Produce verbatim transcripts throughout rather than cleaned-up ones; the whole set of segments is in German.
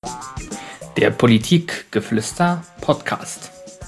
Der Politikgeflüster-Podcast.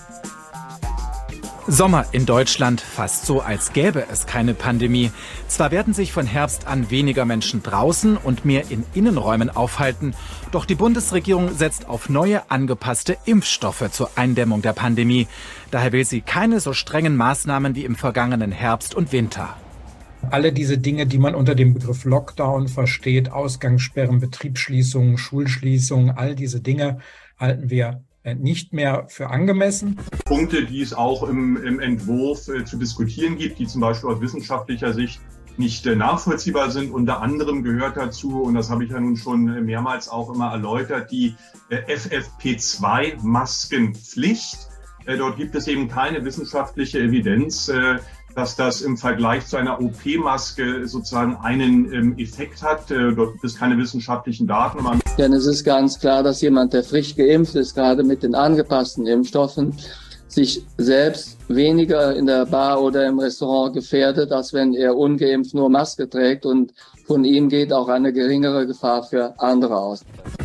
Sommer in Deutschland fast so, als gäbe es keine Pandemie. Zwar werden sich von Herbst an weniger Menschen draußen und mehr in Innenräumen aufhalten, doch die Bundesregierung setzt auf neue, angepasste Impfstoffe zur Eindämmung der Pandemie. Daher will sie keine so strengen Maßnahmen wie im vergangenen Herbst und Winter. Alle diese Dinge, die man unter dem Begriff Lockdown versteht, Ausgangssperren, Betriebsschließungen, Schulschließungen, all diese Dinge halten wir nicht mehr für angemessen. Punkte, die es auch im, im Entwurf äh, zu diskutieren gibt, die zum Beispiel aus wissenschaftlicher Sicht nicht äh, nachvollziehbar sind. Unter anderem gehört dazu, und das habe ich ja nun schon äh, mehrmals auch immer erläutert, die äh, F F P zwei Maskenpflicht. Äh, dort gibt es eben keine wissenschaftliche Evidenz, äh, dass das im Vergleich zu einer O P-Maske sozusagen einen ähm, Effekt hat. Äh, dort gibt es keine wissenschaftlichen Daten. Man Denn es ist ganz klar, dass jemand, der frisch geimpft ist, gerade mit den angepassten Impfstoffen, sich selbst weniger in der Bar oder im Restaurant gefährdet, als wenn er ungeimpft nur Maske trägt. Und von ihm geht auch eine geringere Gefahr für andere aus.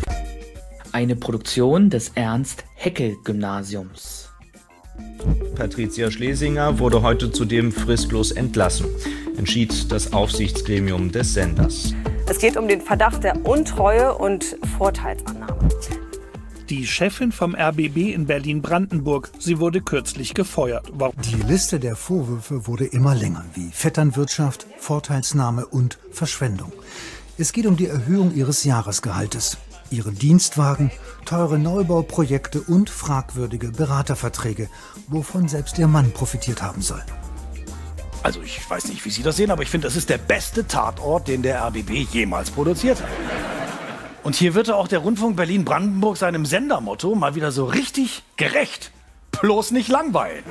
Eine Produktion des Ernst-Haeckel-Gymnasiums. Patricia Schlesinger wurde heute zudem fristlos entlassen, entschied das Aufsichtsgremium des Senders. Es geht um den Verdacht der Untreue und Vorteilsannahme. Die Chefin vom R B B in Berlin-Brandenburg, sie wurde kürzlich gefeuert. Warum? Die Liste der Vorwürfe wurde immer länger, wie Vetternwirtschaft, Vorteilsnahme und Verschwendung. Es geht um die Erhöhung ihres Jahresgehaltes, ihren Dienstwagen, teure Neubauprojekte und fragwürdige Beraterverträge, wovon selbst ihr Mann profitiert haben soll. Also ich weiß nicht, wie Sie das sehen, aber ich finde, das ist der beste Tatort, den der R B B jemals produziert hat. Und hier wird auch der Rundfunk Berlin-Brandenburg seinem Sendermotto mal wieder so richtig gerecht. Bloß nicht langweilen.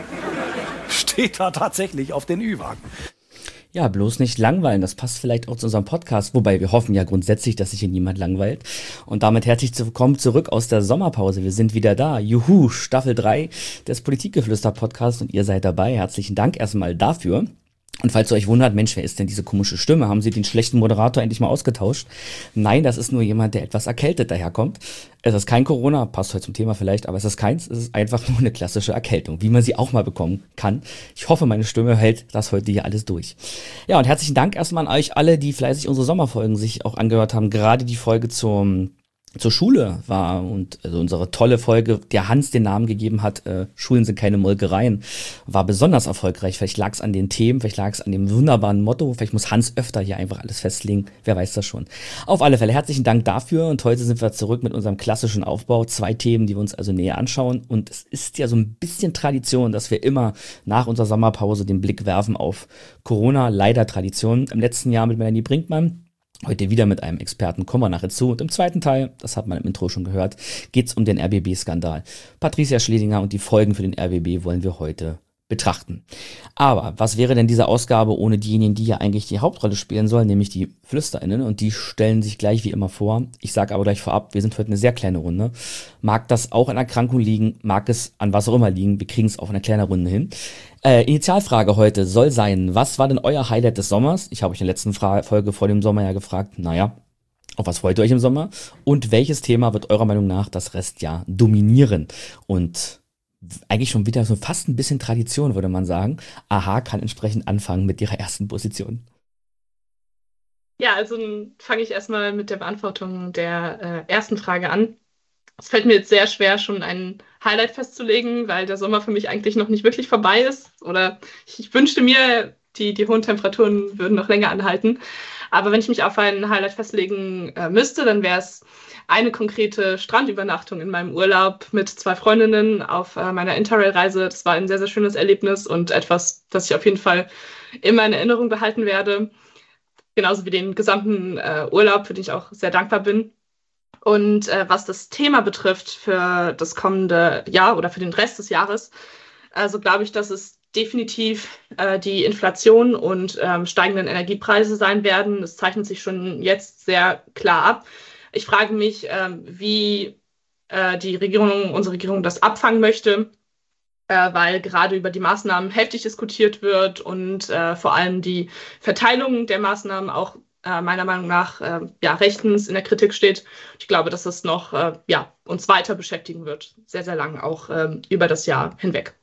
Steht da tatsächlich auf den Ü-Wagen. Ja, bloß nicht langweilen. Das passt vielleicht auch zu unserem Podcast, wobei wir hoffen ja grundsätzlich, dass sich hier niemand langweilt. Und damit herzlich willkommen zurück aus der Sommerpause. Wir sind wieder da. Juhu, Staffel drei des Politikgeflüster-Podcasts und ihr seid dabei. Herzlichen Dank erstmal dafür. Und falls ihr euch wundert, Mensch, wer ist denn diese komische Stimme? Haben Sie den schlechten Moderator endlich mal ausgetauscht? Nein, das ist nur jemand, der etwas erkältet daherkommt. Es ist kein Corona, passt heute zum Thema vielleicht, aber es ist keins. Es ist einfach nur eine klassische Erkältung, wie man sie auch mal bekommen kann. Ich hoffe, meine Stimme hält das heute hier alles durch. Ja, und herzlichen Dank erstmal an euch alle, die fleißig unsere Sommerfolgen sich auch angehört haben. Gerade die Folge zum zur Schule war und also unsere tolle Folge, der Hans den Namen gegeben hat, äh, Schulen sind keine Molkereien, war besonders erfolgreich. Vielleicht lag es an den Themen, vielleicht lag es an dem wunderbaren Motto, vielleicht muss Hans öfter hier einfach alles festlegen, wer weiß das schon. Auf alle Fälle herzlichen Dank dafür und heute sind wir zurück mit unserem klassischen Aufbau. Zwei Themen, die wir uns also näher anschauen und es ist ja so ein bisschen Tradition, dass wir immer nach unserer Sommerpause den Blick werfen auf Corona, leider Tradition. Im letzten Jahr mit Melanie Brinkmann. Heute wieder mit einem Experten, kommen wir nachher zu. Und im zweiten Teil, das hat man im Intro schon gehört, geht's um den R B B-Skandal. Patricia Schlesinger und die Folgen für den R B B wollen wir heute betrachten. Aber was wäre denn diese Ausgabe ohne diejenigen, die ja eigentlich die Hauptrolle spielen sollen, nämlich die FlüsterInnen, und die stellen sich gleich wie immer vor. Ich sage aber gleich vorab, wir sind heute eine sehr kleine Runde. Mag das auch an Erkrankung liegen, mag es an was auch immer liegen, wir kriegen es auf einer kleinen Runde hin. Äh, Initialfrage heute soll sein, was war denn euer Highlight des Sommers? Ich habe euch in der letzten Fra- Folge vor dem Sommer ja gefragt, naja, auf was freut ihr euch im Sommer? Und welches Thema wird eurer Meinung nach das Restjahr dominieren? Und eigentlich schon wieder so fast ein bisschen Tradition, würde man sagen. Aha kann entsprechend anfangen mit ihrer ersten Position. Ja, also fange ich erstmal mit der Beantwortung der äh, ersten Frage an. Es fällt mir jetzt sehr schwer, schon ein Highlight festzulegen, weil der Sommer für mich eigentlich noch nicht wirklich vorbei ist. Oder ich wünschte mir, die, die hohen Temperaturen würden noch länger anhalten. Aber wenn ich mich auf ein Highlight festlegen äh, müsste, dann wäre es eine konkrete Strandübernachtung in meinem Urlaub mit zwei Freundinnen auf äh, meiner Interrail-Reise. Das war ein sehr, sehr schönes Erlebnis und etwas, das ich auf jeden Fall immer in Erinnerung behalten werde. Genauso wie den gesamten äh, Urlaub, für den ich auch sehr dankbar bin. Und äh, was das Thema betrifft für das kommende Jahr oder für den Rest des Jahres, also glaube ich, dass es definitiv äh, die Inflation und ähm, steigenden Energiepreise sein werden. Das zeichnet sich schon jetzt sehr klar ab. Ich frage mich, ähm, wie äh, die Regierung, unsere Regierung das abfangen möchte, äh, weil gerade über die Maßnahmen heftig diskutiert wird und äh, vor allem die Verteilung der Maßnahmen auch äh, meiner Meinung nach äh, ja, rechtens in der Kritik steht. Ich glaube, dass es noch äh, ja, uns weiter beschäftigen wird, sehr, sehr lang, auch ähm, über das Jahr hinweg.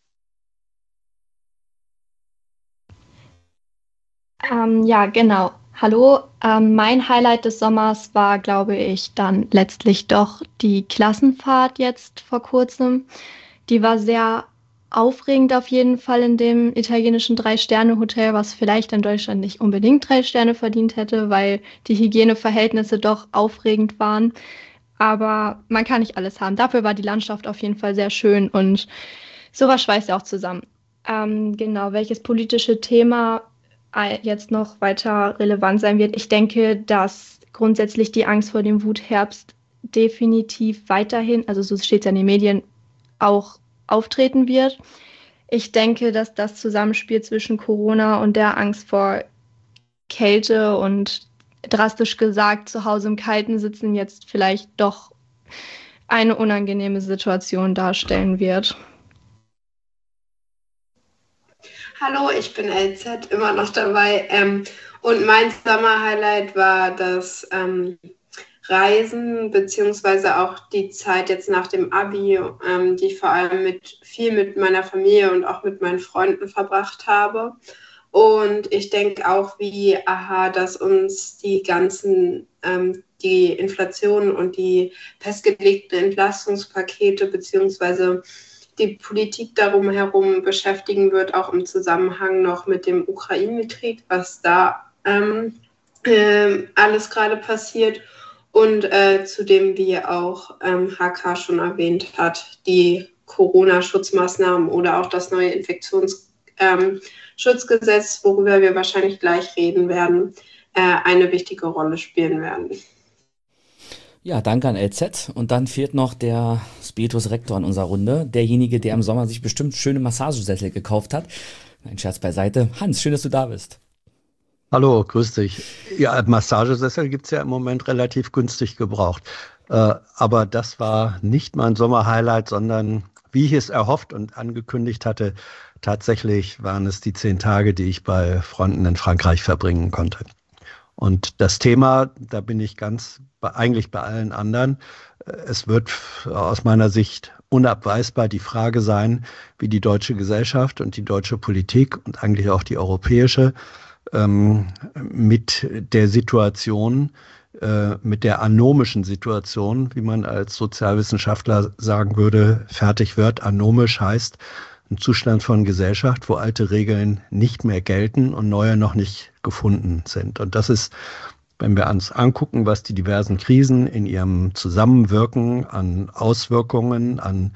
Ähm, ja, genau. Hallo. Ähm, mein Highlight des Sommers war, glaube ich, dann letztlich doch die Klassenfahrt jetzt vor kurzem. Die war sehr aufregend auf jeden Fall in dem italienischen Drei-Sterne-Hotel, was vielleicht in Deutschland nicht unbedingt drei Sterne verdient hätte, weil die Hygieneverhältnisse doch aufregend waren. Aber man kann nicht alles haben. Dafür war die Landschaft auf jeden Fall sehr schön und sowas schweißt ja auch zusammen. Ähm, genau, welches politische Thema jetzt noch weiter relevant sein wird. Ich denke, dass grundsätzlich die Angst vor dem Wutherbst definitiv weiterhin, also so steht es ja in den Medien, auch auftreten wird. Ich denke, dass das Zusammenspiel zwischen Corona und der Angst vor Kälte und drastisch gesagt zu Hause im Kalten sitzen jetzt vielleicht doch eine unangenehme Situation darstellen wird. Hallo, ich bin L Z, immer noch dabei. Ähm, und mein Sommer-Highlight war das ähm, Reisen, beziehungsweise auch die Zeit jetzt nach dem Abi, ähm, die ich vor allem mit, viel mit meiner Familie und auch mit meinen Freunden verbracht habe. Und ich denke auch, wie aha, dass uns die ganzen, ähm, die Inflation und die festgelegten Entlastungspakete, beziehungsweise die Politik darum herum beschäftigen wird, auch im Zusammenhang noch mit dem Ukraine-Krieg, was da ähm, äh, alles gerade passiert. Und äh, zudem, wie auch ähm, H K schon erwähnt hat, die Corona-Schutzmaßnahmen oder auch das neue Infektionsschutzgesetz, ähm, worüber wir wahrscheinlich gleich reden werden, äh, eine wichtige Rolle spielen werden. Ja, danke an L Z. Und dann fehlt noch der Spiritus Rector in unserer Runde. Derjenige, der im Sommer sich bestimmt schöne Massagesessel gekauft hat. Ein Scherz beiseite. Hans, schön, dass du da bist. Hallo, grüß dich. Ja, Massagesessel gibt's ja im Moment relativ günstig gebraucht. Äh, aber das war nicht mein Sommerhighlight, sondern wie ich es erhofft und angekündigt hatte, tatsächlich waren es die zehn Tage, die ich bei Freunden in Frankreich verbringen konnte. Und das Thema, da bin ich ganz bei, eigentlich bei allen anderen, es wird aus meiner Sicht unabweisbar die Frage sein, wie die deutsche Gesellschaft und die deutsche Politik und eigentlich auch die europäische ähm, mit der Situation, äh, mit der anomischen Situation, wie man als Sozialwissenschaftler sagen würde, fertig wird. Anomisch heißt ein Zustand von Gesellschaft, wo alte Regeln nicht mehr gelten und neue noch nicht gefunden sind. Und das ist, wenn wir uns angucken, was die diversen Krisen in ihrem Zusammenwirken an Auswirkungen, an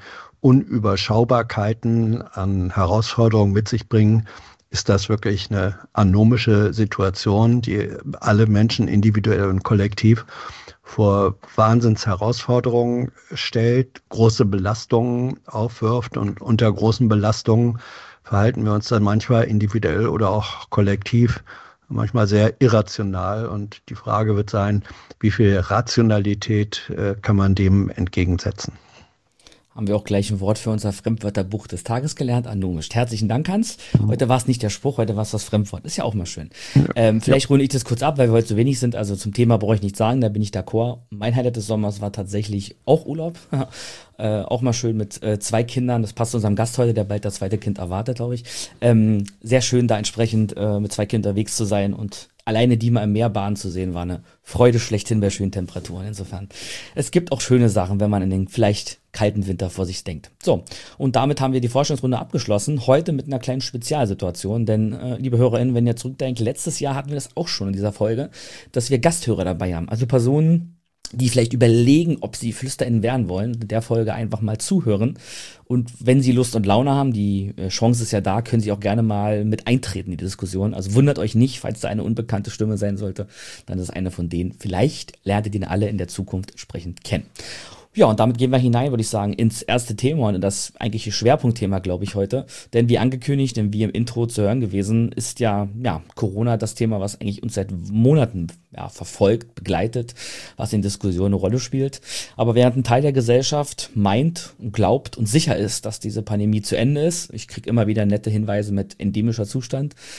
Unüberschaubarkeiten, an Herausforderungen mit sich bringen, ist das wirklich eine anomische Situation, die alle Menschen individuell und kollektiv vor Wahnsinnsherausforderungen stellt, große Belastungen aufwirft, und unter großen Belastungen verhalten wir uns dann manchmal individuell oder auch kollektiv manchmal sehr irrational, und die Frage wird sein, wie viel Rationalität äh, kann man dem entgegensetzen. Haben wir auch gleich ein Wort für unser Fremdwörterbuch des Tages gelernt, anomisch. Herzlichen Dank, Hans. Heute war es nicht der Spruch, heute war es das Fremdwort. Ist ja auch mal schön. Ja. Ähm, vielleicht runde ich das kurz ab, weil wir heute so wenig sind. Also zum Thema brauche ich nichts sagen, da bin ich d'accord. Mein Highlight des Sommers war tatsächlich auch Urlaub. äh, auch mal schön mit äh, zwei Kindern. Das passt zu unserem Gast heute, der bald das zweite Kind erwartet, glaube ich. Ähm, sehr schön, da entsprechend äh, mit zwei Kindern unterwegs zu sein, und alleine die mal im Meer baden zu sehen, war eine Freude schlechthin bei schönen Temperaturen. Insofern, es gibt auch schöne Sachen, wenn man in den vielleicht kalten Winter vor sich denkt. So, und damit haben wir die Vorstellungsrunde abgeschlossen. Heute mit einer kleinen Spezialsituation, denn, äh, liebe HörerInnen, wenn ihr zurückdenkt, letztes Jahr hatten wir das auch schon in dieser Folge, dass wir Gasthörer dabei haben. Also Personen, die vielleicht überlegen, ob sie FlüsterInnen werden wollen, in der Folge einfach mal zuhören. Und wenn sie Lust und Laune haben, die Chance ist ja da, können sie auch gerne mal mit eintreten in die Diskussion. Also wundert euch nicht, falls da eine unbekannte Stimme sein sollte, dann ist eine von denen. Vielleicht lernt ihr den alle in der Zukunft entsprechend kennen. Ja, und damit gehen wir hinein, würde ich sagen, ins erste Thema und in das eigentliche Schwerpunktthema, glaube ich, heute. Denn wie angekündigt, denn wie im Intro zu hören gewesen, ist ja, ja, Corona das Thema, was eigentlich uns seit Monaten ja, verfolgt, begleitet, was in Diskussionen eine Rolle spielt. Aber während ein Teil der Gesellschaft meint und glaubt und sicher ist, dass diese Pandemie zu Ende ist, ich kriege immer wieder nette Hinweise mit endemischer Zustand,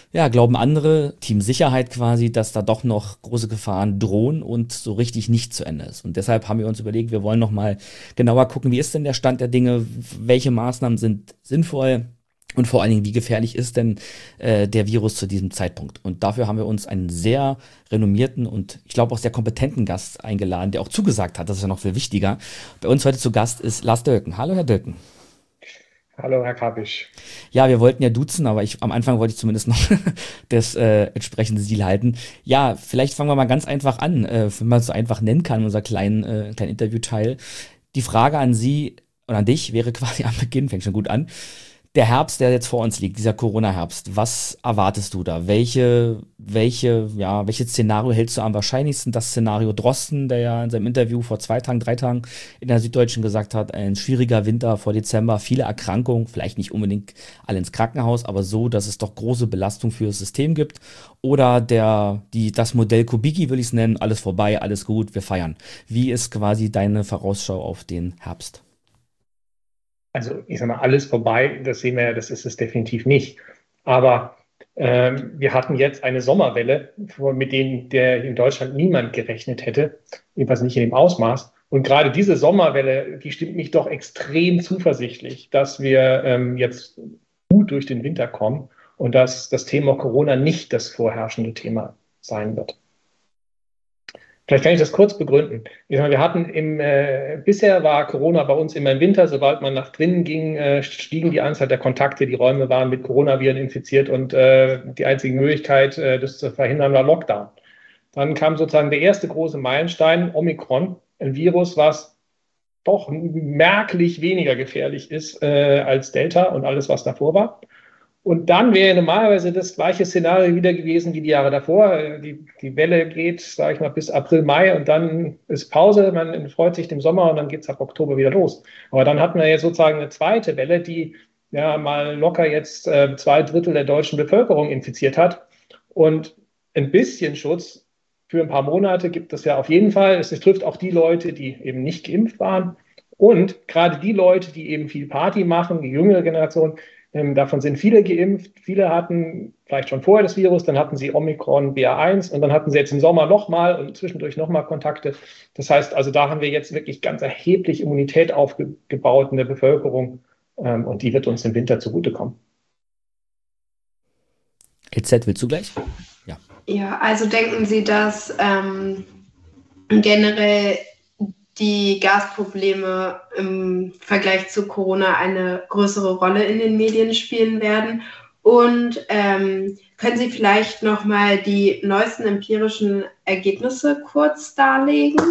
Ja, glauben andere, Team Sicherheit quasi, dass da doch noch große Gefahren drohen und so richtig nicht zu Ende ist. Und deshalb haben wir uns überlegt, wir wollen nochmal genauer gucken, wie ist denn der Stand der Dinge, welche Maßnahmen sind sinnvoll und vor allen Dingen, wie gefährlich ist denn äh, der Virus zu diesem Zeitpunkt. Und dafür haben wir uns einen sehr renommierten und ich glaube auch sehr kompetenten Gast eingeladen, der auch zugesagt hat, das ist ja noch viel wichtiger. Bei uns heute zu Gast ist Lars Dölken. Hallo, Herr Dölken. Hallo, Herr Kapisch. Ja, wir wollten ja duzen, aber ich, am Anfang wollte ich zumindest noch das äh, entsprechende Stil halten. Ja, vielleicht fangen wir mal ganz einfach an, äh, wenn man es so einfach nennen kann, unser kleinen, äh, kleinen Interviewteil. Die Frage an Sie und an dich wäre quasi am Beginn, fängt schon gut an. Der Herbst, der jetzt vor uns liegt, dieser Corona-Herbst, was erwartest du da? Welche, welche, ja, welches Szenario hältst du am wahrscheinlichsten? Das Szenario Drosten, der ja in seinem Interview vor zwei Tagen, drei Tagen in der Süddeutschen gesagt hat, ein schwieriger Winter vor Dezember, viele Erkrankungen, vielleicht nicht unbedingt alle ins Krankenhaus, aber so, dass es doch große Belastung für das System gibt. Oder der, die, das Modell Kubicki will ich es nennen, alles vorbei, alles gut, wir feiern. Wie ist quasi deine Vorausschau auf den Herbst? Also ich sage mal, alles vorbei, das sehen wir ja, das ist es definitiv nicht. Aber ähm, wir hatten jetzt eine Sommerwelle, mit denen der in Deutschland niemand gerechnet hätte, jedenfalls nicht in dem Ausmaß. Und gerade diese Sommerwelle, die stimmt mich doch extrem zuversichtlich, dass wir ähm, jetzt gut durch den Winter kommen und dass das Thema Corona nicht das vorherrschende Thema sein wird. Vielleicht kann ich das kurz begründen. Wir hatten im, äh, bisher war Corona bei uns immer im Winter, sobald man nach drinnen ging, äh, stiegen die Anzahl der Kontakte, die Räume waren mit Coronaviren infiziert und äh, die einzige Möglichkeit, äh, das zu verhindern, war Lockdown. Dann kam sozusagen der erste große Meilenstein, Omikron, ein Virus, was doch merklich weniger gefährlich ist äh, als Delta und alles, was davor war. Und dann wäre normalerweise das gleiche Szenario wieder gewesen wie die Jahre davor. Die, die Welle geht, sage ich mal, bis April, Mai und dann ist Pause, man freut sich dem Sommer und dann geht es ab Oktober wieder los. Aber dann hatten wir jetzt sozusagen eine zweite Welle, die ja mal locker jetzt äh, zwei Drittel der deutschen Bevölkerung infiziert hat. Und ein bisschen Schutz für ein paar Monate gibt es ja auf jeden Fall. Es trifft auch die Leute, die eben nicht geimpft waren. Und gerade die Leute, die eben viel Party machen, die jüngere Generation, Ähm, davon sind viele geimpft. Viele hatten vielleicht schon vorher das Virus, dann hatten sie Omikron B A eins und dann hatten sie jetzt im Sommer nochmal und zwischendurch nochmal Kontakte. Das heißt also, da haben wir jetzt wirklich ganz erheblich Immunität aufgebaut in der Bevölkerung ähm, und die wird uns im Winter zugutekommen. E Z, willst du gleich? Ja, ja, also denken Sie, dass ähm, generell die Gasprobleme im Vergleich zu Corona eine größere Rolle in den Medien spielen werden? Und ähm, können Sie vielleicht nochmal die neuesten empirischen Ergebnisse kurz darlegen?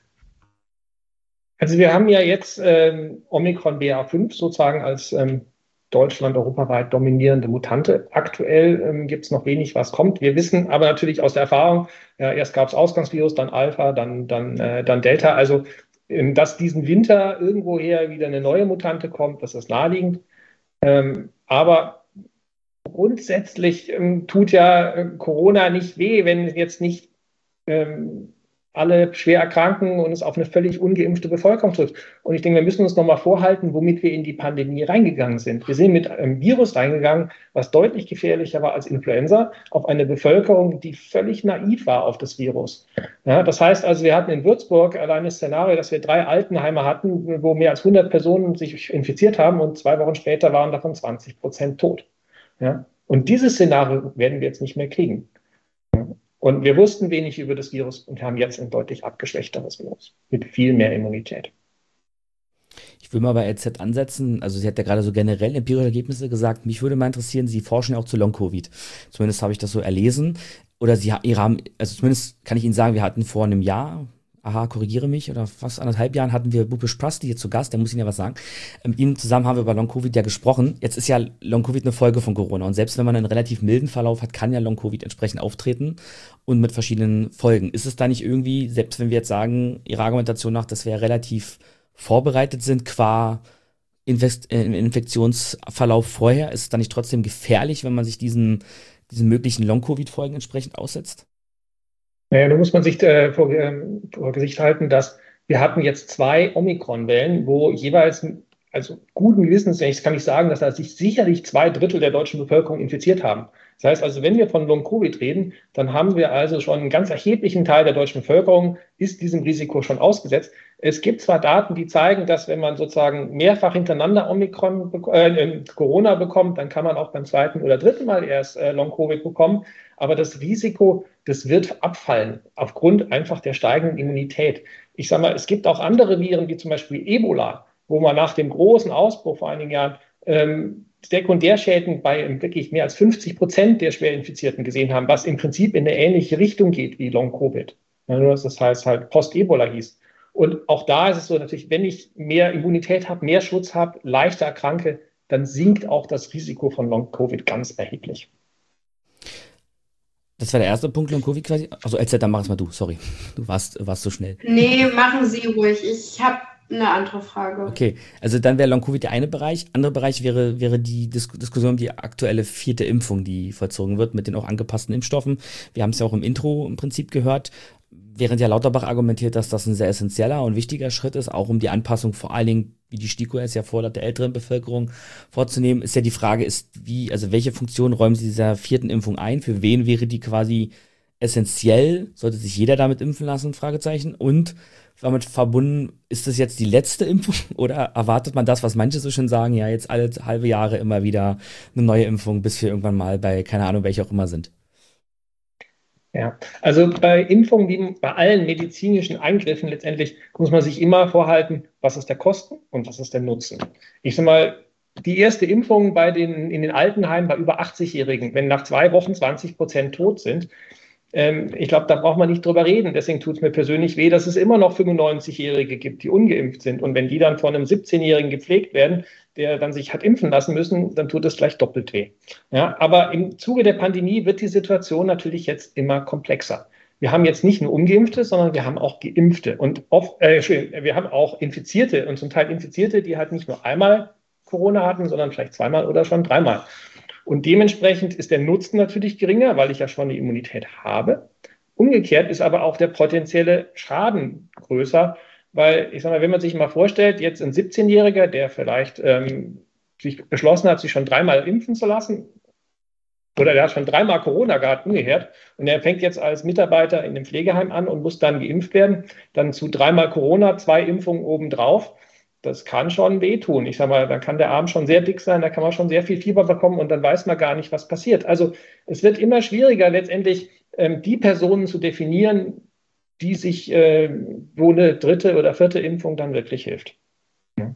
Also wir haben ja jetzt ähm, Omikron B A fünf sozusagen als ähm, Deutschland europaweit dominierende Mutante. Aktuell ähm, gibt es noch wenig, was kommt. Wir wissen aber natürlich aus der Erfahrung, ja, erst gab es Ausgangsvirus, dann Alpha, dann, dann, äh, dann Delta. Also ähm, dass diesen Winter irgendwoher wieder eine neue Mutante kommt, das ist naheliegend. Ähm, aber grundsätzlich ähm, tut ja äh, Corona nicht weh, wenn jetzt nicht ähm, alle schwer erkranken und es auf eine völlig ungeimpfte Bevölkerung trifft. Und ich denke, wir müssen uns nochmal vorhalten, womit wir in die Pandemie reingegangen sind. Wir sind mit einem Virus reingegangen, was deutlich gefährlicher war als Influenza, auf eine Bevölkerung, die völlig naiv war auf das Virus. Ja, das heißt also, wir hatten in Würzburg allein das Szenario, dass wir drei Altenheime hatten, wo mehr als hundert Personen sich infiziert haben und zwei Wochen später waren davon zwanzig Prozent tot. Ja, und dieses Szenario werden wir jetzt nicht mehr kriegen. Und wir wussten wenig über das Virus und haben jetzt ein deutlich abgeschwächteres Virus mit viel mehr Immunität. Ich will mal bei E Z ansetzen. Also sie hat ja gerade so generell empirische Ergebnisse gesagt. Mich würde mal interessieren, Sie forschen ja auch zu Long-Covid. Zumindest habe ich das so erlesen. Oder Sie haben, also zumindest kann ich Ihnen sagen, wir hatten vor einem Jahr, aha, korrigiere mich, oder fast anderthalb Jahren hatten wir Bupe Sprasti hier zu Gast, der muss Ihnen ja was sagen. Mit ihm zusammen haben wir über Long-Covid ja gesprochen. Jetzt ist ja Long-Covid eine Folge von Corona und selbst wenn man einen relativ milden Verlauf hat, kann ja Long-Covid entsprechend auftreten und mit verschiedenen Folgen. Ist es da nicht irgendwie, selbst wenn wir jetzt sagen, Ihrer Argumentation nach, dass wir ja relativ vorbereitet sind qua Invest- äh, Infektionsverlauf vorher, ist es da nicht trotzdem gefährlich, wenn man sich diesen, diesen möglichen Long-Covid-Folgen entsprechend aussetzt? Naja, nun muss man sich äh, vor, äh, vor Gesicht halten, dass wir hatten jetzt zwei Omikron-Wellen, wo jeweils, also guten Gewissens kann ich sagen, dass da sich sicherlich zwei Drittel der deutschen Bevölkerung infiziert haben. Das heißt also, wenn wir von Long-Covid reden, dann haben wir also schon einen ganz erheblichen Teil der deutschen Bevölkerung ist diesem Risiko schon ausgesetzt. Es gibt zwar Daten, die zeigen, dass wenn man sozusagen mehrfach hintereinander Omikron, äh, Corona bekommt, dann kann man auch beim zweiten oder dritten Mal erst äh, Long-Covid bekommen. Aber das Risiko, das wird abfallen aufgrund einfach der steigenden Immunität. Ich sage mal, es gibt auch andere Viren, wie zum Beispiel Ebola, wo man nach dem großen Ausbruch vor einigen Jahren ähm, Sekundärschäden bei wirklich mehr als fünfzig Prozent der Schwerinfizierten gesehen haben, was im Prinzip in eine ähnliche Richtung geht wie Long-Covid. Ja, nur dass das heißt halt Post-Ebola hieß. Und auch da ist es so natürlich, wenn ich mehr Immunität habe, mehr Schutz habe, leichter erkranke, dann sinkt auch das Risiko von Long-Covid ganz erheblich. Das war der erste Punkt, Long-Covid quasi. Also Elsa, dann mach es mal du, sorry. Du warst, warst so schnell. Nee, machen Sie ruhig. Ich habe eine andere Frage. Okay, also dann wäre Long-Covid der eine Bereich. Andere Bereich wäre, wäre die Dis- Diskussion um die aktuelle vierte Impfung, die vollzogen wird mit den auch angepassten Impfstoffen. Wir haben es ja auch im Intro im Prinzip gehört. Während ja Lauterbach argumentiert, dass das ein sehr essentieller und wichtiger Schritt ist, auch um die Anpassung vor allen Dingen, wie die STIKO es ja fordert, der älteren Bevölkerung vorzunehmen, ist ja die Frage, ist wie, also welche Funktion räumen Sie dieser vierten Impfung ein? Für wen wäre die quasi essentiell? Sollte sich jeder damit impfen lassen? Fragezeichen. Und damit verbunden, ist das jetzt die letzte Impfung oder erwartet man das, was manche so schön sagen, ja, jetzt alle halbe Jahre immer wieder eine neue Impfung, bis wir irgendwann mal bei, keine Ahnung, welche auch immer sind? Ja, also bei Impfungen, wie bei allen medizinischen Eingriffen letztendlich, muss man sich immer vorhalten, was ist der Kosten und was ist der Nutzen. Ich sag mal, die erste Impfung bei den, in den Altenheimen bei über achtzig-Jährigen, wenn nach zwei Wochen zwanzig Prozent tot sind, ähm, ich glaube, da braucht man nicht drüber reden. Deswegen tut es mir persönlich weh, dass es immer noch fünfundneunzig-Jährige gibt, die ungeimpft sind. Und wenn die dann von einem siebzehn-Jährigen gepflegt werden, der dann sich hat impfen lassen müssen, dann tut es gleich doppelt weh. Ja, aber im Zuge der Pandemie wird die Situation natürlich jetzt immer komplexer. Wir haben jetzt nicht nur Ungeimpfte, sondern wir haben auch Geimpfte und oft, äh, wir haben auch Infizierte und zum Teil Infizierte, die halt nicht nur einmal Corona hatten, sondern vielleicht zweimal oder schon dreimal. Und dementsprechend ist der Nutzen natürlich geringer, weil ich ja schon die Immunität habe. Umgekehrt ist aber auch der potenzielle Schaden größer, weil, ich sag mal, wenn man sich mal vorstellt, jetzt ein siebzehn-Jähriger, der vielleicht ähm, sich beschlossen hat, sich schon dreimal impfen zu lassen, oder der hat schon dreimal Corona gehabt, umgekehrt, und er fängt jetzt als Mitarbeiter in einem Pflegeheim an und muss dann geimpft werden, dann zu dreimal Corona, zwei Impfungen obendrauf, das kann schon wehtun. Ich sag mal, da kann der Arm schon sehr dick sein, da kann man schon sehr viel Fieber bekommen und dann weiß man gar nicht, was passiert. Also es wird immer schwieriger, letztendlich ähm, die Personen zu definieren, die sich, äh, wo eine dritte oder vierte Impfung dann wirklich hilft. Ja.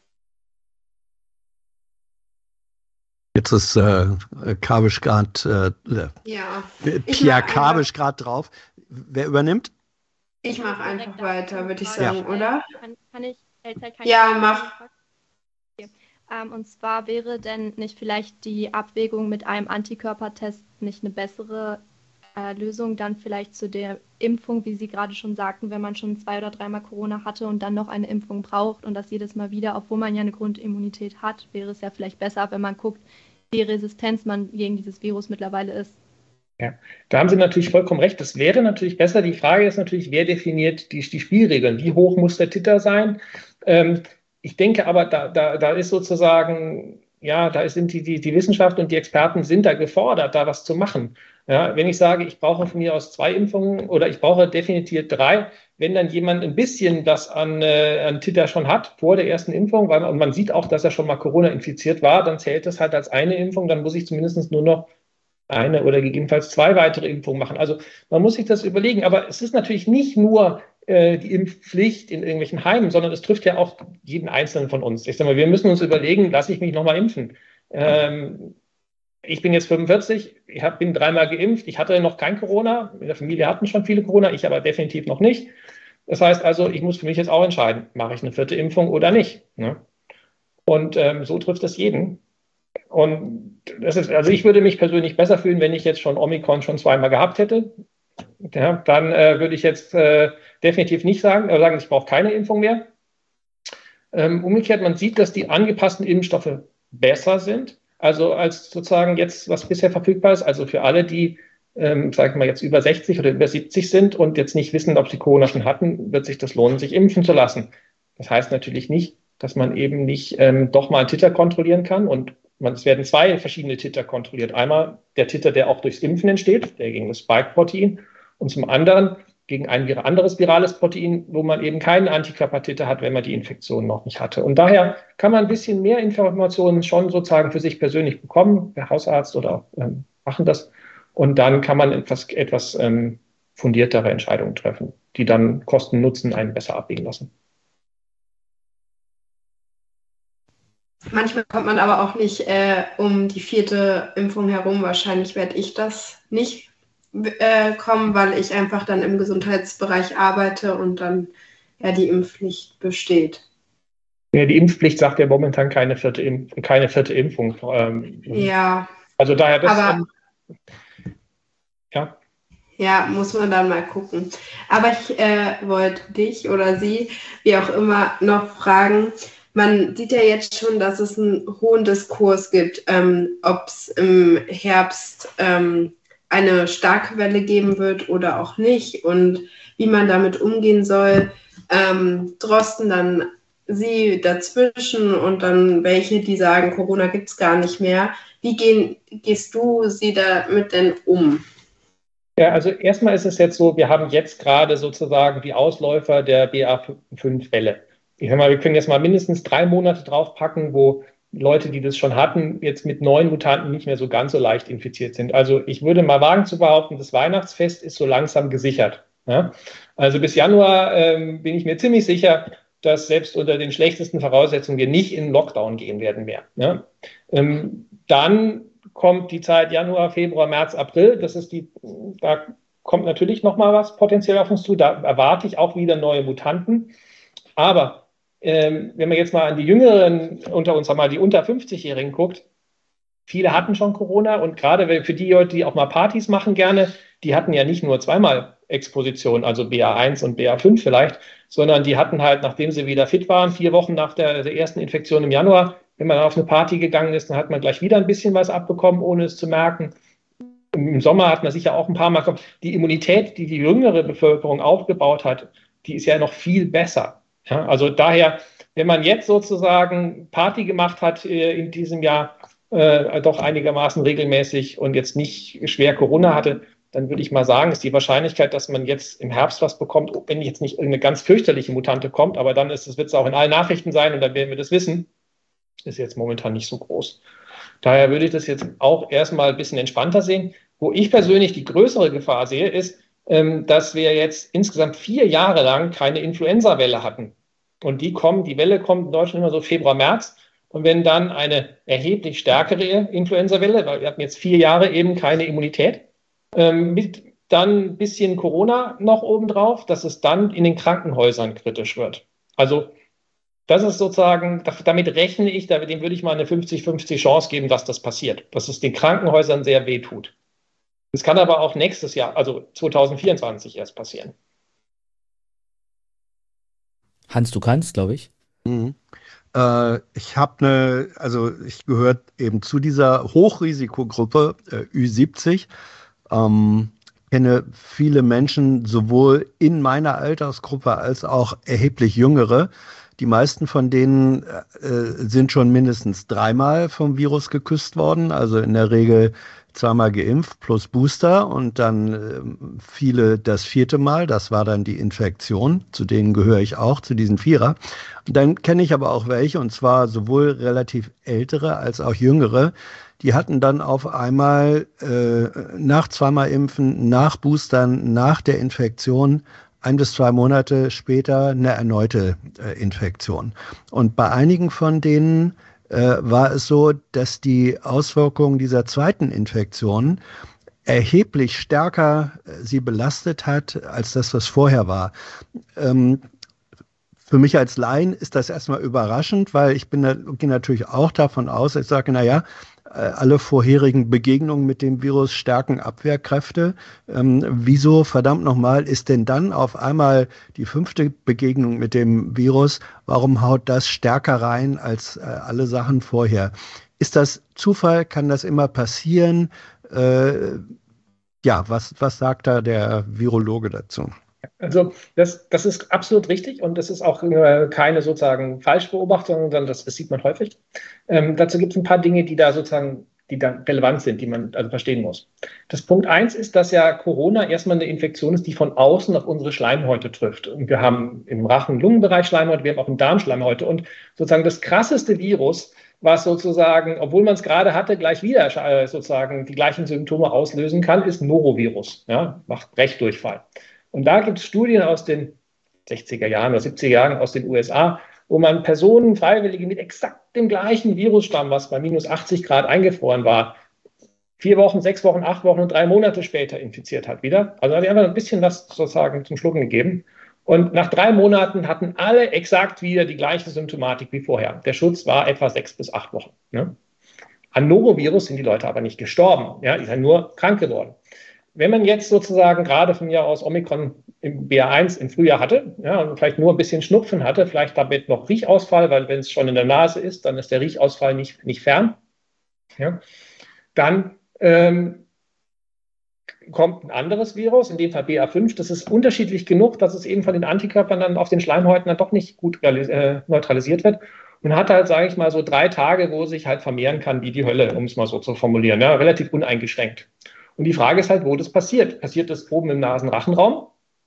Jetzt ist äh, Kabisch gerade, äh, ja. Pierre Kabisch gerade drauf. Wer übernimmt? Ich mache einfach weiter, würde ich sagen, ja. oder? Kann, kann ich, Elzeit, kann ja, ich mach. Okay. Ähm, und zwar wäre denn nicht vielleicht die Abwägung mit einem Antikörpertest nicht eine bessere äh, Lösung dann vielleicht zu der Impfung, wie Sie gerade schon sagten, wenn man schon zwei oder dreimal Corona hatte und dann noch eine Impfung braucht und das jedes Mal wieder, obwohl man ja eine Grundimmunität hat, wäre es ja vielleicht besser, wenn man guckt, wie resistent man gegen dieses Virus mittlerweile ist. Ja, da haben Sie natürlich vollkommen recht. Das wäre natürlich besser. Die Frage ist natürlich, wer definiert die, die Spielregeln? Wie hoch muss der Titer sein? Ähm, ich denke aber, da, da, da ist sozusagen, ja, da sind die, die, die Wissenschaft und die Experten sind da gefordert, da was zu machen. Ja, wenn ich sage, ich brauche von mir aus zwei Impfungen oder ich brauche definitiv drei, wenn dann jemand ein bisschen das an, äh, an Titer schon hat vor der ersten Impfung, weil man, und man sieht auch, dass er schon mal Corona infiziert war, dann zählt das halt als eine Impfung, dann muss ich zumindest nur noch eine oder gegebenenfalls zwei weitere Impfungen machen. Also man muss sich das überlegen. Aber es ist natürlich nicht nur äh, die Impfpflicht in irgendwelchen Heimen, sondern es trifft ja auch jeden Einzelnen von uns. Ich sage mal, wir müssen uns überlegen, lasse ich mich nochmal impfen? Ähm, ich bin jetzt fünfundvierzig, ich hab, bin dreimal geimpft, ich hatte noch kein Corona, in der Familie hatten schon viele Corona, ich aber definitiv noch nicht. Das heißt also, ich muss für mich jetzt auch entscheiden, mache ich eine vierte Impfung oder nicht. Ne? Und ähm, so trifft es jeden. Und das ist, also ich würde mich persönlich besser fühlen, wenn ich jetzt schon Omikron schon zweimal gehabt hätte. Ja, dann äh, würde ich jetzt äh, definitiv nicht sagen, äh, sagen, ich brauche keine Impfung mehr. Ähm, umgekehrt, man sieht, dass die angepassten Impfstoffe besser sind, also als sozusagen jetzt, was bisher verfügbar ist, also für alle, die, ähm, sagen wir mal, jetzt über sechzig oder über siebzig sind und jetzt nicht wissen, ob sie Corona schon hatten, wird sich das lohnen, sich impfen zu lassen. Das heißt natürlich nicht, dass man eben nicht ähm, doch mal einen Titer kontrollieren kann und Es werden zwei verschiedene Titer kontrolliert. Einmal der Titer, der auch durchs Impfen entsteht, der gegen das Spike-Protein, und zum anderen gegen ein anderes virales Protein, wo man eben keinen Antikörpertiter hat, wenn man die Infektion noch nicht hatte. Und daher kann man ein bisschen mehr Informationen schon sozusagen für sich persönlich bekommen, der Hausarzt oder ähm, machen das. Und dann kann man etwas, etwas ähm, fundiertere Entscheidungen treffen, die dann Kosten-Nutzen einen besser abwägen lassen. Manchmal kommt man aber auch nicht äh, um die vierte Impfung herum. Wahrscheinlich werde ich das nicht äh, kommen, weil ich einfach dann im Gesundheitsbereich arbeite und dann ja die Impfpflicht besteht. Ja, die Impfpflicht sagt ja momentan keine vierte, Impf keine vierte Impfung. Ähm, ja. Also daher das. Aber, ähm, ja. Ja, muss man dann mal gucken. Aber ich äh, wollte dich oder Sie, wie auch immer, noch fragen. Man sieht ja jetzt schon, dass es einen hohen Diskurs gibt, ähm, ob es im Herbst ähm, eine starke Welle geben wird oder auch nicht und wie man damit umgehen soll. Ähm, Drosten, dann Sie dazwischen und dann welche, die sagen, Corona gibt es gar nicht mehr. Wie gehen, gehst du Sie damit denn um? Ja, also erstmal ist es jetzt so, wir haben jetzt gerade sozusagen die Ausläufer der B A fünf Welle. Ich sag mal, wir können jetzt mal mindestens drei Monate draufpacken, wo Leute, die das schon hatten, jetzt mit neuen Mutanten nicht mehr so ganz so leicht infiziert sind. Also ich würde mal wagen zu behaupten, das Weihnachtsfest ist so langsam gesichert. Ja? Also bis Januar ähm, bin ich mir ziemlich sicher, dass selbst unter den schlechtesten Voraussetzungen wir nicht in Lockdown gehen werden mehr. Ja? Ähm, dann kommt die Zeit Januar, Februar, März, April. Das ist die, da kommt natürlich noch mal was potenziell auf uns zu. Da erwarte ich auch wieder neue Mutanten. Aber ähm, wenn man jetzt mal an die Jüngeren unter uns, mal die unter fünfzig-Jährigen guckt, viele hatten schon Corona und gerade für die Leute, die auch mal Partys machen gerne, die hatten ja nicht nur zweimal Exposition, also B A eins und B A fünf vielleicht, sondern die hatten halt, nachdem sie wieder fit waren, vier Wochen nach der, der ersten Infektion im Januar, wenn man auf eine Party gegangen ist, dann hat man gleich wieder ein bisschen was abbekommen, ohne es zu merken. Im Sommer hat man sicher auch ein paar Mal bekommen. Die Immunität, die die jüngere Bevölkerung aufgebaut hat, die ist ja noch viel besser. Ja, also daher, wenn man jetzt sozusagen Party gemacht hat äh, in diesem Jahr, äh, doch einigermaßen regelmäßig und jetzt nicht schwer Corona hatte, dann würde ich mal sagen, ist die Wahrscheinlichkeit, dass man jetzt im Herbst was bekommt, wenn jetzt nicht irgendeine ganz fürchterliche Mutante kommt, aber dann ist es, wird es auch in allen Nachrichten sein und dann werden wir das wissen, ist jetzt momentan nicht so groß. Daher würde ich das jetzt auch erstmal ein bisschen entspannter sehen. Wo ich persönlich die größere Gefahr sehe, ist, ähm, dass wir jetzt insgesamt vier Jahre lang keine Influenza-Welle hatten. Und die kommt, die Welle kommt in Deutschland immer so Februar, März. Und wenn dann eine erheblich stärkere Influenza-Welle, weil wir hatten jetzt vier Jahre eben keine Immunität, ähm, mit dann ein bisschen Corona noch obendrauf, dass es dann in den Krankenhäusern kritisch wird. Also das ist sozusagen, damit rechne ich, dem würde ich mal eine fünfzig fünfzig Chance geben, dass das passiert, dass es den Krankenhäusern sehr weh tut. Das kann aber auch nächstes Jahr, also zwanzig vierundzwanzig erst passieren. Hans, du kannst, glaube ich. Mhm. Äh, ich habe eine, also ich gehöre eben zu dieser Hochrisikogruppe äh, Ü siebzig. Ähm, kenne viele Menschen sowohl in meiner Altersgruppe als auch erheblich jüngere. Die meisten von denen äh, sind schon mindestens dreimal vom Virus geküsst worden, also in der Regel zweimal geimpft plus Booster und dann äh, viele das vierte Mal, das war dann die Infektion, zu denen gehöre ich auch, zu diesen Vierer. Und dann kenne ich aber auch welche, und zwar sowohl relativ ältere als auch jüngere, die hatten dann auf einmal äh, nach zweimal Impfen, nach Boostern, nach der Infektion ein bis zwei Monate später eine erneute äh, Infektion. Und bei einigen von denen äh, war es so, dass die Auswirkungen dieser zweiten Infektion erheblich stärker äh, sie belastet hat, als das, was vorher war. Ähm, Für mich als Laien ist das erstmal überraschend, weil ich bin, gehe natürlich auch davon aus, ich sage, naja, alle vorherigen Begegnungen mit dem Virus stärken Abwehrkräfte. Ähm, wieso, verdammt nochmal, ist denn dann auf einmal die fünfte Begegnung mit dem Virus? Warum haut das stärker rein als äh, alle Sachen vorher? Ist das Zufall? Kann das immer passieren? Äh, ja, was, was sagt da der Virologe dazu? Also das, das ist absolut richtig und das ist auch äh, keine sozusagen Falschbeobachtung, sondern das, das sieht man häufig. Ähm, dazu gibt es ein paar Dinge, die da sozusagen, die da relevant sind, die man also verstehen muss. Das Punkt eins ist, dass ja Corona erstmal eine Infektion ist, die von außen auf unsere Schleimhäute trifft. Und wir haben im Rachen-Lungenbereich Schleimhäute, wir haben auch im Darm Schleimhäute und sozusagen das krasseste Virus, was sozusagen, obwohl man es gerade hatte, gleich wieder äh, sozusagen die gleichen Symptome auslösen kann, ist Norovirus. Ja, macht Brechdurchfall. Und da gibt es Studien aus den sechziger Jahren oder siebziger Jahren aus den U S A, wo man Personen, Freiwillige mit exakt dem gleichen Virusstamm, was bei minus achtzig Grad eingefroren war, vier Wochen, sechs Wochen, acht Wochen und drei Monate später infiziert hat wieder. Also habe ich einfach ein bisschen was sozusagen zum Schlucken gegeben. Und nach drei Monaten hatten alle exakt wieder die gleiche Symptomatik wie vorher. Der Schutz war etwa sechs bis acht Wochen. Ne? An Norovirus sind die Leute aber nicht gestorben. Ja? Die sind nur krank geworden. Wenn man jetzt sozusagen gerade von mir aus Omikron im B A eins im Frühjahr hatte, ja, und vielleicht nur ein bisschen Schnupfen hatte, vielleicht damit noch Riechausfall, weil wenn es schon in der Nase ist, dann ist der Riechausfall nicht, nicht fern, ja, dann ähm, kommt ein anderes Virus, in dem Fall B A fünf, das ist unterschiedlich genug, dass es eben von den Antikörpern dann auf den Schleimhäuten dann doch nicht gut äh, neutralisiert wird und hat halt, sage ich mal, so drei Tage, wo es sich halt vermehren kann wie die Hölle, um es mal so zu formulieren, ja, relativ uneingeschränkt. Und die Frage ist halt, wo das passiert. Passiert das oben im Nasenrachenraum?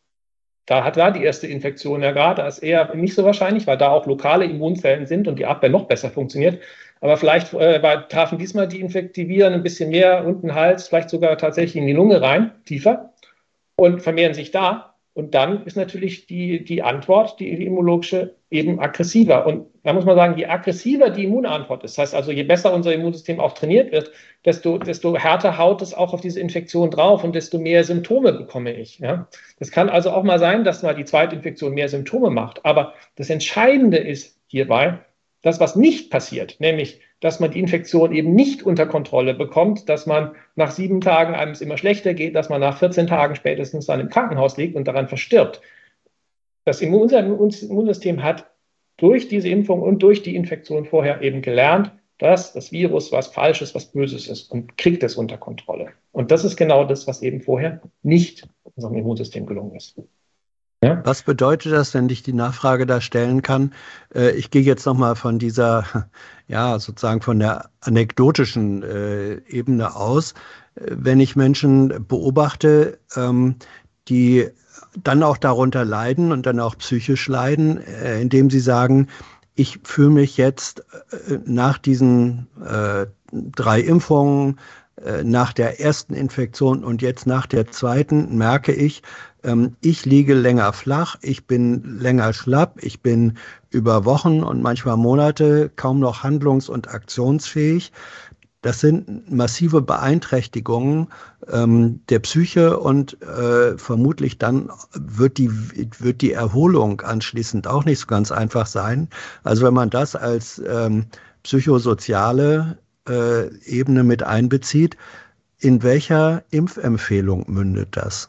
Da hat da die erste Infektion ja gerade, das ist eher nicht so wahrscheinlich, weil da auch lokale Immunzellen sind und die Abwehr noch besser funktioniert. Aber vielleicht äh, trafen diesmal die Infektiviren ein bisschen mehr unten Hals, vielleicht sogar tatsächlich in die Lunge rein, tiefer, und vermehren sich da. Und dann ist natürlich die, die Antwort, die immunologische, eben aggressiver. Und da muss man sagen, je aggressiver die Immunantwort ist, das heißt also, je besser unser Immunsystem auch trainiert wird, desto, desto härter haut es auch auf diese Infektion drauf und desto mehr Symptome bekomme ich. Ja? Das kann also auch mal sein, dass mal die zweite Infektion mehr Symptome macht. Aber das Entscheidende ist hierbei, das, was nicht passiert, nämlich, dass man die Infektion eben nicht unter Kontrolle bekommt, dass man nach sieben Tagen einem es immer schlechter geht, dass man nach vierzehn Tagen spätestens dann im Krankenhaus liegt und daran verstirbt. Das Immunsystem hat durch diese Impfung und durch die Infektion vorher eben gelernt, dass das Virus was Falsches, was Böses ist und kriegt es unter Kontrolle. Und das ist genau das, was eben vorher nicht unserem Immunsystem gelungen ist. Ja? Was bedeutet das, wenn ich die Nachfrage da stellen kann? Äh, ich gehe jetzt nochmal von dieser, ja, sozusagen von der anekdotischen äh, Ebene aus. Äh, wenn ich Menschen beobachte, ähm, die dann auch darunter leiden und dann auch psychisch leiden, äh, indem sie sagen, ich fühle mich jetzt äh, nach diesen äh, drei Impfungen, äh, nach der ersten Infektion und jetzt nach der zweiten, merke ich, ähm, ich liege länger flach, ich bin länger schlapp, ich bin über Wochen und manchmal Monate kaum noch handlungs- und aktionsfähig. Das sind massive Beeinträchtigungen ähm, der Psyche und äh, vermutlich dann wird die, wird die Erholung anschließend auch nicht so ganz einfach sein. Also wenn man das als ähm, psychosoziale äh, Ebene mit einbezieht, in welcher Impfempfehlung mündet das?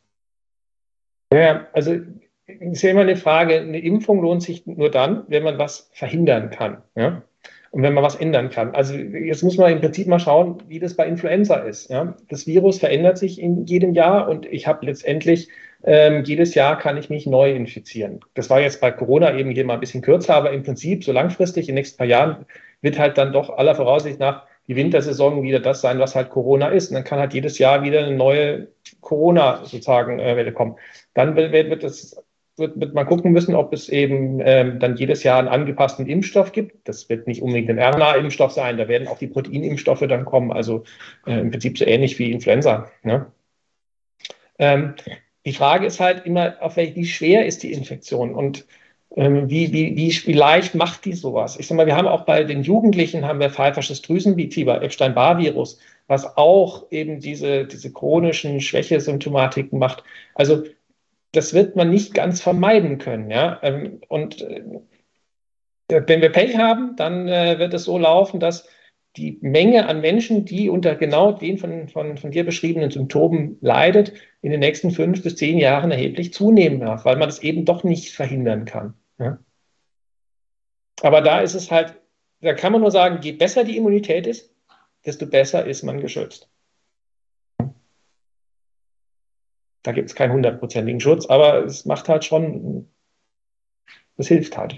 Ja, also ist ja immer eine Frage, eine Impfung lohnt sich nur dann, wenn man was verhindern kann. Ja? Und wenn man was ändern kann. Also jetzt muss man im Prinzip mal schauen, wie das bei Influenza ist. Ja? Das Virus verändert sich in jedem Jahr und ich habe letztendlich, ähm, jedes Jahr kann ich mich neu infizieren. Das war jetzt bei Corona eben hier mal ein bisschen kürzer, aber im Prinzip so langfristig, in den nächsten paar Jahren, wird halt dann doch aller Voraussicht nach die Wintersaison wieder das sein, was halt Corona ist. Und dann kann halt jedes Jahr wieder eine neue Corona sozusagen äh, Welle kommen. Dann wird, wird das Wird, wird man gucken müssen, ob es eben ähm, dann jedes Jahr einen angepassten Impfstoff gibt. Das wird nicht unbedingt ein R N A-Impfstoff sein, da werden auch die Proteinimpfstoffe dann kommen, also äh, im Prinzip so ähnlich wie Influenza. Ne? Ähm, die Frage ist halt immer, auf welch, wie schwer ist die Infektion und ähm, wie, wie, wie, wie leicht macht die sowas? Ich sag mal, wir haben auch bei den Jugendlichen haben wir pfeifersches Drüsenfieber, Epstein-Barr-Virus, was auch eben diese, diese chronischen Schwächesymptomatiken macht. Also das wird man nicht ganz vermeiden können. Ja? Und wenn wir Pech haben, dann wird es so laufen, dass die Menge an Menschen, die unter genau den von, von, von dir beschriebenen Symptomen leidet, in den nächsten fünf bis zehn Jahren erheblich zunehmen wird, weil man das eben doch nicht verhindern kann. Ja? Aber da ist es halt, da kann man nur sagen, je besser die Immunität ist, desto besser ist man geschützt. Da gibt es keinen hundertprozentigen Schutz, aber es macht halt schon, es hilft halt.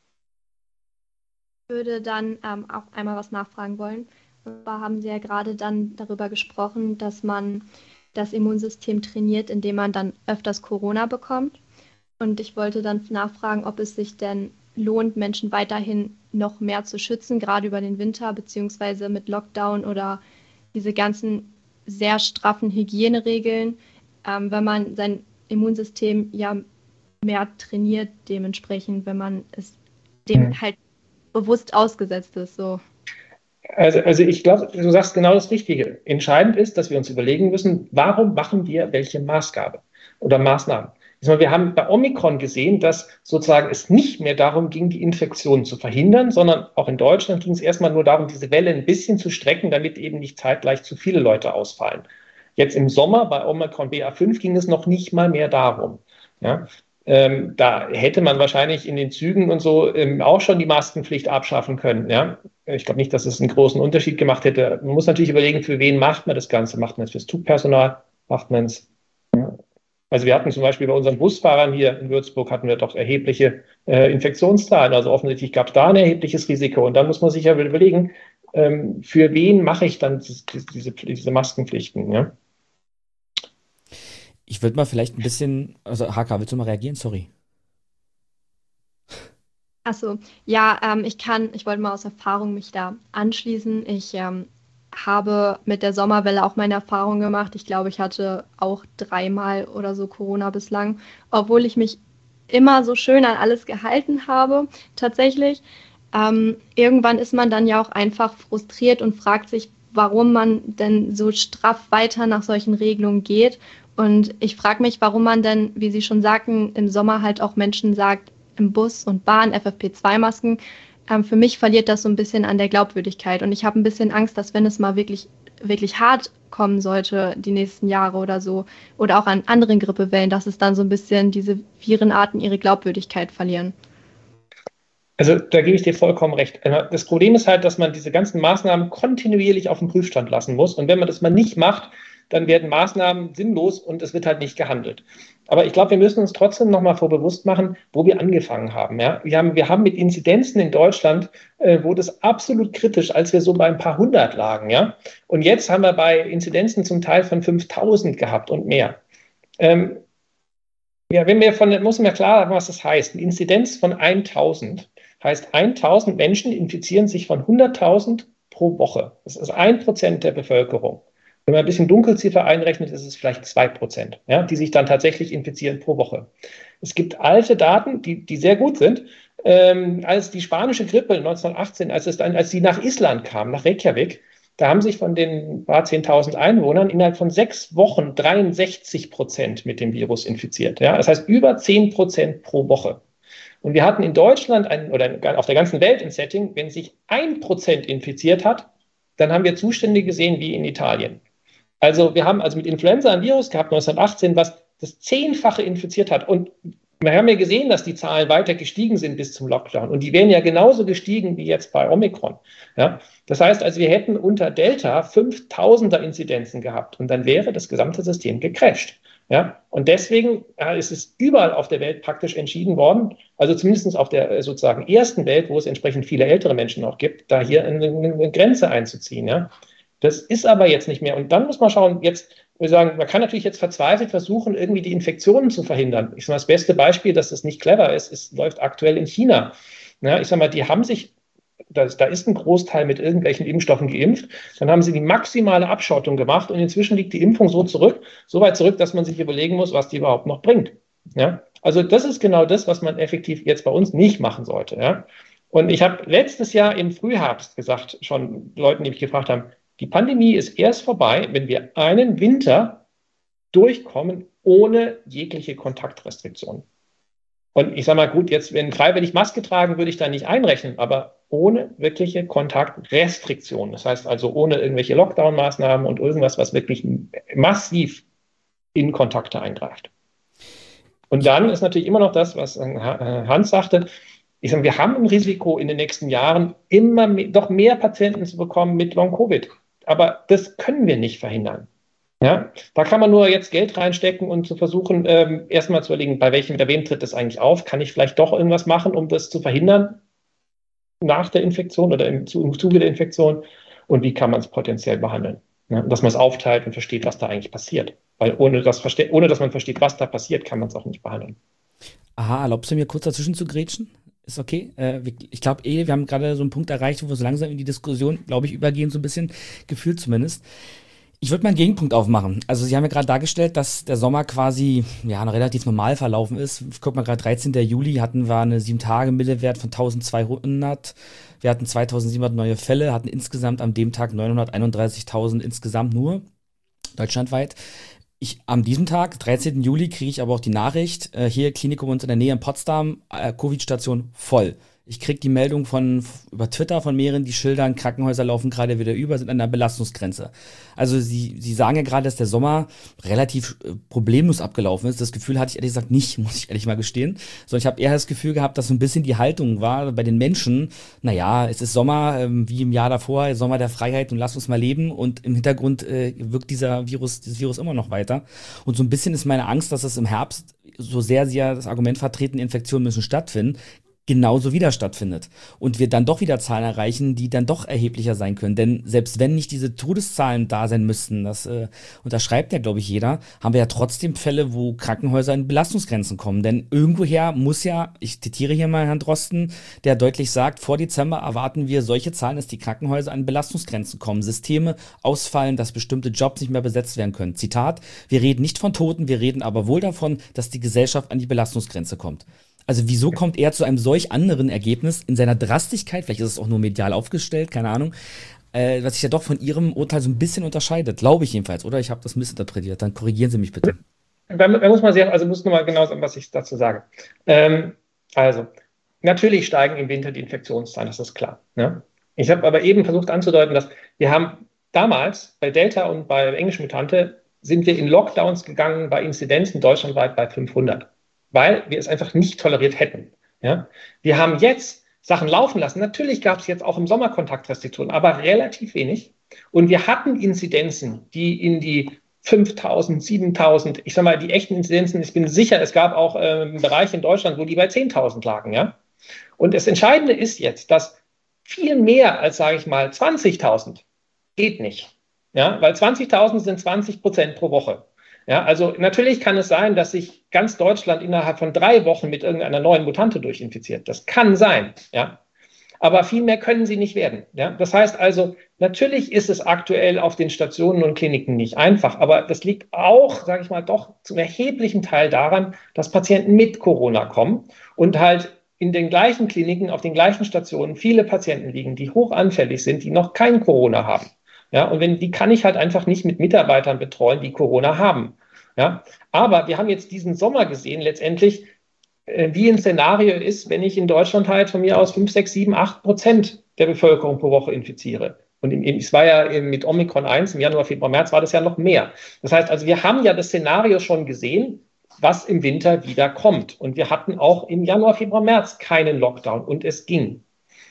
Ich würde dann ähm, auch einmal was nachfragen wollen. Und zwar haben Sie ja gerade dann darüber gesprochen, dass man das Immunsystem trainiert, indem man dann öfters Corona bekommt. Und ich wollte dann nachfragen, ob es sich denn lohnt, Menschen weiterhin noch mehr zu schützen, gerade über den Winter, beziehungsweise mit Lockdown oder diese ganzen sehr straffen Hygieneregeln, ähm, wenn man sein Immunsystem ja mehr trainiert, dementsprechend, wenn man es dem mhm. halt bewusst ausgesetzt ist. So. Also, also ich glaube, du sagst genau das Richtige. Entscheidend ist, dass wir uns überlegen müssen, warum machen wir welche Maßgabe oder Maßnahmen. Wir haben bei Omikron gesehen, dass sozusagen es nicht mehr darum ging, die Infektionen zu verhindern, sondern auch in Deutschland ging es erstmal nur darum, diese Welle ein bisschen zu strecken, damit eben nicht zeitgleich zu viele Leute ausfallen. Jetzt im Sommer bei Omikron B A fünf ging es noch nicht mal mehr darum. Ja? Ähm, da hätte man wahrscheinlich in den Zügen und so ähm, auch schon die Maskenpflicht abschaffen können. Ja? Ich glaube nicht, dass es einen großen Unterschied gemacht hätte. Man muss natürlich überlegen, für wen macht man das Ganze? Macht man es fürs Zugpersonal? Macht man es? Ja? Also wir hatten zum Beispiel bei unseren Busfahrern hier in Würzburg hatten wir doch erhebliche äh, Infektionszahlen. Also offensichtlich gab es da ein erhebliches Risiko. Und dann muss man sich ja überlegen, ähm, für wen mache ich dann diese, diese, diese Maskenpflichten? Ja? Ich würde mal vielleicht ein bisschen, also Haka, willst du mal reagieren? Sorry. Achso, ja, ähm, ich kann, ich wollte mal aus Erfahrung mich da anschließen. Ich ähm, habe mit der Sommerwelle auch meine Erfahrung gemacht. Ich glaube, ich hatte auch dreimal oder so Corona bislang, obwohl ich mich immer so schön an alles gehalten habe, tatsächlich. Ähm, irgendwann ist man dann ja auch einfach frustriert und fragt sich, warum man denn so straff weiter nach solchen Regelungen geht. Und ich frage mich, warum man denn, wie Sie schon sagten, im Sommer halt auch Menschen sagt, im Bus und Bahn F F P zwei Masken. Ähm, für mich verliert das so ein bisschen an der Glaubwürdigkeit. Und ich habe ein bisschen Angst, dass wenn es mal wirklich, wirklich hart kommen sollte, die nächsten Jahre oder so, oder auch an anderen Grippewellen, dass es dann so ein bisschen diese Virenarten ihre Glaubwürdigkeit verlieren. Also da gebe ich dir vollkommen recht. Das Problem ist halt, dass man diese ganzen Maßnahmen kontinuierlich auf den Prüfstand lassen muss. Und wenn man das mal nicht macht, dann werden Maßnahmen sinnlos und es wird halt nicht gehandelt. Aber ich glaube, wir müssen uns trotzdem noch mal vor bewusst machen, wo wir angefangen haben. Ja? Wir haben, wir haben mit Inzidenzen in Deutschland, äh, wurde es absolut kritisch, als wir so bei ein paar hundert lagen. Ja? Und jetzt haben wir bei Inzidenzen zum Teil von fünftausend gehabt und mehr. Ähm, ja, wenn wir von, muss mir klar sagen, was das heißt. Eine Inzidenz von tausend heißt, tausend Menschen infizieren sich von hunderttausend pro Woche. Das ist ein Prozent der Bevölkerung. Wenn man ein bisschen Dunkelziffer einrechnet, ist es vielleicht zwei Prozent, ja, die sich dann tatsächlich infizieren pro Woche. Es gibt alte Daten, die, die sehr gut sind. Ähm, als die spanische Grippe neunzehnhundertachtzehn, als, es dann, als sie nach Island kam, nach Reykjavik, da haben sich von den paar zehntausend Einwohnern innerhalb von sechs Wochen dreiundsechzig Prozent mit dem Virus infiziert. Ja? Das heißt über zehn Prozent pro Woche. Und wir hatten in Deutschland ein, oder auf der ganzen Welt ein Setting, wenn sich ein Prozent infiziert hat, dann haben wir Zustände gesehen wie in Italien. Also wir haben also mit Influenza ein Virus gehabt neunzehnhundertachtzehn, was das Zehnfache infiziert hat. Und wir haben ja gesehen, dass die Zahlen weiter gestiegen sind bis zum Lockdown. Und die wären ja genauso gestiegen wie jetzt bei Omikron. Ja? Das heißt also, wir hätten unter Delta fünftausender Inzidenzen gehabt. Und dann wäre das gesamte System gecrasht. Ja? Und deswegen ja, ist es überall auf der Welt praktisch entschieden worden, also zumindest auf der sozusagen ersten Welt, wo es entsprechend viele ältere Menschen auch gibt, da hier eine, eine Grenze einzuziehen. Ja? Das ist aber jetzt nicht mehr. Und dann muss man schauen, jetzt, wir sagen, man kann natürlich jetzt verzweifelt versuchen, irgendwie die Infektionen zu verhindern. Ich sage mal, das beste Beispiel, dass das nicht clever ist, ist läuft aktuell in China. Ja, ich sage mal, die haben sich, das, da ist ein Großteil mit irgendwelchen Impfstoffen geimpft, dann haben sie die maximale Abschottung gemacht und inzwischen liegt die Impfung so zurück, so weit zurück, dass man sich überlegen muss, was die überhaupt noch bringt. Ja, also das ist genau das, was man effektiv jetzt bei uns nicht machen sollte. Ja, und ich habe letztes Jahr im Frühherbst gesagt, schon Leuten, die mich gefragt haben, die Pandemie ist erst vorbei, wenn wir einen Winter durchkommen ohne jegliche Kontaktrestriktion. Und ich sage mal, gut, jetzt, wenn freiwillig Maske tragen, würde ich da nicht einrechnen, aber ohne wirkliche Kontaktrestriktion. Das heißt also ohne irgendwelche Lockdown-Maßnahmen und irgendwas, was wirklich massiv in Kontakte eingreift. Und dann ist natürlich immer noch das, was Hans sagte. Ich sage, wir haben ein Risiko in den nächsten Jahren, immer mehr, doch mehr Patienten zu bekommen mit Long-Covid. Aber das können wir nicht verhindern. Ja, da kann man nur jetzt Geld reinstecken und zu versuchen, ähm, erstmal zu überlegen, bei welchem, bei wem tritt das eigentlich auf? Kann ich vielleicht doch irgendwas machen, um das zu verhindern nach der Infektion oder im, im Zuge der Infektion? Und wie kann man es potenziell behandeln? Ja, dass man es aufteilt und versteht, was da eigentlich passiert. Weil ohne, das, ohne dass man versteht, was da passiert, kann man es auch nicht behandeln. Aha, erlaubst du mir kurz dazwischen zu grätschen? Ist okay. Äh, ich glaube eh, wir haben gerade so einen Punkt erreicht, wo wir so langsam in die Diskussion, glaube ich, übergehen, so ein bisschen, gefühlt zumindest. Ich würde mal einen Gegenpunkt aufmachen. Also Sie haben ja gerade dargestellt, dass der Sommer quasi ja noch relativ normal verlaufen ist. Guck mal, gerade dreizehnten Juli hatten wir eine sieben Tage Milde-Wert von eintausendzweihundert. Wir hatten zweitausendsiebenhundert neue Fälle, hatten insgesamt an dem Tag neunhunderteinunddreißigtausend insgesamt nur, deutschlandweit. Ich, an diesem Tag, dreizehnten Juli, kriege ich aber auch die Nachricht, äh, hier Klinikum uns in der Nähe in Potsdam, äh, Covid-Station voll. Ich kriege die Meldung von über Twitter von mehreren, die schildern, Krankenhäuser laufen gerade wieder über, sind an der Belastungsgrenze. Also sie, sie sagen ja gerade, dass der Sommer relativ äh, problemlos abgelaufen ist. Das Gefühl hatte ich ehrlich gesagt nicht, muss ich ehrlich mal gestehen. Sondern ich habe eher das Gefühl gehabt, dass so ein bisschen die Haltung war bei den Menschen, naja, es ist Sommer, ähm, wie im Jahr davor, Sommer der Freiheit und lass uns mal leben. Und im Hintergrund äh, wirkt dieser Virus, dieses Virus immer noch weiter. Und so ein bisschen ist meine Angst, dass es im Herbst, so sehr sie ja das Argument vertreten, Infektionen müssen stattfinden, genauso wieder stattfindet. Und wir dann doch wieder Zahlen erreichen, die dann doch erheblicher sein können. Denn selbst wenn nicht diese Todeszahlen da sein müssten, das äh, unterschreibt ja, glaube ich, jeder, haben wir ja trotzdem Fälle, wo Krankenhäuser in Belastungsgrenzen kommen. Denn irgendwoher muss ja, ich zitiere hier mal Herrn Drosten, der deutlich sagt, vor Dezember erwarten wir solche Zahlen, dass die Krankenhäuser an Belastungsgrenzen kommen, Systeme ausfallen, dass bestimmte Jobs nicht mehr besetzt werden können. Zitat, wir reden nicht von Toten, wir reden aber wohl davon, dass die Gesellschaft an die Belastungsgrenze kommt. Also wieso kommt er zu einem solch anderen Ergebnis in seiner Drastigkeit, vielleicht ist es auch nur medial aufgestellt, keine Ahnung, äh, was sich ja doch von Ihrem Urteil so ein bisschen unterscheidet, glaube ich jedenfalls, oder? Ich habe das missinterpretiert, dann korrigieren Sie mich bitte. Da, da muss man sehr, also muss nur mal genau sagen, was ich dazu sage. Ähm, also, natürlich steigen im Winter die Infektionszahlen, das ist klar. Ne? Ich habe aber eben versucht anzudeuten, dass wir haben damals bei Delta und bei englischen Mutante sind wir in Lockdowns gegangen bei Inzidenzen deutschlandweit bei fünfhundert. Weil wir es einfach nicht toleriert hätten. Ja? Wir haben jetzt Sachen laufen lassen. Natürlich gab es jetzt auch im Sommer Kontaktrestriktionen, aber relativ wenig. Und wir hatten Inzidenzen, die in die fünftausend, siebentausend, ich sage mal, die echten Inzidenzen, ich bin sicher, es gab auch ähm, Bereiche in Deutschland, wo die bei zehntausend lagen. Ja? Und das Entscheidende ist jetzt, dass viel mehr als, sage ich mal, zwanzigtausend geht nicht. Ja? Weil zwanzigtausend sind zwanzig Prozent pro Woche. Ja, also natürlich kann es sein, dass sich ganz Deutschland innerhalb von drei Wochen mit irgendeiner neuen Mutante durchinfiziert. Das kann sein, ja. Aber viel mehr können sie nicht werden. Ja? Das heißt also, natürlich ist es aktuell auf den Stationen und Kliniken nicht einfach, aber das liegt auch, sage ich mal, doch zum erheblichen Teil daran, dass Patienten mit Corona kommen und halt in den gleichen Kliniken, auf den gleichen Stationen viele Patienten liegen, die hochanfällig sind, die noch kein Corona haben. Ja, und wenn, die kann ich halt einfach nicht mit Mitarbeitern betreuen, die Corona haben. Ja, aber wir haben jetzt diesen Sommer gesehen, letztendlich, äh, wie ein Szenario ist, wenn ich in Deutschland halt von mir aus fünf, sechs, sieben, acht Prozent der Bevölkerung pro Woche infiziere. Und im, es war ja mit Omikron eins im Januar, Februar, März war das ja noch mehr. Das heißt also, wir haben ja das Szenario schon gesehen, was im Winter wieder kommt. Und wir hatten auch im Januar, Februar, März keinen Lockdown und es ging.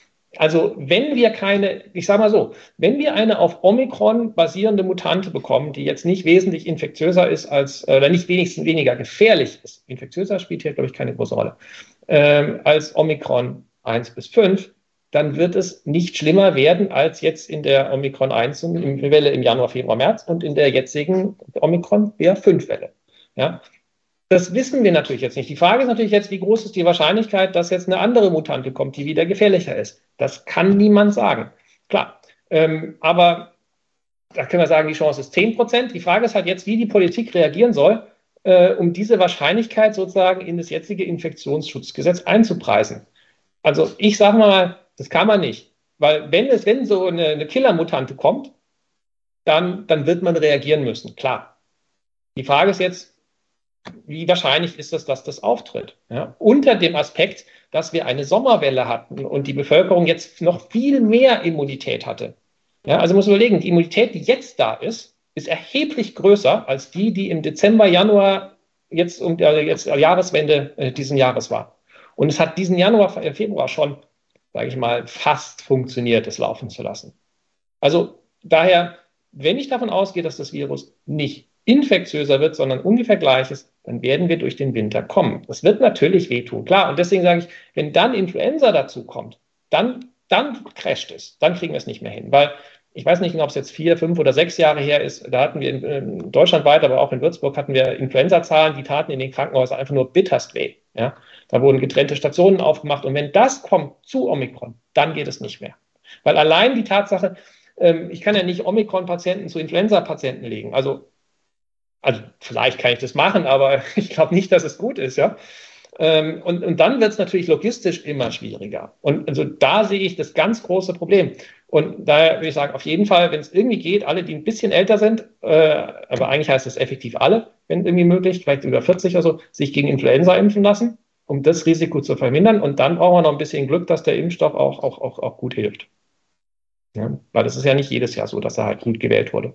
Also wenn wir keine, ich sage mal so, wenn wir eine auf Omikron basierende Mutante bekommen, die jetzt nicht wesentlich infektiöser ist als, oder nicht wenigstens weniger gefährlich ist, infektiöser spielt hier, glaube ich, keine große Rolle, ähm, als Omikron eins bis fünf, dann wird es nicht schlimmer werden als jetzt in der Omikron eins Welle im Januar, Februar, März und in der jetzigen Omikron B A fünf Welle. Ja? Das wissen wir natürlich jetzt nicht. Die Frage ist natürlich jetzt, wie groß ist die Wahrscheinlichkeit, dass jetzt eine andere Mutante kommt, die wieder gefährlicher ist. Das kann niemand sagen. Klar, ähm, aber da können wir sagen, die Chance ist zehn Prozent. Die Frage ist halt jetzt, wie die Politik reagieren soll, äh, um diese Wahrscheinlichkeit sozusagen in das jetzige Infektionsschutzgesetz einzupreisen. Also ich sage mal, das kann man nicht. Weil wenn es, wenn so eine, eine Killer-Mutante kommt, dann, dann wird man reagieren müssen, klar. Die Frage ist jetzt, wie wahrscheinlich ist es, dass das auftritt? Ja? Unter dem Aspekt, dass wir eine Sommerwelle hatten und die Bevölkerung jetzt noch viel mehr Immunität hatte. Ja, also muss man überlegen, die Immunität, die jetzt da ist, ist erheblich größer als die, die im Dezember, Januar, jetzt um der jetzt Jahreswende äh, diesen Jahres war. Und es hat diesen Januar, Februar schon, sage ich mal, fast funktioniert, es laufen zu lassen. Also daher wenn ich davon ausgehe, dass das Virus nicht infektiöser wird, sondern ungefähr gleich ist, dann werden wir durch den Winter kommen. Das wird natürlich wehtun, klar. Und deswegen sage ich, wenn dann Influenza dazu kommt, dann, dann crasht es. Dann kriegen wir es nicht mehr hin. Weil ich weiß nicht, ob es jetzt vier, fünf oder sechs Jahre her ist. Da hatten wir in, in deutschlandweit, aber auch in Würzburg hatten wir Influenza-Zahlen, die taten in den Krankenhäusern einfach nur bitterst weh. Ja? Da wurden getrennte Stationen aufgemacht. Und wenn das kommt zu Omikron, dann geht es nicht mehr. Weil allein die Tatsache, ähm, ich kann ja nicht Omikron-Patienten zu Influenza-Patienten legen. Also, also vielleicht kann ich das machen, aber ich glaube nicht, dass es gut ist. Ja? Ähm, und, und dann wird es natürlich logistisch immer schwieriger. Und also da sehe ich das ganz große Problem. Und daher würde ich sagen, auf jeden Fall, wenn es irgendwie geht, alle, die ein bisschen älter sind, äh, aber eigentlich heißt es effektiv alle, wenn irgendwie möglich, vielleicht über vierzig oder so, sich gegen Influenza impfen lassen, um das Risiko zu vermindern. Und dann brauchen wir noch ein bisschen Glück, dass der Impfstoff auch, auch, auch, auch gut hilft. Ja, weil das ist ja nicht jedes Jahr so, dass er halt gut gewählt wurde.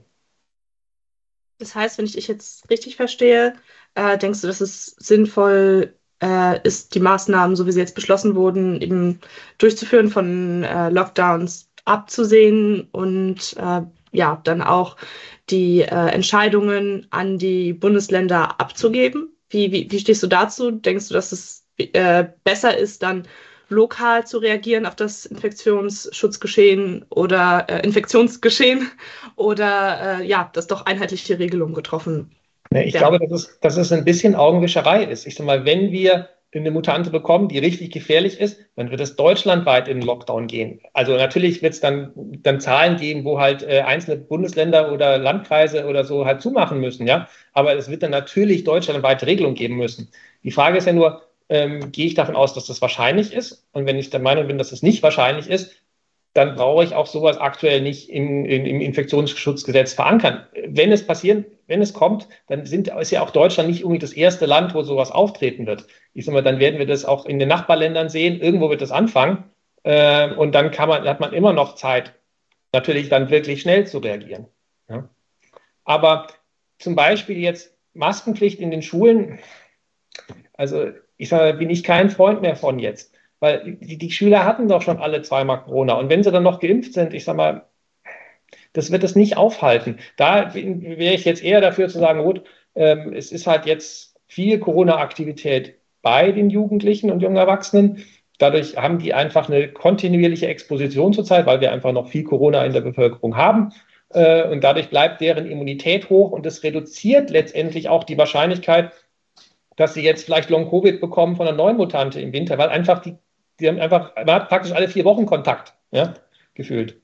Das heißt, wenn ich dich jetzt richtig verstehe, äh, denkst du, dass es sinnvoll äh, ist, die Maßnahmen, so wie sie jetzt beschlossen wurden, eben durchzuführen, von äh, Lockdowns abzusehen und äh, ja, dann auch die äh, Entscheidungen an die Bundesländer abzugeben? Wie, wie, wie stehst du dazu? Denkst du, dass es äh, besser ist, dann lokal zu reagieren auf das Infektionsschutzgeschehen oder äh, Infektionsgeschehen oder äh, ja, dass doch einheitliche Regelungen getroffen werden? Ich glaube, dass es, dass es ein bisschen Augenwischerei ist. Ich sag mal, wenn wir eine Mutante bekommen, die richtig gefährlich ist, dann wird es deutschlandweit in den Lockdown gehen. Also natürlich wird es dann, dann Zahlen geben, wo halt äh, einzelne Bundesländer oder Landkreise oder so halt zumachen müssen, ja. Aber es wird dann natürlich deutschlandweite Regelungen geben müssen. Die Frage ist ja nur, ähm, gehe ich davon aus, dass das wahrscheinlich ist? Und wenn ich der Meinung bin, dass es nicht wahrscheinlich ist, dann brauche ich auch sowas aktuell nicht im, im, im Infektionsschutzgesetz verankern. Wenn es passieren, wenn es kommt, dann sind, ist ja auch Deutschland nicht unbedingt das erste Land, wo sowas auftreten wird. Ich sag mal, dann werden wir das auch in den Nachbarländern sehen. Irgendwo wird das anfangen. Äh, und dann kann man, hat man immer noch Zeit, natürlich dann wirklich schnell zu reagieren. Ja. Aber zum Beispiel jetzt Maskenpflicht in den Schulen. Also ich sage, bin ich kein Freund mehr von jetzt. Weil die, die Schüler hatten doch schon alle zweimal Corona. Und wenn sie dann noch geimpft sind, ich sage mal, das wird es nicht aufhalten. Da wäre ich jetzt eher dafür zu sagen, gut, ähm, es ist halt jetzt viel Corona-Aktivität bei den Jugendlichen und jungen Erwachsenen. Dadurch haben die einfach eine kontinuierliche Exposition zurzeit, weil wir einfach noch viel Corona in der Bevölkerung haben. Äh, und dadurch bleibt deren Immunität hoch und das reduziert letztendlich auch die Wahrscheinlichkeit, dass sie jetzt vielleicht Long-Covid bekommen von einer neuen Mutante im Winter, weil einfach die, die haben einfach, man hat praktisch alle vier Wochen Kontakt, ja, gefühlt.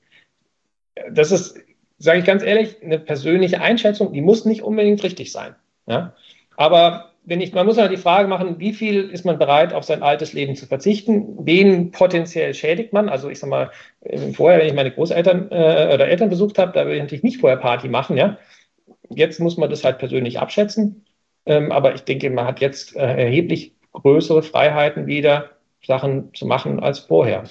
Das ist, sage ich ganz ehrlich, eine persönliche Einschätzung, die muss nicht unbedingt richtig sein, ja. Aber wenn ich, man muss ja die Frage machen, wie viel ist man bereit, auf sein altes Leben zu verzichten? Wen potenziell schädigt man? Also ich sag mal, vorher, wenn ich meine Großeltern äh, oder Eltern besucht habe, da will ich natürlich nicht vorher Party machen, ja. Jetzt muss man das halt persönlich abschätzen. Ähm, aber ich denke, man hat jetzt äh, erheblich größere Freiheiten wieder, Sachen zu machen als vorher.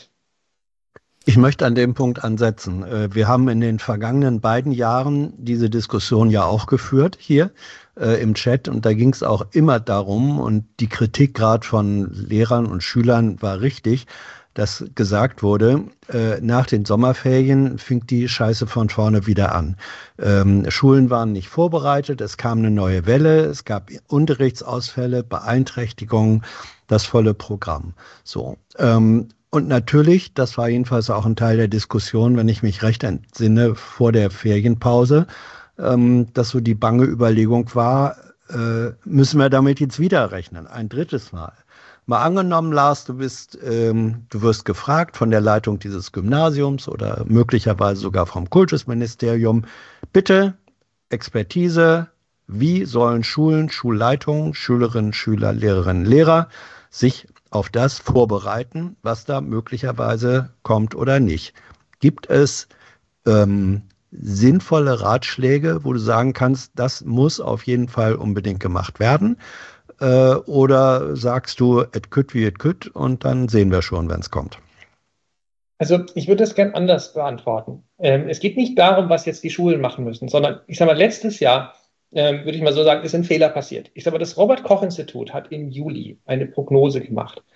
Ich möchte an dem Punkt ansetzen. Wir haben in den vergangenen beiden Jahren diese Diskussion ja auch geführt hier äh, im Chat und da ging es auch immer darum und die Kritik gerade von Lehrern und Schülern war richtig, dass gesagt wurde, äh, nach den Sommerferien fing die Scheiße von vorne wieder an. Ähm, Schulen waren nicht vorbereitet, es kam eine neue Welle, es gab Unterrichtsausfälle, Beeinträchtigungen, das volle Programm. So. Ähm, Und natürlich, das war jedenfalls auch ein Teil der Diskussion, wenn ich mich recht entsinne, vor der Ferienpause, ähm, dass so die bange Überlegung war, äh, müssen wir damit jetzt wieder rechnen, ein drittes Mal. Mal angenommen, Lars, du bist, ähm, du wirst gefragt von der Leitung dieses Gymnasiums oder möglicherweise sogar vom Kultusministerium, bitte Expertise, wie sollen Schulen, Schulleitungen, Schülerinnen, Schüler, Lehrerinnen, Lehrer sich auf das vorbereiten, was da möglicherweise kommt oder nicht. Gibt es ähm, sinnvolle Ratschläge, wo du sagen kannst, das muss auf jeden Fall unbedingt gemacht werden? Äh, oder sagst du, et kütt wie et kütt und dann sehen wir schon, wenn es kommt? Also ich würde das gern anders beantworten. Ähm, es geht nicht darum, was jetzt die Schulen machen müssen, sondern ich sage mal, letztes Jahr Ähm, würde ich mal so sagen, ist ein Fehler passiert. Ich sage mal, das Robert-Koch-Institut hat im Juli eine Prognose gemacht.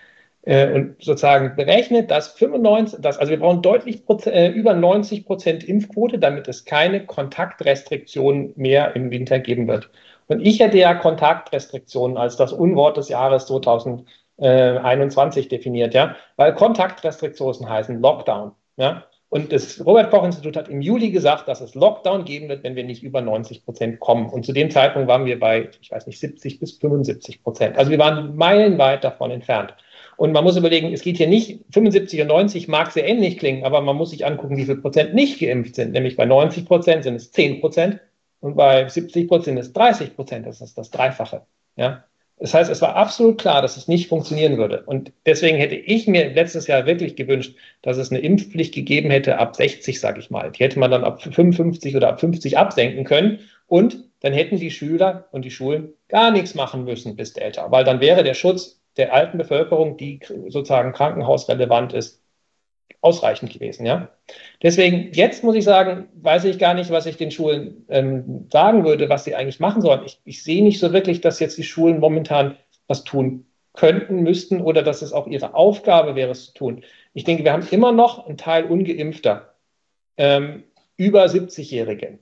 äh, und sozusagen berechnet, dass fünfundneunzig, dass, also wir brauchen deutlich äh, über neunzig Prozent Impfquote, damit es keine Kontaktrestriktionen mehr im Winter geben wird. Und ich hätte ja Kontaktrestriktionen als das Unwort des Jahres zweitausendeinundzwanzig definiert, ja, weil Kontaktrestriktionen heißen Lockdown, ja. Und das Robert-Koch-Institut hat im Juli gesagt, dass es Lockdown geben wird, wenn wir nicht über neunzig Prozent kommen. Und zu dem Zeitpunkt waren wir bei, ich weiß nicht, siebzig bis fünfundsiebzig Prozent. Also wir waren meilenweit davon entfernt. Und man muss überlegen, es geht hier nicht, fünfundsiebzig und neunzig mag sehr ähnlich klingen, aber man muss sich angucken, wie viel Prozent nicht geimpft sind. Nämlich bei neunzig Prozent sind es zehn Prozent und bei siebzig Prozent sind es dreißig Prozent. Das ist das Dreifache. Ja? Das heißt, es war absolut klar, dass es nicht funktionieren würde. Und deswegen hätte ich mir letztes Jahr wirklich gewünscht, dass es eine Impfpflicht gegeben hätte ab sechzig, sage ich mal. Die hätte man dann ab fünfundfünfzig oder ab fünfzig absenken können. Und dann hätten die Schüler und die Schulen gar nichts machen müssen bis älter. Weil dann wäre der Schutz der alten Bevölkerung, die sozusagen krankenhausrelevant ist, ausreichend gewesen. Ja? Deswegen, jetzt muss ich sagen, weiß ich gar nicht, was ich den Schulen ähm, sagen würde, was sie eigentlich machen sollen. Ich, ich sehe nicht so wirklich, dass jetzt die Schulen momentan was tun könnten, müssten oder dass es auch ihre Aufgabe wäre, es zu tun. Ich denke, wir haben immer noch einen Teil Ungeimpfter, ähm, über siebzig-Jährige.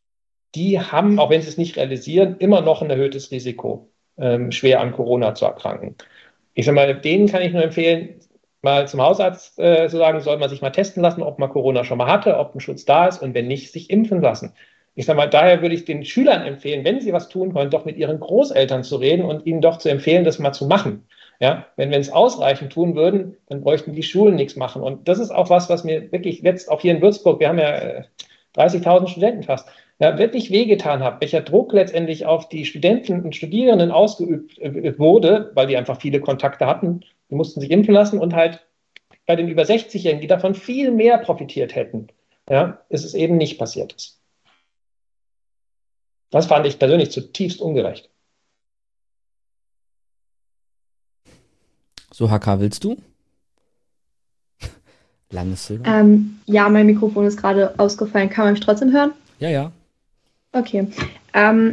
Die haben, auch wenn sie es nicht realisieren, immer noch ein erhöhtes Risiko, ähm, schwer an Corona zu erkranken. Ich sage mal, denen kann ich nur empfehlen, mal zum Hausarzt äh, zu sagen, soll man sich mal testen lassen, ob man Corona schon mal hatte, ob ein Schutz da ist und wenn nicht, sich impfen lassen. Ich sage mal, daher würde ich den Schülern empfehlen, wenn sie was tun können, doch mit ihren Großeltern zu reden und ihnen doch zu empfehlen, das mal zu machen. Ja, wenn wir es ausreichend tun würden, dann bräuchten die Schulen nichts machen. Und das ist auch was, was mir wirklich jetzt auch hier in Würzburg, wir haben ja äh, dreißigtausend Studenten fast, ja, wirklich wehgetan hat, welcher Druck letztendlich auf die Studenten und Studierenden ausgeübt äh, wurde, weil die einfach viele Kontakte hatten. Die mussten sich impfen lassen und halt bei den über sechzig-Jährigen, die davon viel mehr profitiert hätten, ja, ist es eben nicht passiert ist. Das fand ich persönlich zutiefst ungerecht. So, H K, willst du? Langes Zögern. Ähm, ja, mein Mikrofon ist gerade ausgefallen. Kann man mich trotzdem hören? Ja, ja. Okay. Ähm,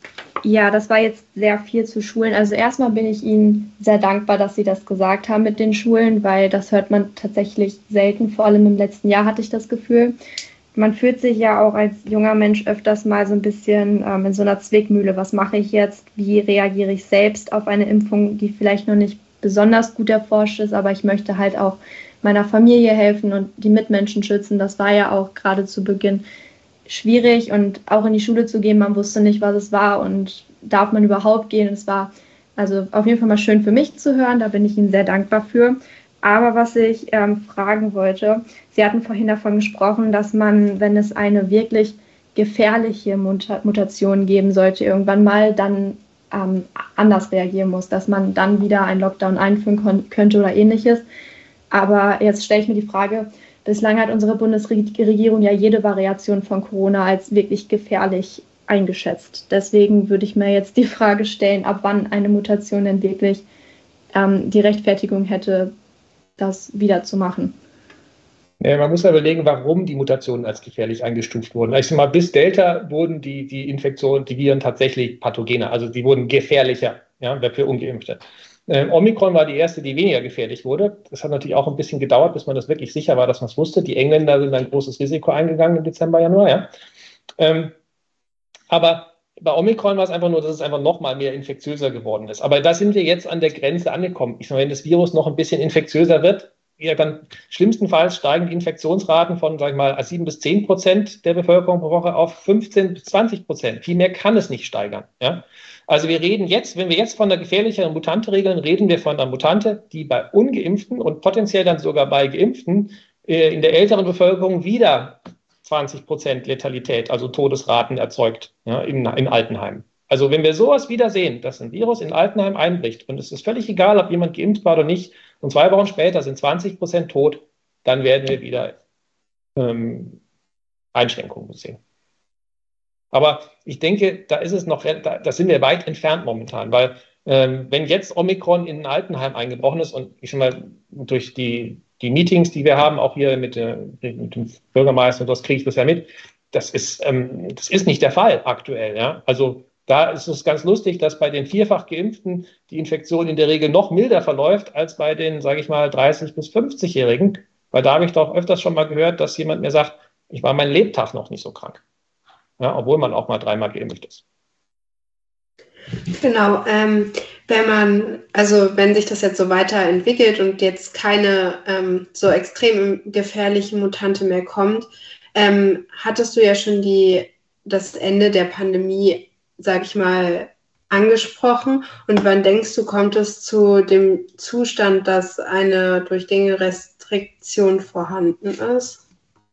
ja, das war jetzt sehr viel zu Schulen. Also erstmal bin ich Ihnen sehr dankbar, dass Sie das gesagt haben mit den Schulen, weil das hört man tatsächlich selten. Vor allem im letzten Jahr hatte ich das Gefühl. Man fühlt sich ja auch als junger Mensch öfters mal so ein bisschen ähm, in so einer Zwickmühle. Was mache ich jetzt? Wie reagiere ich selbst auf eine Impfung, die vielleicht noch nicht besonders gut erforscht ist, aber ich möchte halt auch meiner Familie helfen und die Mitmenschen schützen. Das war ja auch gerade zu Beginn schwierig und auch in die Schule zu gehen, man wusste nicht, was es war und darf man überhaupt gehen. Es war also auf jeden Fall mal schön für mich zu hören, da bin ich Ihnen sehr dankbar für. Aber was ich ähm, fragen wollte, Sie hatten vorhin davon gesprochen, dass man, wenn es eine wirklich gefährliche Muta- Mutation geben sollte, irgendwann mal dann ähm, anders reagieren muss, dass man dann wieder einen Lockdown einführen kon- könnte oder ähnliches. Aber jetzt stelle ich mir die Frage, bislang hat unsere Bundesregierung ja jede Variation von Corona als wirklich gefährlich eingeschätzt. Deswegen würde ich mir jetzt die Frage stellen, ab wann eine Mutation denn wirklich ähm, die Rechtfertigung hätte, das wieder zu machen. Ja, man muss ja überlegen, warum die Mutationen als gefährlich eingestuft wurden. Ich sag mal, bis Delta wurden die, die Infektionen, die Viren tatsächlich pathogener, also die wurden gefährlicher, ja, für Ungeimpfte. Ähm, Omikron war die erste, die weniger gefährlich wurde. Das hat natürlich auch ein bisschen gedauert, bis man das wirklich sicher war, dass man es wusste. Die Engländer sind ein großes Risiko eingegangen im Dezember, Januar. Ja. Ähm, aber bei Omikron war es einfach nur, dass es einfach noch mal mehr infektiöser geworden ist. Aber da sind wir jetzt an der Grenze angekommen. Ich sage, wenn das Virus noch ein bisschen infektiöser wird, ja, dann schlimmstenfalls steigen die Infektionsraten von, sag ich mal, sieben bis zehn Prozent der Bevölkerung pro Woche auf fünfzehn bis zwanzig Prozent. Viel mehr kann es nicht steigern. Ja? Also wir reden jetzt, wenn wir jetzt von der gefährlicheren Mutante regeln, reden wir von einer Mutante, die bei Ungeimpften und potenziell dann sogar bei Geimpften äh, in der älteren Bevölkerung wieder zwanzig Prozent Letalität, also Todesraten erzeugt, ja, in, in Altenheimen. Also wenn wir sowas wieder sehen, dass ein Virus in Altenheim einbricht und es ist völlig egal, ob jemand geimpft war oder nicht, und zwei Wochen später sind zwanzig Prozent tot, dann werden wir wieder ähm, Einschränkungen sehen. Aber ich denke, da ist es noch, da, da sind wir weit entfernt momentan, weil ähm, wenn jetzt Omikron in ein Altenheim eingebrochen ist und ich sag mal, durch die, die Meetings, die wir haben, auch hier mit, äh, mit dem Bürgermeister, und das kriege ich bisher mit, das ist, ähm, das ist nicht der Fall aktuell. Ja? Also Da ist es ganz lustig, dass bei den vierfach Geimpften die Infektion in der Regel noch milder verläuft als bei den, sage ich mal, dreißig- bis fünfzigjährigen. Weil da habe ich doch öfters schon mal gehört, dass jemand mir sagt, ich war meinen Lebtag noch nicht so krank. Ja, obwohl man auch mal dreimal geimpft ist. Genau, ähm, wenn man, also wenn sich das jetzt so weiterentwickelt und jetzt keine ähm, so extrem gefährliche Mutante mehr kommt, ähm, hattest du ja schon die, das Ende der Pandemie, sag ich mal, angesprochen. Und wann denkst du, kommt es zu dem Zustand, dass eine durchgängige Restriktion vorhanden ist?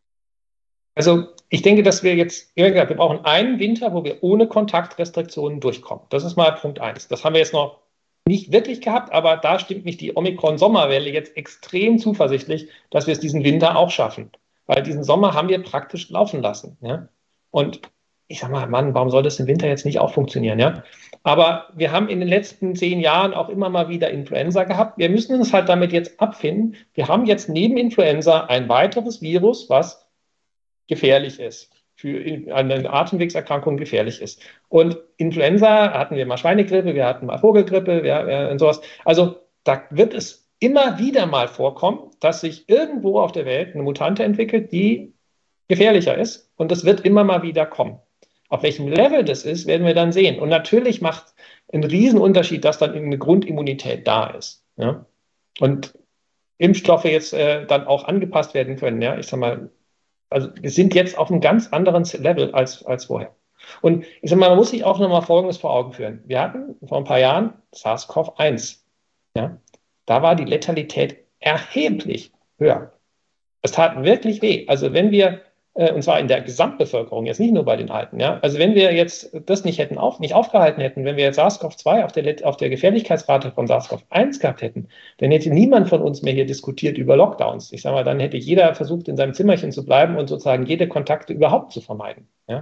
Also ich denke, dass wir jetzt, wie gesagt, wir brauchen einen Winter, wo wir ohne Kontaktrestriktionen durchkommen. Das ist mal Punkt eins. Das haben wir jetzt noch nicht wirklich gehabt, aber da stimmt mich die Omikron-Sommerwelle jetzt extrem zuversichtlich, dass wir es diesen Winter auch schaffen. Weil diesen Sommer haben wir praktisch laufen lassen. Ja? Und ich sag mal, Mann, warum soll das im Winter jetzt nicht auch funktionieren? Ja? Aber wir haben in den letzten zehn Jahren auch immer mal wieder Influenza gehabt. Wir müssen uns halt damit jetzt abfinden. Wir haben jetzt neben Influenza ein weiteres Virus, was gefährlich ist, für eine Atemwegserkrankung gefährlich ist. Und Influenza hatten wir mal Schweinegrippe, wir hatten mal Vogelgrippe, wir, wir, und sowas. Also da wird es immer wieder mal vorkommen, dass sich irgendwo auf der Welt eine Mutante entwickelt, die gefährlicher ist. Und das wird immer mal wieder kommen. Auf welchem Level das ist, werden wir dann sehen. Und natürlich macht einen Riesenunterschied, dass dann eine Grundimmunität da ist. Ja? Und Impfstoffe jetzt äh, dann auch angepasst werden können. Ja? Ich sag mal, also wir sind jetzt auf einem ganz anderen Level als, als vorher. Und ich sag mal, man muss sich auch nochmal Folgendes vor Augen führen. Wir hatten vor ein paar Jahren SARS-CoV eins. Ja? Da war die Letalität erheblich höher. Es tat wirklich weh. Also wenn wir, äh, und zwar in der Gesamtbevölkerung, jetzt nicht nur bei den Alten, ja, also wenn wir jetzt das nicht hätten auf, nicht aufgehalten hätten, wenn wir jetzt SARS-CoV zwei auf der, auf der Gefährlichkeitsrate von SARS-CoV eins gehabt hätten, dann hätte niemand von uns mehr hier diskutiert über Lockdowns. Ich sage mal, dann hätte jeder versucht, in seinem Zimmerchen zu bleiben und sozusagen jede Kontakte überhaupt zu vermeiden. Ja.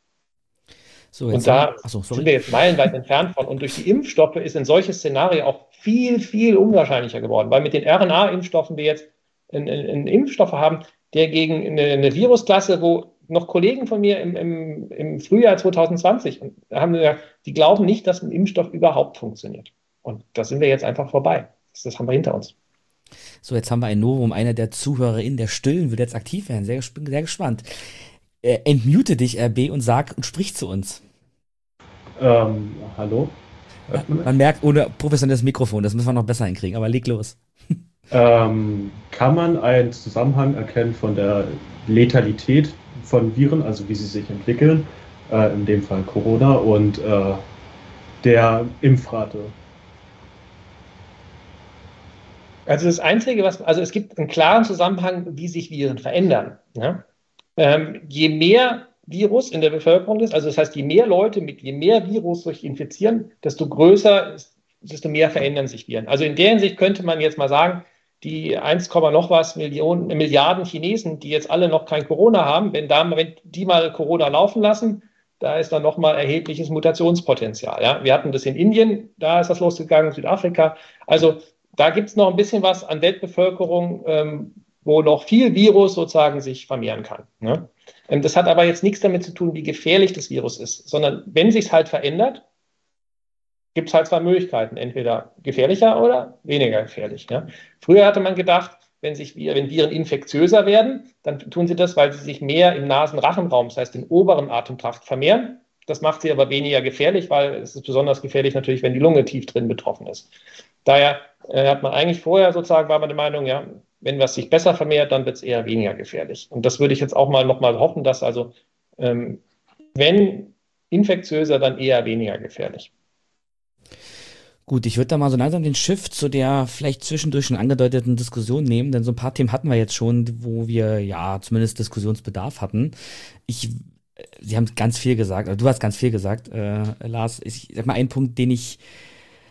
So, und da Achso, sind wir jetzt meilenweit entfernt von. Und durch die Impfstoffe ist ein solches Szenario auch viel, viel unwahrscheinlicher geworden, weil mit den R N A-Impfstoffen wir jetzt einen, einen Impfstoff haben, der gegen eine, eine Virusklasse, wo noch Kollegen von mir im, im, im Frühjahr zwanzig zwanzig haben gesagt, die glauben nicht, dass ein Impfstoff überhaupt funktioniert. Und da sind wir jetzt einfach vorbei. Das, das haben wir hinter uns. So, jetzt haben wir ein Novum. Einer der ZuhörerInnen der Stillen wird jetzt aktiv werden. Sehr, bin sehr gespannt. Äh, entmute dich, R B, und sag und sprich zu uns. Ähm, hallo? Man, man merkt, ohne professionelles Mikrofon, das müssen wir noch besser hinkriegen, aber leg los. Ähm, kann man einen Zusammenhang erkennen von der Letalität von Viren, also wie sie sich entwickeln, äh, in dem Fall Corona, und äh, der Impfrate? Also das Einzige, was, also es gibt einen klaren Zusammenhang, wie sich Viren verändern. Ja? Ähm, je mehr Virus in der Bevölkerung ist, also das heißt, je mehr Leute mit je mehr Virus sich infizieren, desto größer, desto mehr verändern sich Viren. Also in der Hinsicht könnte man jetzt mal sagen, die eins, noch was Millionen, Milliarden Chinesen, die jetzt alle noch kein Corona haben, wenn, da, wenn die mal Corona laufen lassen, da ist dann nochmal erhebliches Mutationspotenzial. Ja? Wir hatten das in Indien, da ist das losgegangen, Südafrika. Also da gibt es noch ein bisschen was an Weltbevölkerung, ähm, wo noch viel Virus sozusagen sich vermehren kann. Ne? Ähm, das hat aber jetzt nichts damit zu tun, wie gefährlich das Virus ist, sondern wenn sich es halt verändert, gibt es halt zwei Möglichkeiten, entweder gefährlicher oder weniger gefährlich. Ja? Früher hatte man gedacht, wenn, sich, wenn Viren infektiöser werden, dann tun sie das, weil sie sich mehr im Nasen-Rachenraum, das heißt im oberen Atemtrakt, vermehren. Das macht sie aber weniger gefährlich, weil es ist besonders gefährlich natürlich, wenn die Lunge tief drin betroffen ist. Daher äh, hat man eigentlich vorher sozusagen, war man der Meinung, ja, wenn was sich besser vermehrt, dann wird es eher weniger gefährlich. Und das würde ich jetzt auch mal nochmal hoffen, dass also, ähm, wenn infektiöser, dann eher weniger gefährlich. Gut, ich würde da mal so langsam den Shift zu der vielleicht zwischendurch schon angedeuteten Diskussion nehmen, denn so ein paar Themen hatten wir jetzt schon, wo wir ja zumindest Diskussionsbedarf hatten. Ich, Sie haben ganz viel gesagt, also du hast ganz viel gesagt, äh, Lars. Ich sag mal, ein Punkt, den ich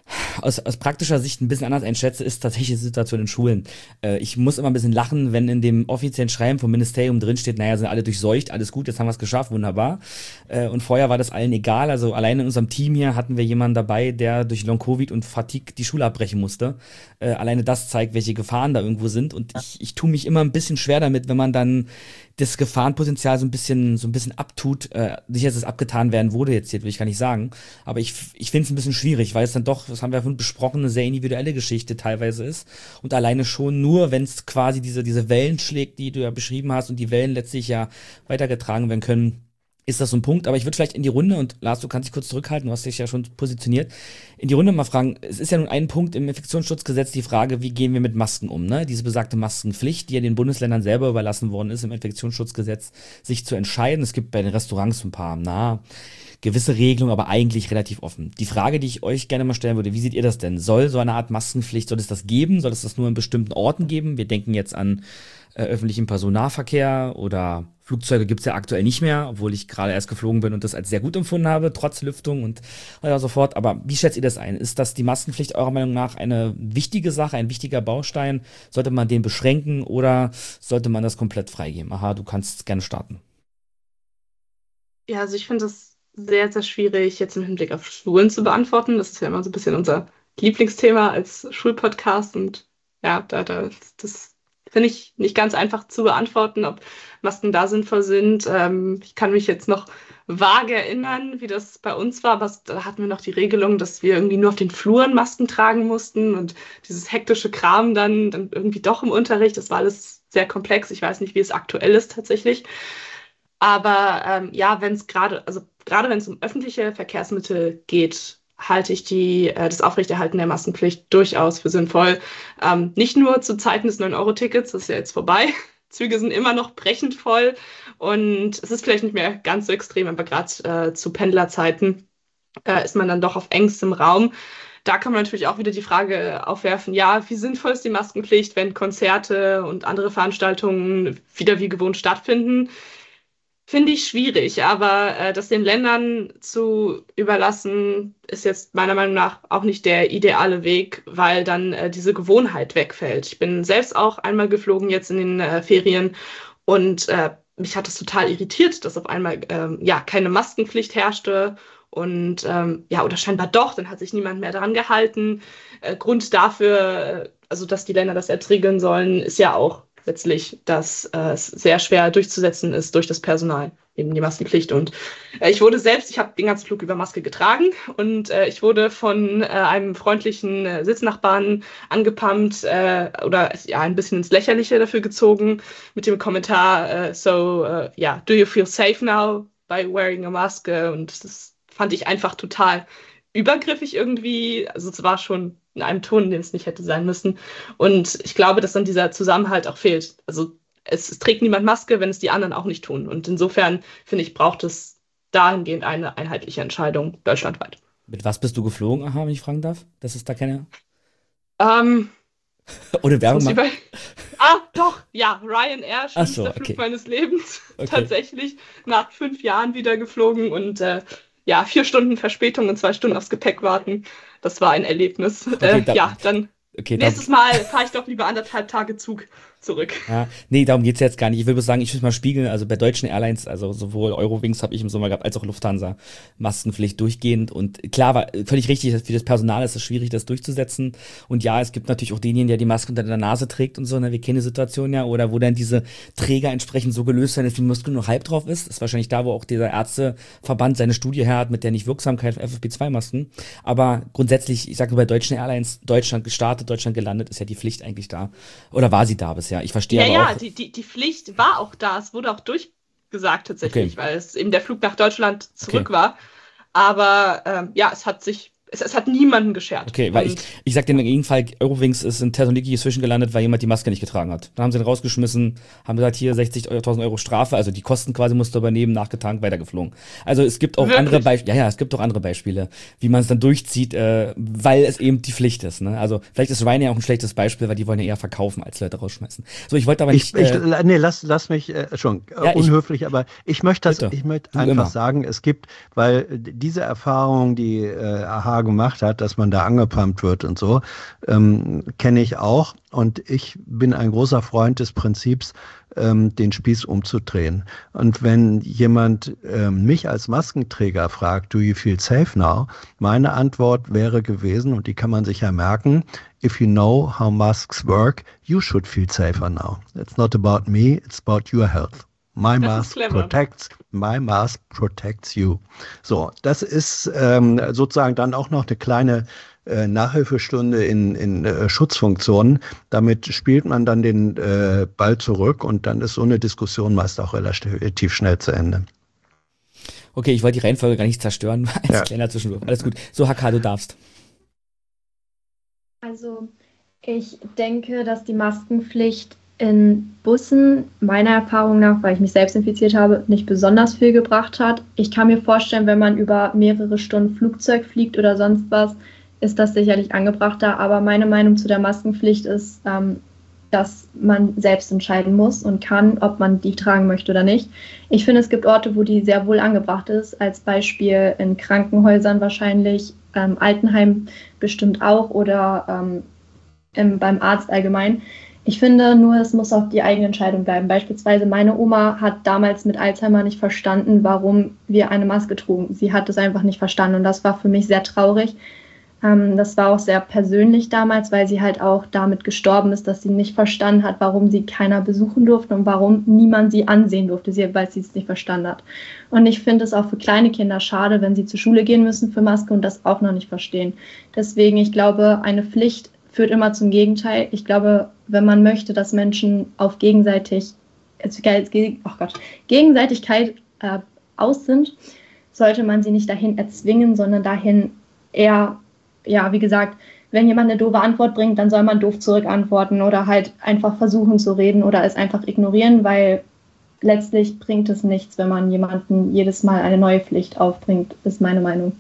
Aus, aus praktischer Sicht ein bisschen anders einschätze, ist tatsächlich die Situation in Schulen. Äh, ich muss immer ein bisschen lachen, wenn in dem offiziellen Schreiben vom Ministerium drinsteht, naja, sind alle durchseucht, alles gut, jetzt haben wir es geschafft, wunderbar. Äh, und vorher war das allen egal. Also allein in unserem Team hier hatten wir jemanden dabei, der durch Long-Covid und Fatigue die Schule abbrechen musste. Äh, alleine das zeigt, welche Gefahren da irgendwo sind. Und ich, ich tue mich immer ein bisschen schwer damit, wenn man dann das Gefahrenpotenzial so ein bisschen so ein bisschen abtut. Äh, sicher, dass es abgetan werden wurde jetzt, hier will ich gar nicht sagen. Aber ich, ich finde es ein bisschen schwierig, weil es dann doch, das haben wir vorhin besprochen, eine sehr individuelle Geschichte teilweise ist. Und alleine schon nur, wenn es quasi diese, diese Wellen schlägt, die du ja beschrieben hast und die Wellen letztlich ja weitergetragen werden können, ist das so ein Punkt. Aber ich würde vielleicht in die Runde, und Lars, du kannst dich kurz zurückhalten, du hast dich ja schon positioniert, in die Runde mal fragen, es ist ja nun ein Punkt im Infektionsschutzgesetz die Frage, wie gehen wir mit Masken um, ne? Diese besagte Maskenpflicht, die ja den Bundesländern selber überlassen worden ist im Infektionsschutzgesetz, sich zu entscheiden. Es gibt bei den Restaurants ein paar, na, gewisse Regelungen, aber eigentlich relativ offen. Die Frage, die ich euch gerne mal stellen würde, wie seht ihr das denn? Soll so eine Art Maskenpflicht, soll es das geben? Soll es das nur in bestimmten Orten geben? Wir denken jetzt an äh, öffentlichen Personennahverkehr oder Flugzeuge gibt's ja aktuell nicht mehr, obwohl ich gerade erst geflogen bin und das als sehr gut empfunden habe, trotz Lüftung und so fort. Aber wie schätzt ihr das ein? Ist das die Maskenpflicht eurer Meinung nach eine wichtige Sache, ein wichtiger Baustein? Sollte man den beschränken oder sollte man das komplett freigeben? Aha, du kannst gerne starten. Ja, also ich finde das sehr, sehr schwierig, jetzt im Hinblick auf Schulen zu beantworten. Das ist ja immer so ein bisschen unser Lieblingsthema als Schulpodcast. Und ja, da, da das finde ich nicht ganz einfach zu beantworten, ob Masken da sinnvoll sind. Ähm, ich kann mich jetzt noch vage erinnern, wie das bei uns war. Aber da hatten wir noch die Regelung, dass wir irgendwie nur auf den Fluren Masken tragen mussten und dieses hektische Kram dann, dann irgendwie doch im Unterricht. Das war alles sehr komplex. Ich weiß nicht, wie es aktuell ist tatsächlich. Aber ähm, ja, wenn es gerade, also gerade wenn es um öffentliche Verkehrsmittel geht, halte ich die, äh, das Aufrechterhalten der Maskenpflicht durchaus für sinnvoll. Ähm, nicht nur zu Zeiten des neun Euro Tickets, das ist ja jetzt vorbei. Züge sind immer noch brechend voll und es ist vielleicht nicht mehr ganz so extrem, aber gerade äh, zu Pendlerzeiten äh, ist man dann doch auf engstem Raum. Da kann man natürlich auch wieder die Frage aufwerfen, ja, wie sinnvoll ist die Maskenpflicht, wenn Konzerte und andere Veranstaltungen wieder wie gewohnt stattfinden? Finde ich schwierig, aber äh, das den Ländern zu überlassen, ist jetzt meiner Meinung nach auch nicht der ideale Weg, weil dann äh, diese Gewohnheit wegfällt. Ich bin selbst auch einmal geflogen jetzt in den äh, Ferien und äh, mich hat das total irritiert, dass auf einmal ähm, ja keine Maskenpflicht herrschte und ähm, ja, oder scheinbar doch, dann hat sich niemand mehr daran gehalten. Äh, Grund dafür, äh, also dass die Länder das jetzt regeln sollen, ist ja auch letztlich, dass äh, es sehr schwer durchzusetzen ist durch das Personal, eben die Maskenpflicht. Und äh, ich wurde selbst, ich habe den ganzen Flug über Maske getragen und äh, ich wurde von äh, einem freundlichen äh, Sitznachbarn angepumpt äh, oder ja ein bisschen ins Lächerliche dafür gezogen mit dem Kommentar, äh, so, uh, yeah, do you feel safe now by wearing a mask? Und das fand ich einfach total übergriffig irgendwie. Also es war schon in einem Ton, in dem es nicht hätte sein müssen. Und ich glaube, dass dann dieser Zusammenhalt auch fehlt. Also es, es trägt niemand Maske, wenn es die anderen auch nicht tun. Und insofern, finde ich, braucht es dahingehend eine einheitliche Entscheidung deutschlandweit. Mit was bist du geflogen, aha, wenn ich fragen darf? Das ist da keine... Ähm... Ohne Werbung über... Ah, doch, ja, Ryanair, schönster so, okay. Flug meines Lebens. Okay. Tatsächlich nach fünf Jahren wieder geflogen und äh, ja, vier Stunden Verspätung und zwei Stunden aufs Gepäck warten. Das war ein Erlebnis. Okay, äh, da, ja, dann okay, nächstes da, Mal fahre ich doch lieber anderthalb Tage Zug zurück. Ja, nee, darum geht's jetzt gar nicht. Ich will bloß sagen, ich will mal spiegeln, also bei deutschen Airlines, also sowohl Eurowings habe ich im Sommer gehabt, als auch Lufthansa, Maskenpflicht durchgehend. Und klar, war völlig richtig, für das Personal ist es schwierig, das durchzusetzen. Und ja, es gibt natürlich auch denjenigen, der die Maske unter der Nase trägt und so, ne? Wir kennen die Situation ja, oder wo dann diese Träger entsprechend so gelöst werden, dass die Maske nur halb drauf ist. Das ist wahrscheinlich da, wo auch dieser Ärzteverband seine Studie her hat mit der Nichtwirksamkeit von F F P zwei Masken. Aber grundsätzlich, ich sage nur bei deutschen Airlines, Deutschland gestartet, Deutschland gelandet, ist ja die Pflicht eigentlich da. Oder war sie da bisher? Ich verstehe ja, aber ja, auch... Ja, die, die, die Pflicht war auch da. Es wurde auch durchgesagt tatsächlich, Okay. weil es eben der Flug nach Deutschland zurück Okay. war. Aber ähm, ja, es hat sich, es, es hat niemanden geschert. Okay, weil ich, Und ich sag dir im Gegenfall, Eurowings ist in Thessaloniki zwischengelandet, weil jemand die Maske nicht getragen hat. Dann haben sie ihn rausgeschmissen, haben gesagt, hier sechzigtausend Euro Strafe, also die Kosten quasi musste er übernehmen, nachgetankt, weitergeflogen. Also es gibt auch Wirklich? andere Beispiele, ja, ja, es gibt auch andere Beispiele, wie man es dann durchzieht, äh, weil es eben die Pflicht ist, ne? Also vielleicht ist Ryanair auch ein schlechtes Beispiel, weil die wollen ja eher verkaufen, als Leute rausschmeißen. So, ich wollte aber nicht... Ich, ich, äh, nee, lass, lass mich äh, schon äh, Ja, ich- unhöflich, aber ich möchte das, Bitte. ich möchte Du einfach immer. sagen, es gibt, weil diese Erfahrung, die äh, A H A gemacht hat, dass man da angepumpt wird und so, ähm, kenne ich auch. Und ich bin ein großer Freund des Prinzips, ähm, den Spieß umzudrehen. Und wenn jemand ähm, mich als Maskenträger fragt, do you feel safe now? Meine Antwort wäre gewesen, und die kann man sich ja merken, if you know how masks work, you should feel safer now. It's not about me, it's about your health. My mask protects, my mask protects you. So, das ist ähm, sozusagen dann auch noch eine kleine äh, Nachhilfestunde in, in äh, Schutzfunktionen. Damit spielt man dann den äh, Ball zurück und dann ist so eine Diskussion meist auch relativ schnell zu Ende. Okay, ich wollte die Reihenfolge gar nicht zerstören. Als Ja. kleiner Zwischenwurf. Alles gut. So, Haka, du darfst. Also ich denke, dass die Maskenpflicht in Bussen meiner Erfahrung nach, weil ich mich selbst infiziert habe, nicht besonders viel gebracht hat. Ich kann mir vorstellen, wenn man über mehrere Stunden Flugzeug fliegt oder sonst was, ist das sicherlich angebrachter. Aber meine Meinung zu der Maskenpflicht ist, ähm, dass man selbst entscheiden muss und kann, ob man die tragen möchte oder nicht. Ich finde, es gibt Orte, wo die sehr wohl angebracht ist. Als Beispiel in Krankenhäusern wahrscheinlich, ähm, Altenheim bestimmt auch oder ähm, im, beim Arzt allgemein. Ich finde nur, es muss auch die eigene Entscheidung bleiben. Beispielsweise meine Oma hat damals mit Alzheimer nicht verstanden, warum wir eine Maske trugen. Sie hat es einfach nicht verstanden und das war für mich sehr traurig. Ähm, das war auch sehr persönlich damals, weil sie halt auch damit gestorben ist, dass sie nicht verstanden hat, warum sie keiner besuchen durfte und warum niemand sie ansehen durfte, weil sie es nicht verstanden hat. Und ich finde es auch für kleine Kinder schade, wenn sie zur Schule gehen müssen für Maske und das auch noch nicht verstehen. Deswegen, ich glaube, eine Pflicht führt immer zum Gegenteil. Ich glaube, wenn man möchte, dass Menschen auf gegenseitig, oh Gott, Gegenseitigkeit äh, aus sind, sollte man sie nicht dahin erzwingen, sondern dahin eher, ja, wie gesagt, wenn jemand eine doofe Antwort bringt, dann soll man doof zurück antworten oder halt einfach versuchen zu reden oder es einfach ignorieren, weil letztlich bringt es nichts, wenn man jemanden jedes Mal eine neue Pflicht aufbringt, ist meine Meinung.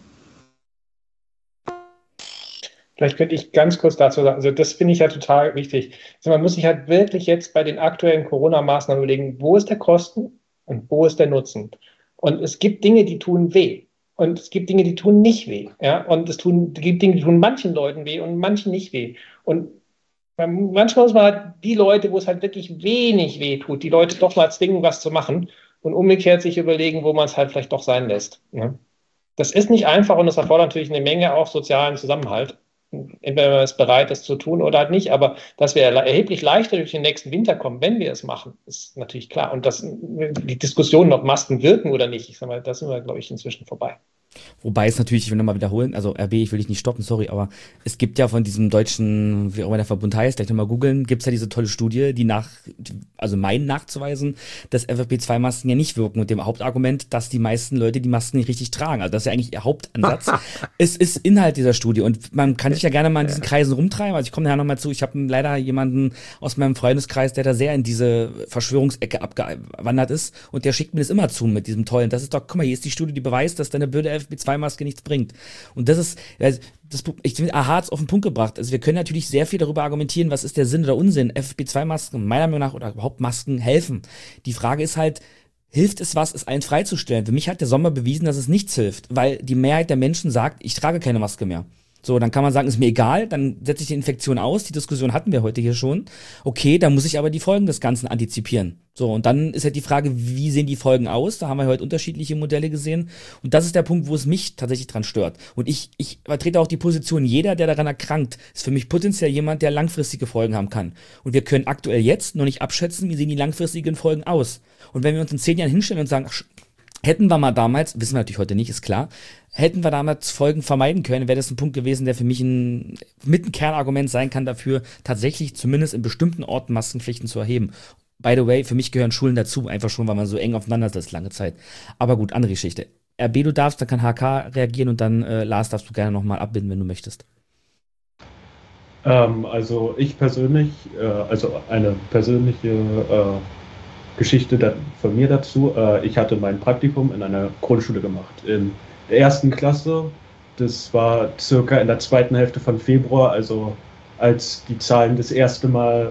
Vielleicht könnte ich ganz kurz dazu sagen, also das finde ich ja total wichtig. Also man muss sich halt wirklich jetzt bei den aktuellen Corona-Maßnahmen überlegen, wo ist der Kosten und wo ist der Nutzen? Und es gibt Dinge, die tun weh. Und es gibt Dinge, die tun nicht weh. Ja? Und es tun, es gibt Dinge, die tun manchen Leuten weh und manchen nicht weh. Und manchmal muss man halt die Leute, wo es halt wirklich wenig weh tut, die Leute doch mal zwingen, was zu machen und umgekehrt sich überlegen, wo man es halt vielleicht doch sein lässt. Ja? Das ist nicht einfach und es erfordert natürlich eine Menge auch sozialen Zusammenhalt. Entweder man ist bereit, das zu tun oder halt nicht, aber dass wir erheblich leichter durch den nächsten Winter kommen, wenn wir es machen, ist natürlich klar. Und das, die Diskussion, ob Masken wirken oder nicht, ich sag mal, da sind wir, glaube ich, inzwischen vorbei. Wobei es natürlich, ich will nochmal wiederholen, also R B, ich will dich nicht stoppen, sorry, aber es gibt ja von diesem deutschen, wie auch immer der Verbund heißt, gleich nochmal googeln, gibt es ja diese tolle Studie, die nach, also meinen nachzuweisen, dass F F P zwei Masken ja nicht wirken mit dem Hauptargument, dass die meisten Leute die Masken nicht richtig tragen. Also das ist ja eigentlich ihr Hauptansatz. Es ist Inhalt dieser Studie und man kann sich ja gerne mal in diesen Kreisen rumtreiben. Also ich komme nachher nochmal zu, ich habe leider jemanden aus meinem Freundeskreis, der da sehr in diese Verschwörungsecke abgewandert ist und der schickt mir das immer zu mit diesem tollen, das ist doch, guck mal, hier ist die Studie, die beweist, dass deine blöde F F P zwei Maske nichts bringt. Und das ist, das, ich finde, Aha hat es auf den Punkt gebracht. Also wir können natürlich sehr viel darüber argumentieren, was ist der Sinn oder Unsinn. F F P zwei Masken, meiner Meinung nach, oder überhaupt Masken helfen. Die Frage ist halt, hilft es was, es allen freizustellen? Für mich hat der Sommer bewiesen, dass es nichts hilft, weil die Mehrheit der Menschen sagt, ich trage keine Maske mehr. So, dann kann man sagen, ist mir egal, dann setze ich die Infektion aus, die Diskussion hatten wir heute hier schon. Okay, dann muss ich aber die Folgen des Ganzen antizipieren. So, und dann ist halt die Frage, wie sehen die Folgen aus? Da haben wir heute unterschiedliche Modelle gesehen. Und das ist der Punkt, wo es mich tatsächlich dran stört. Und ich, ich vertrete auch die Position, jeder, der daran erkrankt, ist für mich potenziell jemand, der langfristige Folgen haben kann. Und wir können aktuell jetzt noch nicht abschätzen, wie sehen die langfristigen Folgen aus. Und wenn wir uns in zehn Jahren hinstellen und sagen, ach, hätten wir mal damals, wissen wir natürlich heute nicht, ist klar, hätten wir damals Folgen vermeiden können, wäre das ein Punkt gewesen, der für mich ein, mit ein Kernargument sein kann dafür, tatsächlich zumindest in bestimmten Orten Maskenpflichten zu erheben. By the way, für mich gehören Schulen dazu, einfach schon, weil man so eng aufeinander ist lange Zeit. Aber gut, andere Geschichte. R B, du darfst, dann kann H K reagieren und dann, äh, Lars, darfst du gerne nochmal abbinden, wenn du möchtest. Ähm, also ich persönlich, äh, also eine persönliche äh, Geschichte da, von mir dazu. Äh, ich hatte mein Praktikum in einer Grundschule gemacht. In der ersten Klasse, das war circa in der zweiten Hälfte von Februar, also als die Zahlen das erste Mal,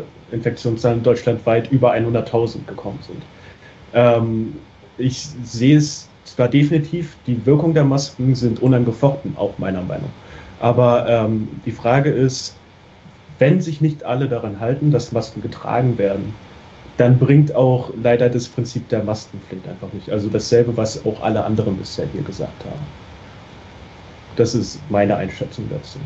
Infektionszahlen deutschlandweit über hunderttausend gekommen sind. Ähm, ich sehe es zwar definitiv, die Wirkung der Masken sind unangefochten, auch meiner Meinung nach. Aber ähm, die Frage ist, wenn sich nicht alle daran halten, dass Masken getragen werden, dann bringt auch leider das Prinzip der Maskenpflicht einfach nicht. Also dasselbe, was auch alle anderen bisher hier gesagt haben. Das ist meine Einschätzung dazu.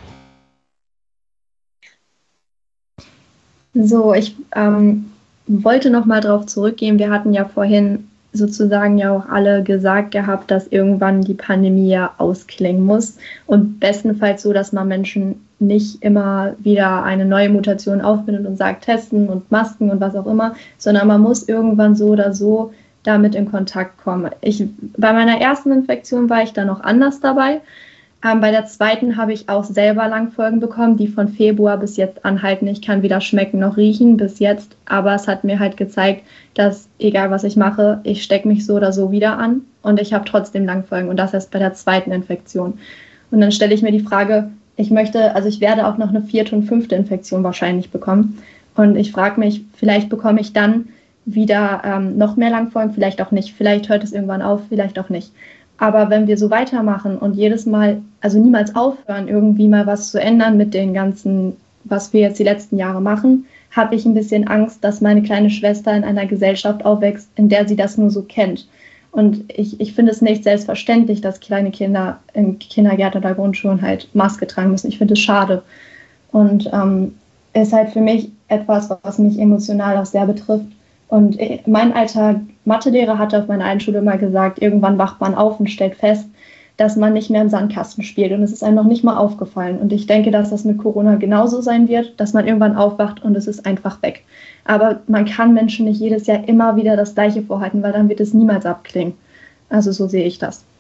So, ich ähm, wollte noch mal darauf zurückgehen. Wir hatten ja vorhin sozusagen ja auch alle gesagt gehabt, dass irgendwann die Pandemie ja ausklingen muss und bestenfalls so, dass man Menschen nicht immer wieder eine neue Mutation auffindet und sagt, testen und Masken und was auch immer, sondern man muss irgendwann so oder so damit in Kontakt kommen. Ich, bei meiner ersten Infektion war ich da noch anders dabei. Ähm, bei der zweiten habe ich auch selber Langfolgen bekommen, die von Februar bis jetzt anhalten. Ich kann weder schmecken noch riechen bis jetzt, aber es hat mir halt gezeigt, dass egal was ich mache, ich stecke mich so oder so wieder an und ich habe trotzdem Langfolgen und das erst bei der zweiten Infektion. Und dann stelle ich mir die Frage, ich möchte, also ich werde auch noch eine vierte und fünfte Infektion wahrscheinlich bekommen und ich frage mich, vielleicht bekomme ich dann wieder ähm, noch mehr Langfolgen, vielleicht auch nicht, vielleicht hört es irgendwann auf, vielleicht auch nicht. Aber wenn wir so weitermachen und jedes Mal, also niemals aufhören, irgendwie mal was zu ändern mit den ganzen, was wir jetzt die letzten Jahre machen, habe ich ein bisschen Angst, dass meine kleine Schwester in einer Gesellschaft aufwächst, in der sie das nur so kennt. Und ich, ich finde es nicht selbstverständlich, dass kleine Kinder in Kindergärten oder Grundschulen halt Maske tragen müssen. Ich finde es schade. Und ähm, ist halt für mich etwas, was mich emotional auch sehr betrifft. Und mein alter Mathelehrer hatte auf meiner alten Schule immer gesagt, irgendwann wacht man auf und stellt fest, dass man nicht mehr im Sandkasten spielt. Und es ist einem noch nicht mal aufgefallen. Und ich denke, dass das mit Corona genauso sein wird, dass man irgendwann aufwacht und es ist einfach weg. Aber man kann Menschen nicht jedes Jahr immer wieder das Gleiche vorhalten, weil dann wird es niemals abklingen. Also so sehe ich das.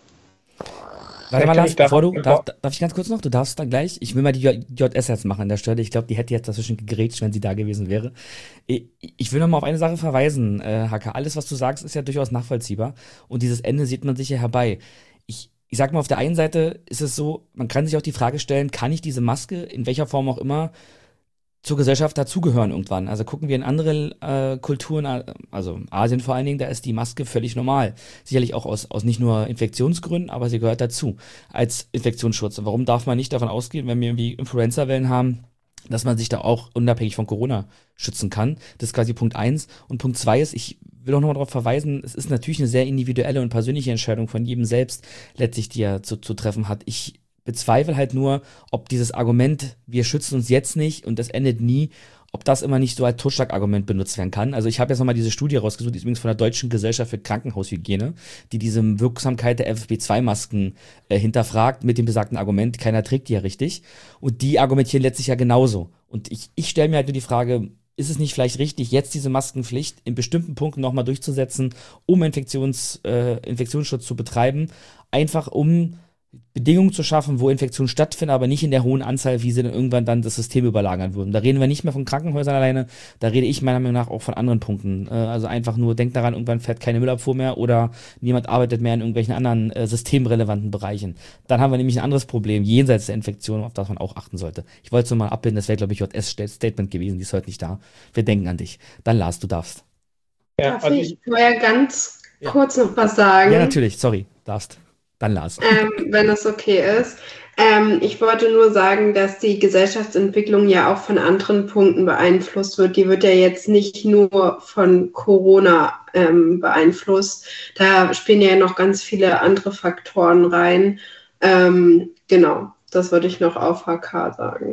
Warte mal, Lars, bevor du, darf, darf ich ganz kurz noch? Du darfst dann gleich, ich will mal die J S jetzt machen an der Stelle. Ich glaube, die hätte jetzt dazwischen gegrätscht, wenn sie da gewesen wäre. Ich will noch mal auf eine Sache verweisen, äh, Haka. Alles, was du sagst, ist ja durchaus nachvollziehbar. Und dieses Ende sieht man sicher herbei. Ich, ich sag mal, auf der einen Seite ist es so, man kann sich auch die Frage stellen, kann ich diese Maske, in welcher Form auch immer, zur Gesellschaft dazugehören irgendwann. Also gucken wir in andere äh, Kulturen, also Asien vor allen Dingen, da ist die Maske völlig normal. Sicherlich auch aus, aus nicht nur Infektionsgründen, aber sie gehört dazu als Infektionsschutz. Und warum darf man nicht davon ausgehen, wenn wir irgendwie Influenza-Wellen haben, dass man sich da auch unabhängig von Corona schützen kann? Das ist quasi Punkt eins. Und Punkt zwei ist, ich will auch nochmal darauf verweisen, es ist natürlich eine sehr individuelle und persönliche Entscheidung von jedem selbst letztlich, die er zu, zu treffen hat. Ich bezweifle halt nur, ob dieses Argument, wir schützen uns jetzt nicht und das endet nie, ob das immer nicht so als Totschlagargument benutzt werden kann. Also ich habe jetzt nochmal diese Studie rausgesucht, die ist übrigens von der Deutschen Gesellschaft für Krankenhaushygiene, die diese Wirksamkeit der F F P zwei Masken äh, hinterfragt mit dem besagten Argument, keiner trägt die ja richtig. Und die argumentieren letztlich ja genauso. Und ich, ich stelle mir halt nur die Frage, ist es nicht vielleicht richtig, jetzt diese Maskenpflicht in bestimmten Punkten nochmal durchzusetzen, um Infektions, äh, Infektionsschutz zu betreiben, einfach um Bedingungen zu schaffen, wo Infektionen stattfinden, aber nicht in der hohen Anzahl, wie sie dann irgendwann dann das System überlagern würden. Da reden wir nicht mehr von Krankenhäusern alleine, da rede ich meiner Meinung nach auch von anderen Punkten. Also einfach nur, denkt daran, irgendwann fährt keine Müllabfuhr mehr oder niemand arbeitet mehr in irgendwelchen anderen äh, systemrelevanten Bereichen. Dann haben wir nämlich ein anderes Problem, jenseits der Infektion, auf das man auch achten sollte. Ich wollte es nur mal abbilden, das wäre, glaube ich, J S-Statement gewesen, die ist heute nicht da. Wir denken an dich. Dann Lars, du darfst. Ja, Darf also ich vorher ganz ja. kurz noch was sagen? Ja, natürlich, sorry, darfst. Dann Lars. Ähm, wenn das okay ist. Ähm, ich wollte nur sagen, dass die Gesellschaftsentwicklung ja auch von anderen Punkten beeinflusst wird. Die wird ja jetzt nicht nur von Corona ähm, beeinflusst. Da spielen ja noch ganz viele andere Faktoren rein. Ähm, genau, das würde ich noch auf H K sagen.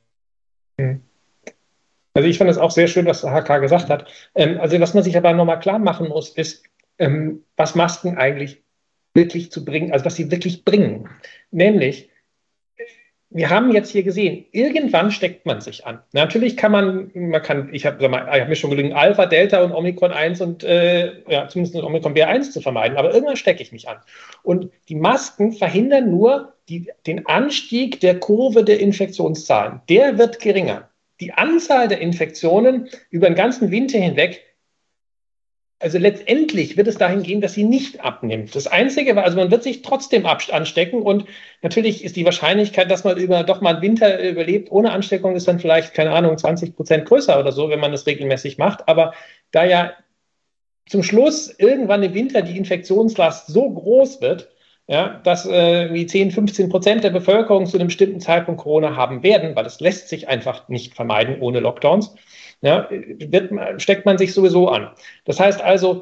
Also ich fand es auch sehr schön, was H K gesagt hat. Ähm, also was man sich aber nochmal klar machen muss, ist, ähm, was Masken eigentlich wirklich zu bringen, also was sie wirklich bringen. Nämlich, wir haben jetzt hier gesehen, irgendwann steckt man sich an. Natürlich kann man, man kann, ich habe hab mir schon gelungen, Alpha, Delta und Omikron eins und äh, ja, zumindest Omikron B eins zu vermeiden, aber irgendwann stecke ich mich an. Und die Masken verhindern nur die, den Anstieg der Kurve der Infektionszahlen. Der wird geringer. Die Anzahl der Infektionen über den ganzen Winter hinweg, also letztendlich wird es dahin gehen, dass sie nicht abnimmt. Das Einzige war, also man wird sich trotzdem anstecken und natürlich ist die Wahrscheinlichkeit, dass man über doch mal einen Winter überlebt ohne Ansteckung, ist dann vielleicht, keine Ahnung, zwanzig Prozent größer oder so, wenn man das regelmäßig macht. Aber da ja zum Schluss irgendwann im Winter die Infektionslast so groß wird, ja, dass äh, wie zehn, fünfzehn Prozent der Bevölkerung zu einem bestimmten Zeitpunkt Corona haben werden, weil das lässt sich einfach nicht vermeiden ohne Lockdowns, ja, wird, steckt man sich sowieso an. Das heißt also,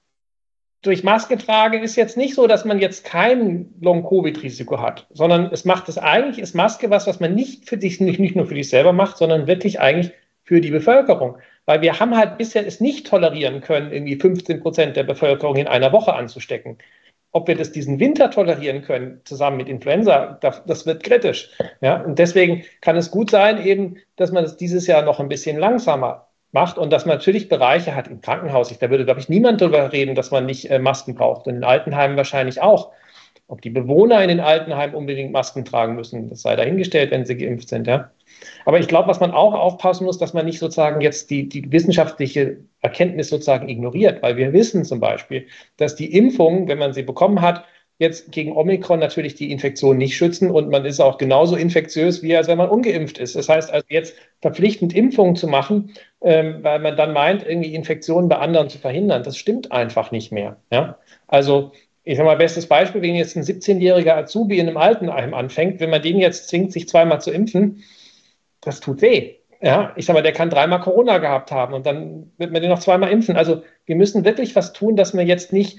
durch Maske tragen ist jetzt nicht so, dass man jetzt kein Long-Covid-Risiko hat, sondern es macht es eigentlich, ist Maske was, was man nicht für sich, nicht, nicht nur für sich selber macht, sondern wirklich eigentlich für die Bevölkerung. Weil wir haben halt bisher es nicht tolerieren können, irgendwie fünfzehn Prozent der Bevölkerung in einer Woche anzustecken. Ob wir das diesen Winter tolerieren können, zusammen mit Influenza, das wird kritisch. Ja? Und deswegen kann es gut sein, eben, dass man das dieses Jahr noch ein bisschen langsamer macht und dass man natürlich Bereiche hat im Krankenhaus. Da würde, glaube ich, niemand darüber reden, dass man nicht äh, Masken braucht. Und in Altenheimen wahrscheinlich auch. Ob die Bewohner in den Altenheimen unbedingt Masken tragen müssen, das sei dahingestellt, wenn sie geimpft sind. Ja? Aber ich glaube, was man auch aufpassen muss, dass man nicht sozusagen jetzt die, die wissenschaftliche Erkenntnis sozusagen ignoriert. Weil wir wissen zum Beispiel, dass die Impfung, wenn man sie bekommen hat, jetzt gegen Omikron natürlich die Infektion nicht schützen und man ist auch genauso infektiös, wie als wenn man ungeimpft ist. Das heißt also jetzt verpflichtend Impfungen zu machen, ähm, weil man dann meint, irgendwie Infektionen bei anderen zu verhindern, das stimmt einfach nicht mehr. Ja? Also ich sage mal, bestes Beispiel, wenn jetzt ein siebzehnjähriger Azubi in einem Altenheim anfängt, wenn man den jetzt zwingt, sich zweimal zu impfen, das tut weh. Ja, ich sage mal, der kann dreimal Corona gehabt haben und dann wird man den noch zweimal impfen. Also wir müssen wirklich was tun, dass wir jetzt nicht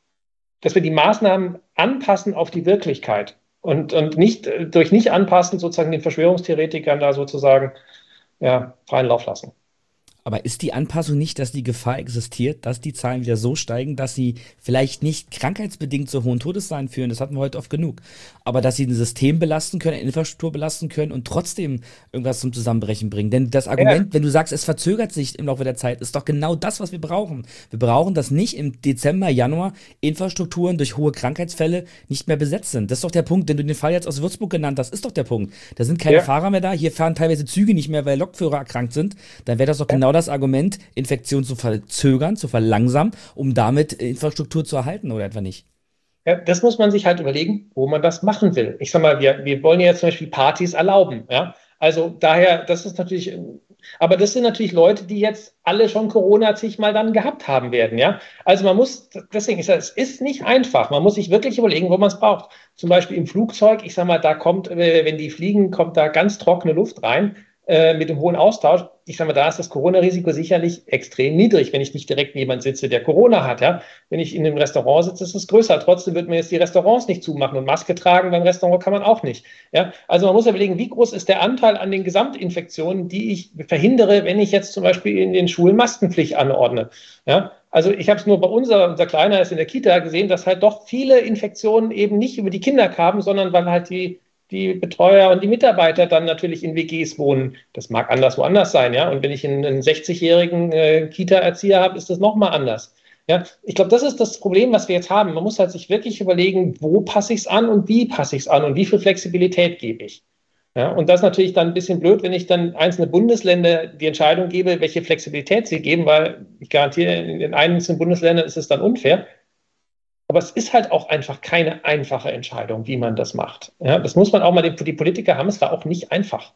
dass wir die Maßnahmen anpassen auf die Wirklichkeit und, und nicht durch nicht anpassen sozusagen den Verschwörungstheoretikern da sozusagen ja, freien Lauf lassen. Aber ist die Anpassung nicht, dass die Gefahr existiert, dass die Zahlen wieder so steigen, dass sie vielleicht nicht krankheitsbedingt zu hohen Todeszahlen führen, das hatten wir heute oft genug, aber dass sie ein System belasten können, eine Infrastruktur belasten können und trotzdem irgendwas zum Zusammenbrechen bringen? Denn das Argument, ja. wenn du sagst, es verzögert sich im Laufe der Zeit, ist doch genau das, was wir brauchen. Wir brauchen, dass nicht im Dezember, Januar Infrastrukturen durch hohe Krankheitsfälle nicht mehr besetzt sind. Das ist doch der Punkt, den du den Fall jetzt aus Würzburg genannt hast, ist doch der Punkt. Da sind keine ja. Fahrer mehr da, hier fahren teilweise Züge nicht mehr, weil Lokführer erkrankt sind. Dann wäre das doch ja. genau das Argument, Infektion zu verzögern, zu verlangsamen, um damit Infrastruktur zu erhalten oder etwa nicht? Ja, das muss man sich halt überlegen, wo man das machen will. Ich sag mal, wir, wir wollen ja jetzt zum Beispiel Partys erlauben. Ja? Also daher, das ist natürlich, aber das sind natürlich Leute, die jetzt alle schon Corona zigmal dann gehabt haben werden. Ja? Also man muss, deswegen, ich sage, es ist nicht einfach. Man muss sich wirklich überlegen, wo man es braucht. Zum Beispiel im Flugzeug, ich sag mal, da kommt, wenn die fliegen, kommt da ganz trockene Luft rein. Mit dem hohen Austausch, ich sage mal, da ist das Corona-Risiko sicherlich extrem niedrig, wenn ich nicht direkt neben jemand sitze, der Corona hat. Ja? Wenn ich in einem Restaurant sitze, ist es größer. Trotzdem wird man jetzt die Restaurants nicht zumachen und Maske tragen beim Restaurant kann man auch nicht. Ja? Also man muss ja überlegen, wie groß ist der Anteil an den Gesamtinfektionen, die ich verhindere, wenn ich jetzt zum Beispiel in den Schulen Maskenpflicht anordne. Ja? Also ich habe es nur bei unser, unser Kleiner ist in der Kita gesehen, dass halt doch viele Infektionen eben nicht über die Kinder kamen, sondern weil halt die die Betreuer und die Mitarbeiter dann natürlich in W Gs wohnen. Das mag anders woanders sein, ja. Und wenn ich einen, einen sechzigjährigen äh, Kita-Erzieher habe, ist das nochmal anders. Ja, ich glaube, das ist das Problem, was wir jetzt haben. Man muss halt sich wirklich überlegen, wo passe ich es an und wie passe ich es an und wie viel Flexibilität gebe ich. Ja, und das ist natürlich dann ein bisschen blöd, wenn ich dann einzelne Bundesländer die Entscheidung gebe, welche Flexibilität sie geben, weil ich garantiere, in den einzelnen Bundesländern ist es dann unfair. Aber es ist halt auch einfach keine einfache Entscheidung, wie man das macht. Ja, das muss man auch mal, die, die Politiker haben es war auch nicht einfach.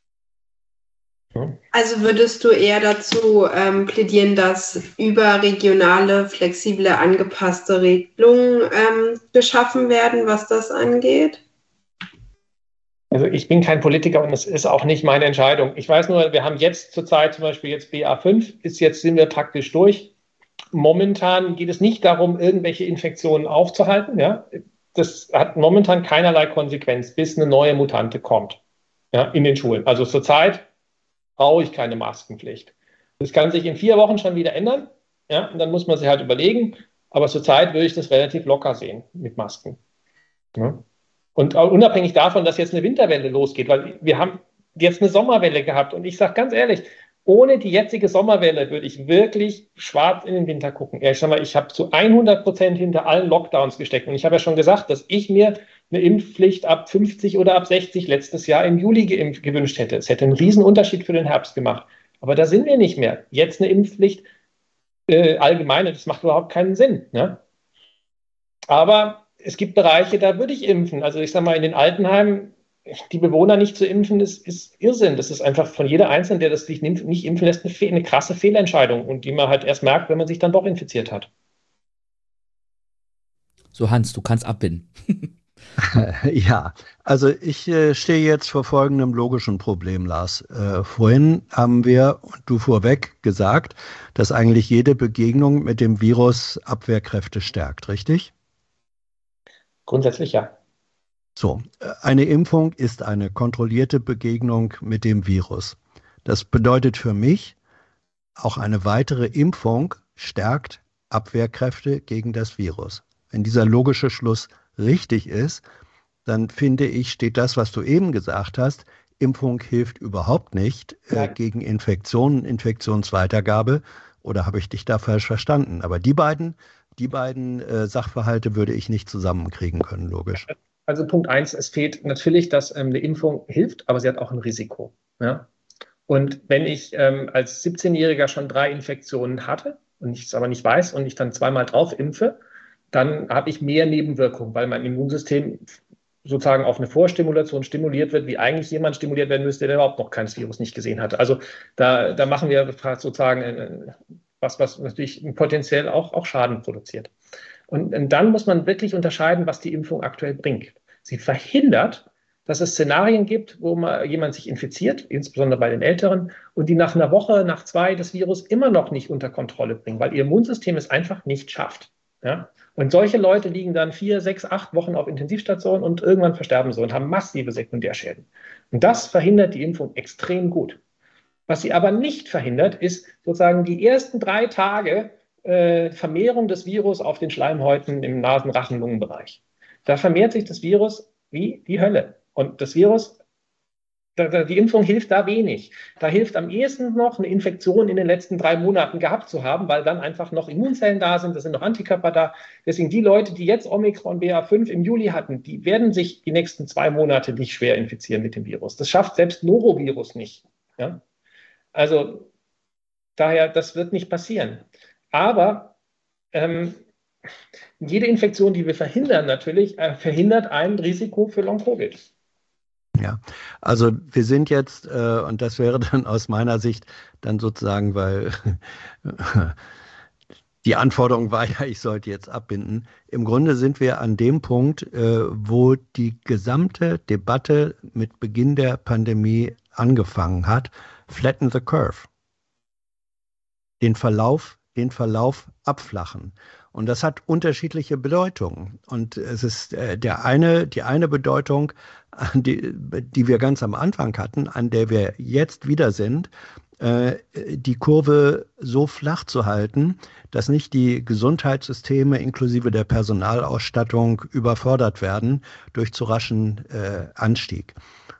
Ja. Also würdest du eher dazu ähm, plädieren, dass überregionale, flexible, angepasste Regelungen ähm, geschaffen werden, was das angeht? Also ich bin kein Politiker und es ist auch nicht meine Entscheidung. Ich weiß nur, wir haben jetzt zurzeit zum Beispiel jetzt B A fünf, ist jetzt sind wir praktisch durch. Momentan geht es nicht darum, irgendwelche Infektionen aufzuhalten. Ja? Das hat momentan keinerlei Konsequenz, bis eine neue Mutante kommt, ja, in den Schulen. Also zurzeit brauche ich keine Maskenpflicht. Das kann sich in vier Wochen schon wieder ändern. Ja? Und dann muss man sich halt überlegen. Aber zurzeit würde ich das relativ locker sehen mit Masken. Ja? Und unabhängig davon, dass jetzt eine Winterwelle losgeht, weil wir haben jetzt eine Sommerwelle gehabt. Und ich sage ganz ehrlich, ohne die jetzige Sommerwelle würde ich wirklich schwarz in den Winter gucken. Ja, ich sag mal, ich habe zu hundert Prozent hinter allen Lockdowns gesteckt. Und ich habe ja schon gesagt, dass ich mir eine Impfpflicht ab fünfzig oder ab sechzig letztes Jahr im Juli geimpft, gewünscht hätte. Es hätte einen riesen Unterschied für den Herbst gemacht. Aber da sind wir nicht mehr. Jetzt eine Impfpflicht äh, allgemeine, das macht überhaupt keinen Sinn. Ne? Aber es gibt Bereiche, da würde ich impfen. Also ich sage mal, in den Altenheimen die Bewohner nicht zu impfen, ist, ist Irrsinn. Das ist einfach von jeder Einzelnen, der das sich nicht impfen lässt, eine, eine krasse Fehlentscheidung und die man halt erst merkt, wenn man sich dann doch infiziert hat. So, Hans, du kannst abbinden. Ja, also ich äh, stehe jetzt vor folgendem logischen Problem, Lars. Äh, vorhin haben wir, und du vorweg, gesagt, dass eigentlich jede Begegnung mit dem Virus Abwehrkräfte stärkt, richtig? Grundsätzlich ja. So, eine Impfung ist eine kontrollierte Begegnung mit dem Virus. Das bedeutet für mich, auch eine weitere Impfung stärkt Abwehrkräfte gegen das Virus. Wenn dieser logische Schluss richtig ist, dann finde ich, steht das, was du eben gesagt hast, Impfung hilft überhaupt nicht äh, gegen Infektionen, Infektionsweitergabe. Oder habe ich dich da falsch verstanden? Aber die beiden, die beiden äh, Sachverhalte würde ich nicht zusammenkriegen können, logisch. Also Punkt eins, es fehlt natürlich, dass ähm, eine Impfung hilft, aber sie hat auch ein Risiko. Ja? Und wenn ich ähm, als siebzehnjähriger schon drei Infektionen hatte und ich es aber nicht weiß und ich dann zweimal drauf impfe, dann habe ich mehr Nebenwirkungen, weil mein Immunsystem sozusagen auf eine Vorstimulation stimuliert wird, wie eigentlich jemand stimuliert werden müsste, der überhaupt noch keines Virus nicht gesehen hat. Also da, da machen wir sozusagen äh, was, was natürlich potenziell auch, auch Schaden produziert. Und, und dann muss man wirklich unterscheiden, was die Impfung aktuell bringt. Sie verhindert, dass es Szenarien gibt, wo man, jemand sich infiziert, insbesondere bei den Älteren, und die nach einer Woche, nach zwei das Virus immer noch nicht unter Kontrolle bringen, weil ihr Immunsystem es einfach nicht schafft. Ja? Und solche Leute liegen dann vier, sechs, acht Wochen auf Intensivstationen und irgendwann versterben sie und haben massive Sekundärschäden. Und das verhindert die Impfung extrem gut. Was sie aber nicht verhindert, ist sozusagen die ersten drei Tage äh, Vermehrung des Virus auf den Schleimhäuten im Nasen-Rachen-Lungenbereich. Da vermehrt sich das Virus wie die Hölle. Und das Virus, da, da, die Impfung hilft da wenig. Da hilft am ehesten noch, eine Infektion in den letzten drei Monaten gehabt zu haben, weil dann einfach noch Immunzellen da sind, da sind noch Antikörper da. Deswegen die Leute, die jetzt Omikron B A fünf im Juli hatten, die werden sich die nächsten zwei Monate nicht schwer infizieren mit dem Virus. Das schafft selbst Norovirus nicht. Ja? Also daher, das wird nicht passieren. Aber ähm, jede Infektion, die wir verhindern, natürlich äh, verhindert ein Risiko für Long-Covid. Ja, also wir sind jetzt, äh, und das wäre dann aus meiner Sicht dann sozusagen, weil die Anforderung war ja, ich sollte jetzt abbinden. Im Grunde sind wir an dem Punkt, äh, wo die gesamte Debatte mit Beginn der Pandemie angefangen hat. Flatten the curve. Den Verlauf, den Verlauf abflachen. Und das hat unterschiedliche Bedeutungen. Und es ist äh, der eine, die eine Bedeutung, die, die wir ganz am Anfang hatten, an der wir jetzt wieder sind, äh, die Kurve so flach zu halten, dass nicht die Gesundheitssysteme inklusive der Personalausstattung überfordert werden durch zu raschen äh, Anstieg.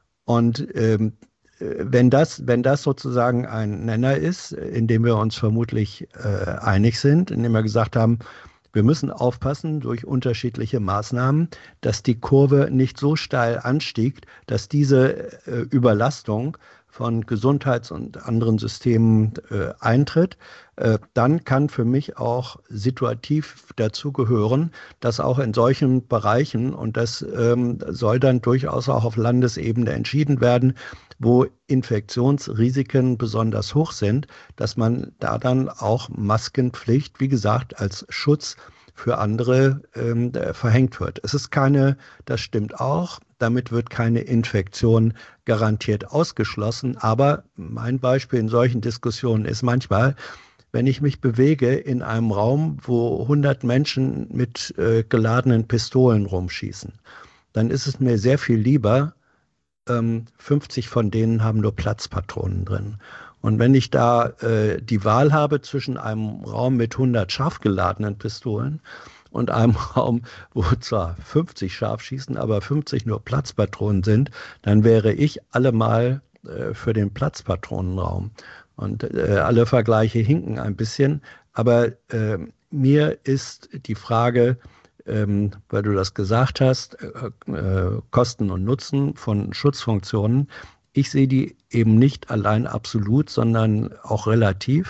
Und ähm, Wenn das, wenn das sozusagen ein Nenner ist, in dem wir uns vermutlich äh, einig sind, in dem wir gesagt haben, wir müssen aufpassen durch unterschiedliche Maßnahmen, dass die Kurve nicht so steil anstiegt, dass diese äh, Überlastung von Gesundheits- und anderen Systemen äh, eintritt, äh, dann kann für mich auch situativ dazu gehören, dass auch in solchen Bereichen, und das ähm, soll dann durchaus auch auf Landesebene entschieden werden, wo Infektionsrisiken besonders hoch sind, dass man da dann auch Maskenpflicht, wie gesagt, als Schutz für andere ähm, verhängt wird. Es ist keine, das stimmt auch, damit wird keine Infektion garantiert ausgeschlossen. Aber mein Beispiel in solchen Diskussionen ist manchmal, wenn ich mich bewege in einem Raum, wo hundert Menschen mit äh, geladenen Pistolen rumschießen, dann ist es mir sehr viel lieber, ähm, fünfzig von denen haben nur Platzpatronen drin. Und wenn ich da äh, die Wahl habe zwischen einem Raum mit hundert scharf geladenen Pistolen und einem Raum, wo zwar fünfzig scharf schießen, aber fünfzig nur Platzpatronen sind, dann wäre ich allemal äh, für den Platzpatronenraum. Und äh, alle Vergleiche hinken ein bisschen. Aber äh, mir ist die Frage, ähm, weil du das gesagt hast, äh, äh, Kosten und Nutzen von Schutzfunktionen, ich sehe die eben nicht allein absolut, sondern auch relativ.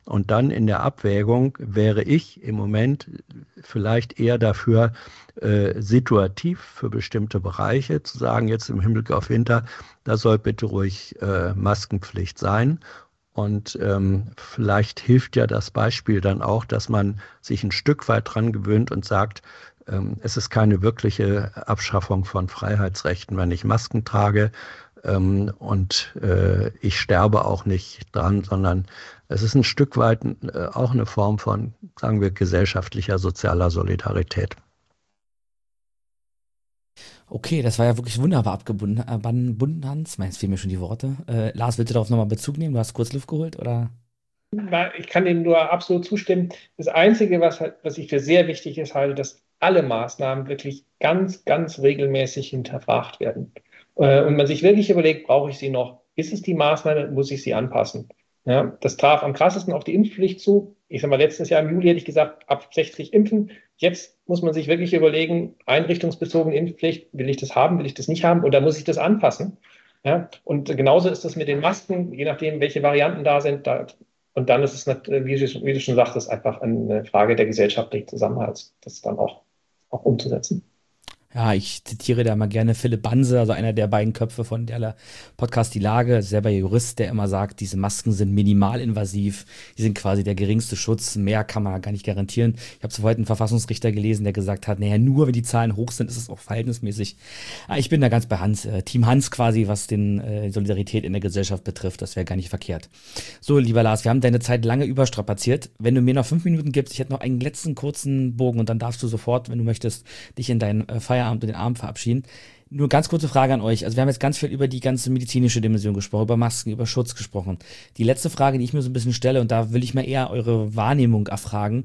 Und dann in der Abwägung wäre ich im Moment vielleicht eher dafür, äh, situativ für bestimmte Bereiche zu sagen, jetzt im Hinblick auf Winter, da soll bitte ruhig äh, Maskenpflicht sein. Und ähm, vielleicht hilft ja das Beispiel dann auch, dass man sich ein Stück weit dran gewöhnt und sagt, ähm, es ist keine wirkliche Abschaffung von Freiheitsrechten, wenn ich Masken trage. Ähm, und äh, ich sterbe auch nicht dran, sondern es ist ein Stück weit äh, auch eine Form von, sagen wir, gesellschaftlicher, sozialer Solidarität. Okay, das war ja wirklich wunderbar abgebunden, äh, Hans. Meinst fehlen mir schon die Worte. Äh, Lars, willst du darauf nochmal Bezug nehmen? Du hast kurz Luft geholt, oder? Ich kann dem nur absolut zustimmen. Das Einzige, was, was ich für sehr wichtig ist, halte, dass alle Maßnahmen wirklich ganz, ganz regelmäßig hinterfragt werden. Äh, und man sich wirklich überlegt, brauche ich sie noch? Ist es die Maßnahme? Muss ich sie anpassen? Ja, das traf am krassesten auf die Impfpflicht zu. Ich sag mal, letztes Jahr im Juli hätte ich gesagt, ab sechzig impfen. Jetzt muss man sich wirklich überlegen, einrichtungsbezogene Impfpflicht, will ich das haben, will ich das nicht haben oder muss ich das anpassen? Ja, und genauso ist das mit den Masken, je nachdem, welche Varianten da sind. Da, und dann ist es, nicht, wie, du, wie du schon sagtest, einfach eine Frage der gesellschaftlichen Zusammenhalts, das dann auch, auch umzusetzen. Ja, ich zitiere da mal gerne Philipp Banse, also einer der beiden Köpfe von der Podcast Die Lage, selber Jurist, der immer sagt, diese Masken sind minimalinvasiv, die sind quasi der geringste Schutz, mehr kann man gar nicht garantieren. Ich habe heute einen Verfassungsrichter gelesen, der gesagt hat, naja, nur wenn die Zahlen hoch sind, ist es auch verhältnismäßig. Ich bin da ganz bei Hans, äh, Team Hans quasi, was den äh, Solidarität in der Gesellschaft betrifft, das wäre gar nicht verkehrt. So, lieber Lars, wir haben deine Zeit lange überstrapaziert. Wenn du mir noch fünf Minuten gibst, ich hätte noch einen letzten kurzen Bogen und dann darfst du sofort, wenn du möchtest, dich in deinen äh, Feierabend und den Abend verabschieden. Nur ganz kurze Frage an euch. Also wir haben jetzt ganz viel über die ganze medizinische Dimension gesprochen, über Masken, über Schutz gesprochen. Die letzte Frage, die ich mir so ein bisschen stelle, und da will ich mal eher eure Wahrnehmung erfragen.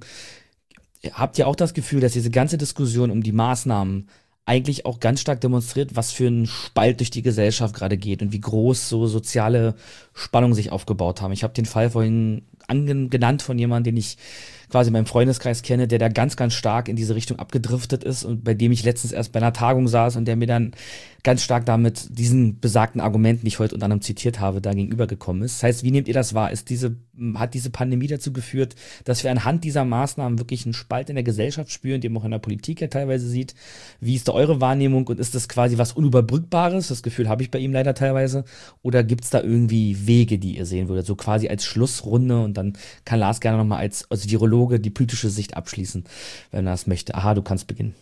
Habt ihr auch das Gefühl, dass diese ganze Diskussion um die Maßnahmen eigentlich auch ganz stark demonstriert, was für ein Spalt durch die Gesellschaft gerade geht und wie groß so soziale Spannungen sich aufgebaut haben? Ich habe den Fall vorhin ange- genannt von jemandem, den ich quasi in meinem Freundeskreis kenne, der da ganz, ganz stark in diese Richtung abgedriftet ist und bei dem ich letztens erst bei einer Tagung saß und der mir dann ganz stark damit diesen besagten Argumenten, die ich heute unter anderem zitiert habe, da gegenübergekommen ist. Das heißt, wie nehmt ihr das wahr? Ist diese, hat diese Pandemie dazu geführt, dass wir anhand dieser Maßnahmen wirklich einen Spalt in der Gesellschaft spüren, den man auch in der Politik ja teilweise sieht? Wie ist da eure Wahrnehmung und ist das quasi was Unüberbrückbares? Das Gefühl habe ich bei ihm leider teilweise. Oder gibt es da irgendwie Wege, die ihr sehen würdet? So quasi als Schlussrunde und dann kann Lars gerne nochmal als, als Virologe die politische Sicht abschließen, wenn er das möchte. Aha, du kannst beginnen.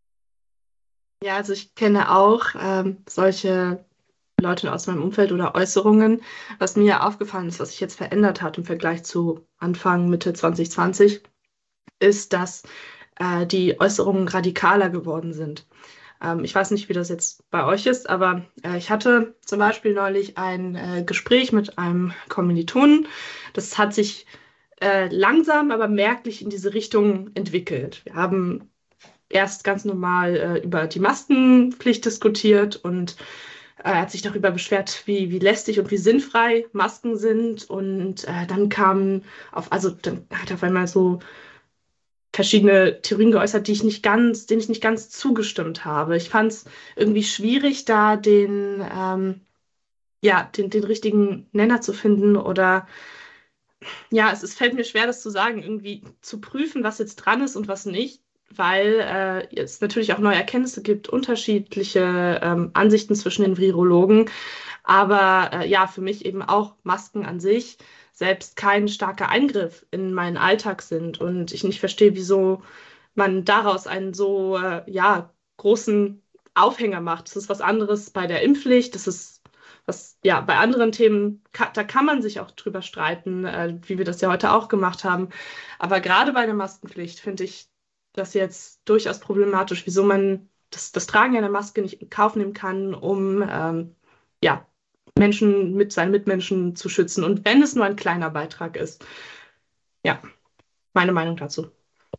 Ja, also ich kenne auch ähm, solche Leute aus meinem Umfeld oder Äußerungen. Was mir aufgefallen ist, was sich jetzt verändert hat im Vergleich zu Anfang, Mitte zwanzig zwanzig, ist, dass äh, die Äußerungen radikaler geworden sind. Ähm, ich weiß nicht, wie das jetzt bei euch ist, aber äh, ich hatte zum Beispiel neulich ein äh, Gespräch mit einem Kommilitonen. Das hat sich äh, langsam, aber merklich in diese Richtung entwickelt. Wir haben erst ganz normal äh, über die Maskenpflicht diskutiert und äh, er hat sich darüber beschwert, wie, wie lästig und wie sinnfrei Masken sind. Und äh, dann kamen auf, also dann hat er auf einmal so verschiedene Theorien geäußert, die ich nicht ganz, denen ich nicht ganz zugestimmt habe. Ich fand es irgendwie schwierig, da den, ähm, ja, den, den richtigen Nenner zu finden oder ja, es, es fällt mir schwer, das zu sagen, irgendwie zu prüfen, was jetzt dran ist und was nicht, weil äh, es natürlich auch neue Erkenntnisse gibt, unterschiedliche ähm, Ansichten zwischen den Virologen, aber äh, ja, für mich eben auch Masken an sich selbst kein starker Eingriff in meinen Alltag sind und ich nicht verstehe, wieso man daraus einen so äh, ja, großen Aufhänger macht. Das ist was anderes bei der Impfpflicht, das ist was, ja, bei anderen Themen, da kann man sich auch drüber streiten, äh, wie wir das ja heute auch gemacht haben, aber gerade bei der Maskenpflicht finde ich das jetzt durchaus problematisch, wieso man das, das Tragen einer Maske nicht in Kauf nehmen kann, um ähm, ja, Menschen mit seinen Mitmenschen zu schützen. Und wenn es nur ein kleiner Beitrag ist. Ja, meine Meinung dazu.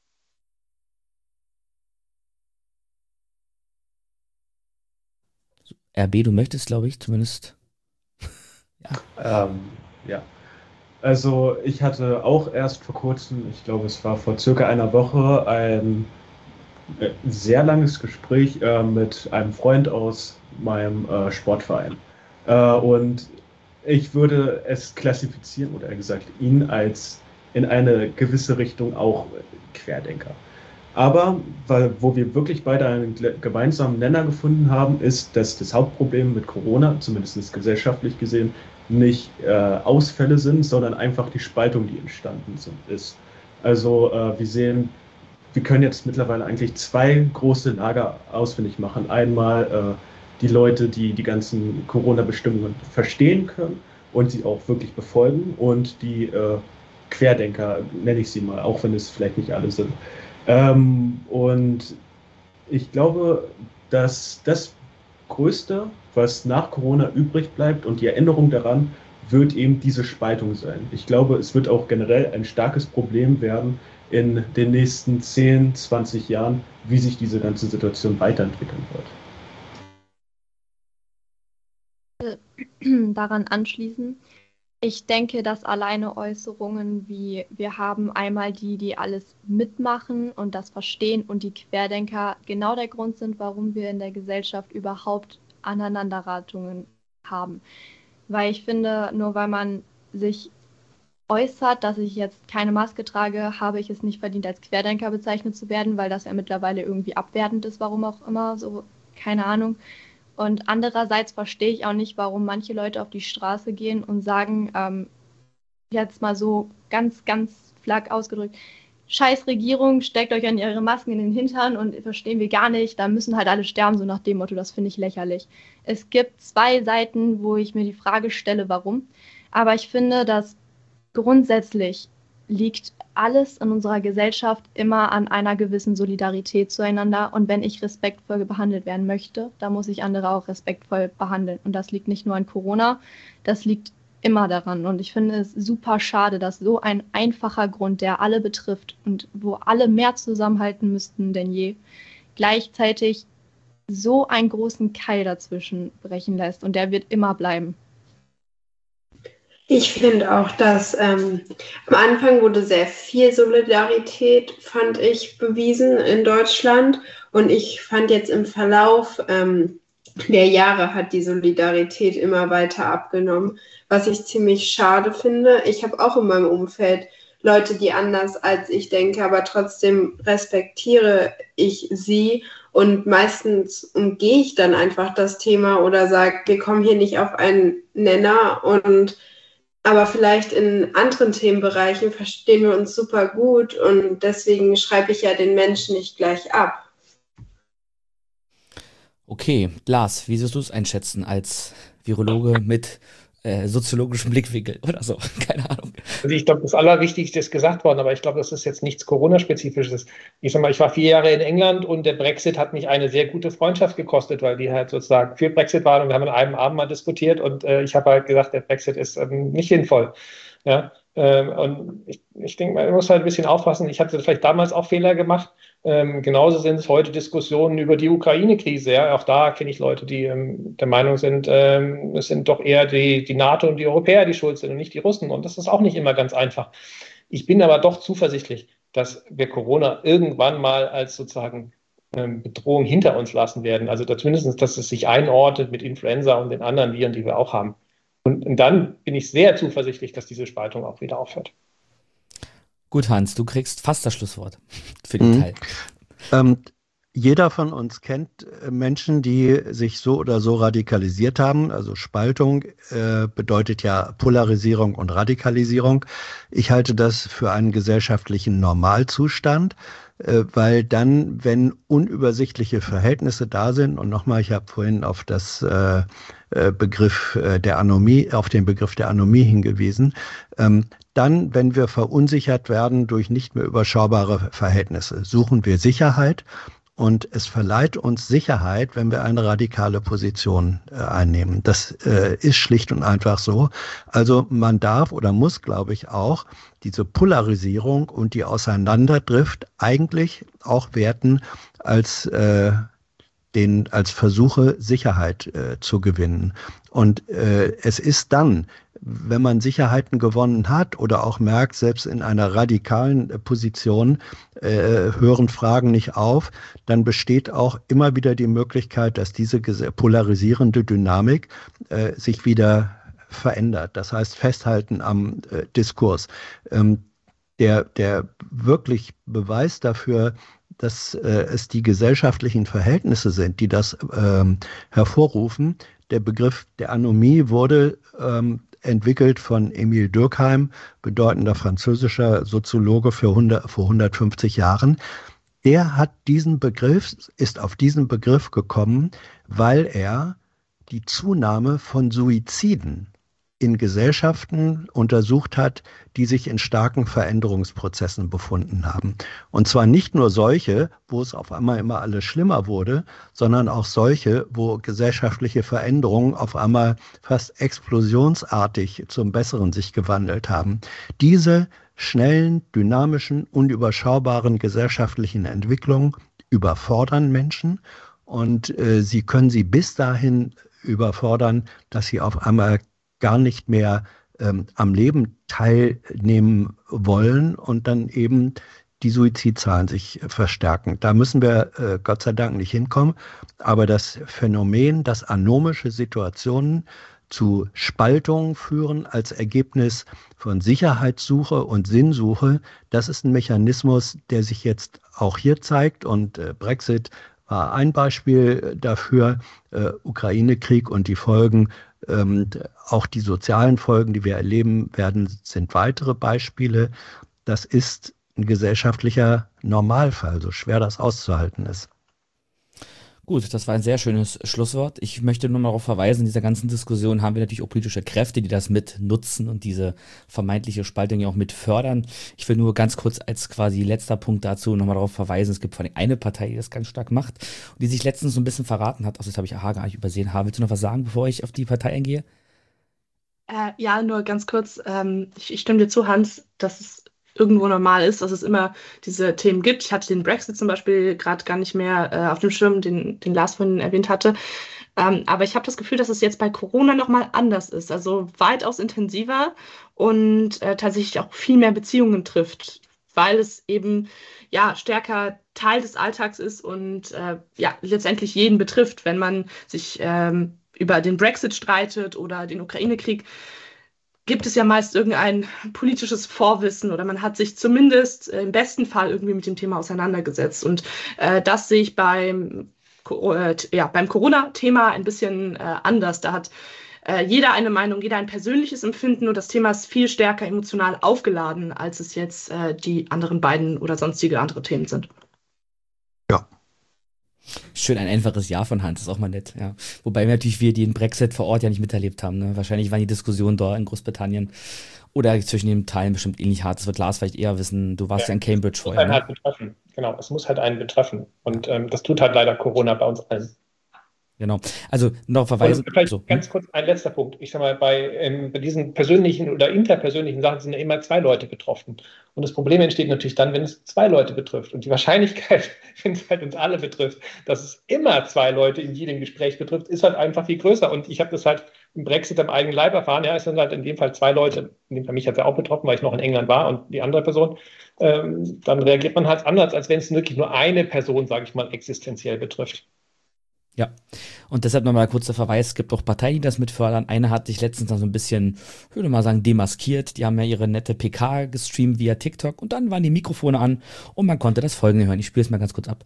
R B, du möchtest, glaube ich, zumindest. ja. Ähm, ja. Also ich hatte auch erst vor kurzem, ich glaube es war vor circa einer Woche, ein sehr langes Gespräch äh, mit einem Freund aus meinem äh, Sportverein. Äh, und ich würde es klassifizieren, oder eher gesagt ihn, als in eine gewisse Richtung auch Querdenker. Aber weil, wo wir wirklich beide einen gemeinsamen Nenner gefunden haben, ist, dass das Hauptproblem mit Corona, zumindest gesellschaftlich gesehen, nicht äh, Ausfälle sind, sondern einfach die Spaltung, die entstanden sind, ist. Also äh, wir sehen, wir können jetzt mittlerweile eigentlich zwei große Lager ausfindig machen. Einmal äh, die Leute, die die ganzen Corona-Bestimmungen verstehen können und sie auch wirklich befolgen, und die äh, Querdenker, nenne ich sie mal, auch wenn es vielleicht nicht alle sind. Ähm, und ich glaube, dass das Größte, was nach Corona übrig bleibt und die Erinnerung daran, wird eben diese Spaltung sein. Ich glaube, es wird auch generell ein starkes Problem werden in den nächsten zehn, zwanzig Jahren, wie sich diese ganze Situation weiterentwickeln wird. Daran anschließen. Ich denke, dass alleine Äußerungen wie wir haben einmal die, die alles mitmachen und das verstehen, und die Querdenker genau der Grund sind, warum wir in der Gesellschaft überhaupt Aneinanderratungen haben. Weil ich finde, nur weil man sich äußert, dass ich jetzt keine Maske trage, habe ich es nicht verdient, als Querdenker bezeichnet zu werden, weil das ja mittlerweile irgendwie abwertend ist, warum auch immer, so, keine Ahnung. Und andererseits verstehe ich auch nicht, warum manche Leute auf die Straße gehen und sagen, ähm, jetzt mal so ganz, ganz flach ausgedrückt, scheiß Regierung, steckt euch an ihre Masken in den Hintern und verstehen wir gar nicht, da müssen halt alle sterben, so nach dem Motto. Das finde ich lächerlich. Es gibt zwei Seiten, wo ich mir die Frage stelle, warum. Aber ich finde, dass grundsätzlich liegt alles in unserer Gesellschaft immer an einer gewissen Solidarität zueinander. Und wenn ich respektvoll behandelt werden möchte, dann muss ich andere auch respektvoll behandeln. Und das liegt nicht nur an Corona, das liegt immer daran. Und ich finde es super schade, dass so ein einfacher Grund, der alle betrifft und wo alle mehr zusammenhalten müssten denn je, gleichzeitig so einen großen Keil dazwischen brechen lässt. Und der wird immer bleiben. Ich finde auch, dass ähm, am Anfang wurde sehr viel Solidarität, fand ich, bewiesen in Deutschland. Und ich fand jetzt im Verlauf ähm, der Jahre hat die Solidarität immer weiter abgenommen, was ich ziemlich schade finde. Ich habe auch in meinem Umfeld Leute, die anders als ich denke, aber trotzdem respektiere ich sie. Und meistens umgehe ich dann einfach das Thema oder sage, wir kommen hier nicht auf einen Nenner, und aber vielleicht in anderen Themenbereichen verstehen wir uns super gut, und deswegen schreibe ich ja den Menschen nicht gleich ab. Okay, Lars, wie wirst du es einschätzen als Virologe mit äh, soziologischem Blickwinkel oder so? Keine Ahnung. Also ich glaube, das Allerwichtigste ist gesagt worden, aber ich glaube, das ist jetzt nichts Corona-Spezifisches. Ich sag mal, ich war vier Jahre in England und der Brexit hat mich eine sehr gute Freundschaft gekostet, weil die halt sozusagen für Brexit waren, und wir haben an einem Abend mal diskutiert, und äh, ich habe halt gesagt, der Brexit ist ähm, nicht sinnvoll. Ja, ähm, und ich, ich denke, man muss halt ein bisschen aufpassen. Ich hatte vielleicht damals auch Fehler gemacht. Ähm, genauso sind es heute Diskussionen über die Ukraine-Krise. Ja? Auch da kenne ich Leute, die ähm, der Meinung sind, ähm, es sind doch eher die, die NATO und die Europäer, die schuld sind und nicht die Russen. Und das ist auch nicht immer ganz einfach. Ich bin aber doch zuversichtlich, dass wir Corona irgendwann mal als sozusagen ähm, Bedrohung hinter uns lassen werden. Also da zumindest, dass es sich einordnet mit Influenza und den anderen Viren, die wir auch haben. Und, und dann bin ich sehr zuversichtlich, dass diese Spaltung auch wieder aufhört. Gut, Hans, du kriegst fast das Schlusswort für den mhm. Teil. Ähm, jeder von uns kennt Menschen, die sich so oder so radikalisiert haben. Also Spaltung äh, bedeutet ja Polarisierung und Radikalisierung. Ich halte das für einen gesellschaftlichen Normalzustand, äh, weil dann, wenn unübersichtliche Verhältnisse da sind, und nochmal, ich habe vorhin auf das äh, Begriff äh, der Anomie, auf den Begriff der Anomie hingewiesen, ähm, dann, wenn wir verunsichert werden durch nicht mehr überschaubare Verhältnisse, suchen wir Sicherheit, und es verleiht uns Sicherheit, wenn wir eine radikale Position äh, einnehmen. Das äh, ist schlicht und einfach so. Also man darf oder muss, glaube ich, auch diese Polarisierung und die Auseinanderdrift eigentlich auch werten als äh, den als Versuche, Sicherheit äh, zu gewinnen. Und äh, es ist dann, wenn man Sicherheiten gewonnen hat oder auch merkt, selbst in einer radikalen äh, Position äh, hören Fragen nicht auf, dann besteht auch immer wieder die Möglichkeit, dass diese polarisierende Dynamik äh, sich wieder verändert. Das heißt, festhalten am äh, Diskurs. Ähm, der, der wirklich Beweis dafür, dass äh, es die gesellschaftlichen Verhältnisse sind, die das ähm, hervorrufen. Der Begriff der Anomie wurde ähm, entwickelt von Emil Durkheim, bedeutender französischer Soziologe für hundert, vor hundertfünfzig Jahren. Der hat diesen Begriff, ist auf diesen Begriff gekommen, weil er die Zunahme von Suiziden in Gesellschaften untersucht hat, die sich in starken Veränderungsprozessen befunden haben. Und zwar nicht nur solche, wo es auf einmal immer alles schlimmer wurde, sondern auch solche, wo gesellschaftliche Veränderungen auf einmal fast explosionsartig zum Besseren sich gewandelt haben. Diese schnellen, dynamischen, unüberschaubaren gesellschaftlichen Entwicklungen überfordern Menschen und äh, sie können sie bis dahin überfordern, dass sie auf einmal gar nicht mehr ähm, am Leben teilnehmen wollen und dann eben die Suizidzahlen sich verstärken. Da müssen wir äh, Gott sei Dank nicht hinkommen. Aber das Phänomen, dass anomische Situationen zu Spaltungen führen als Ergebnis von Sicherheitssuche und Sinnsuche, das ist ein Mechanismus, der sich jetzt auch hier zeigt. Und äh, Brexit war ein Beispiel dafür, äh, Ukraine-Krieg und die Folgen, ähm, auch die sozialen Folgen, die wir erleben werden, sind weitere Beispiele. Das ist ein gesellschaftlicher Normalfall, so schwer das auszuhalten ist. Gut, das war ein sehr schönes Schlusswort. Ich möchte nur mal darauf verweisen, in dieser ganzen Diskussion haben wir natürlich auch politische Kräfte, die das mit nutzen und diese vermeintliche Spaltung ja auch mit fördern. Ich will nur ganz kurz als quasi letzter Punkt dazu nochmal darauf verweisen, es gibt vor allem eine Partei, die das ganz stark macht und die sich letztens so ein bisschen verraten hat. Also das habe ich aha gar nicht übersehen. Ha, willst du noch was sagen, bevor ich auf die Partei eingehe? Äh, ja, nur ganz kurz. Ähm, ich, ich stimme dir zu, Hans, dass es irgendwo normal ist, dass es immer diese Themen gibt. Ich hatte den Brexit zum Beispiel gerade gar nicht mehr äh, auf dem Schirm, den, den Lars vorhin erwähnt hatte. Ähm, aber ich habe das Gefühl, dass es jetzt bei Corona nochmal anders ist. Also weitaus intensiver und äh, tatsächlich auch viel mehr Beziehungen trifft, weil es eben ja stärker Teil des Alltags ist und äh, ja letztendlich jeden betrifft, wenn man sich ähm, über den Brexit streitet oder den Ukraine-Krieg, gibt es ja meist irgendein politisches Vorwissen oder man hat sich zumindest äh, im besten Fall irgendwie mit dem Thema auseinandergesetzt. Und äh, das sehe ich beim, äh, ja, beim Corona-Thema ein bisschen äh, anders. Da hat äh, jeder eine Meinung, jeder ein persönliches Empfinden und das Thema ist viel stärker emotional aufgeladen, als es jetzt äh, die anderen beiden oder sonstige andere Themen sind. Schön, ein einfaches Ja von Hans, ist auch mal nett, ja. Wobei wir natürlich wir, die den Brexit vor Ort ja nicht miterlebt haben, ne? Wahrscheinlich waren die Diskussionen dort in Großbritannien oder zwischen den Teilen bestimmt ähnlich hart. Das wird Lars vielleicht eher wissen. Du warst ja, ja in Cambridge vorher. Es muss einen halt betreffen. Genau, es muss halt einen betreffen. Und ähm, das tut halt leider Corona bei uns allen. Genau. Also noch verweisen. Und vielleicht so. ganz kurz ein letzter Punkt. Ich sag mal, bei, ähm, bei diesen persönlichen oder interpersönlichen Sachen sind ja immer zwei Leute betroffen. Und das Problem entsteht natürlich dann, wenn es zwei Leute betrifft. Und die Wahrscheinlichkeit, wenn es halt uns alle betrifft, dass es immer zwei Leute in jedem Gespräch betrifft, ist halt einfach viel größer. Und ich habe das halt im Brexit am eigenen Leib erfahren. Ja, es sind halt in dem Fall zwei Leute. In dem Fall mich hat es ja auch betroffen, weil ich noch in England war und die andere Person. Ähm, dann reagiert man halt anders, als wenn es wirklich nur eine Person, sage ich mal, existenziell betrifft. Ja, und deshalb nochmal kurzer Verweis, es gibt auch Parteien, die das mitfördern. Eine hat sich letztens dann so ein bisschen, ich würde mal sagen, demaskiert. Die haben ja ihre nette P K gestreamt via TikTok und dann waren die Mikrofone an und man konnte das Folgende hören. Ich spiele es mal ganz kurz ab.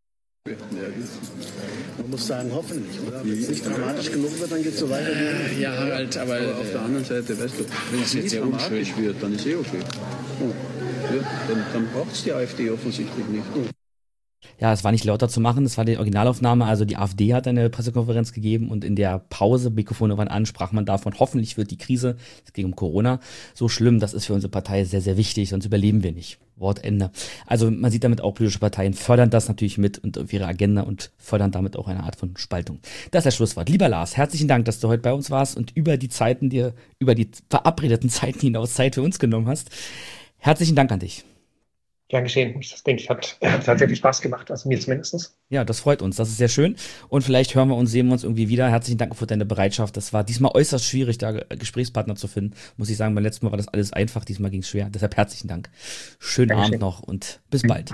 Man muss sagen, hoffentlich, oder? Wenn es nicht dramatisch genug wird, dann geht es so weiter. Äh, ja, halt, aber, aber auf äh, der anderen Seite, weißt du, wenn es jetzt sehr dramatisch wird, dann ist eh okay. Oh. Ja, dann dann braucht es die AfD offensichtlich nicht. Oh. Ja, es war nicht lauter zu machen, es war die Originalaufnahme, also die AfD hat eine Pressekonferenz gegeben und in der Pause, Mikrofone waren an, sprach man davon, hoffentlich wird die Krise, es ging um Corona, so schlimm, das ist für unsere Partei sehr, sehr wichtig, sonst überleben wir nicht. Wortende. Also man sieht damit auch, politische Parteien fördern das natürlich mit und auf ihre Agenda und fördern damit auch eine Art von Spaltung. Das ist das Schlusswort. Lieber Lars, herzlichen Dank, dass du heute bei uns warst und über die Zeiten dir, über die verabredeten Zeiten hinaus Zeit für uns genommen hast. Herzlichen Dank an dich. Gern geschehen. Das denke ich, hat, hat tatsächlich Spaß gemacht, also mir zumindest. Ja, das freut uns. Das ist sehr schön. Und vielleicht hören wir uns, sehen wir uns irgendwie wieder. Herzlichen Dank für deine Bereitschaft. Das war diesmal äußerst schwierig, da Gesprächspartner zu finden. Muss ich sagen, beim letzten Mal war das alles einfach, diesmal ging es schwer. Deshalb herzlichen Dank. Schönen Dankeschön. Abend noch und bis bald.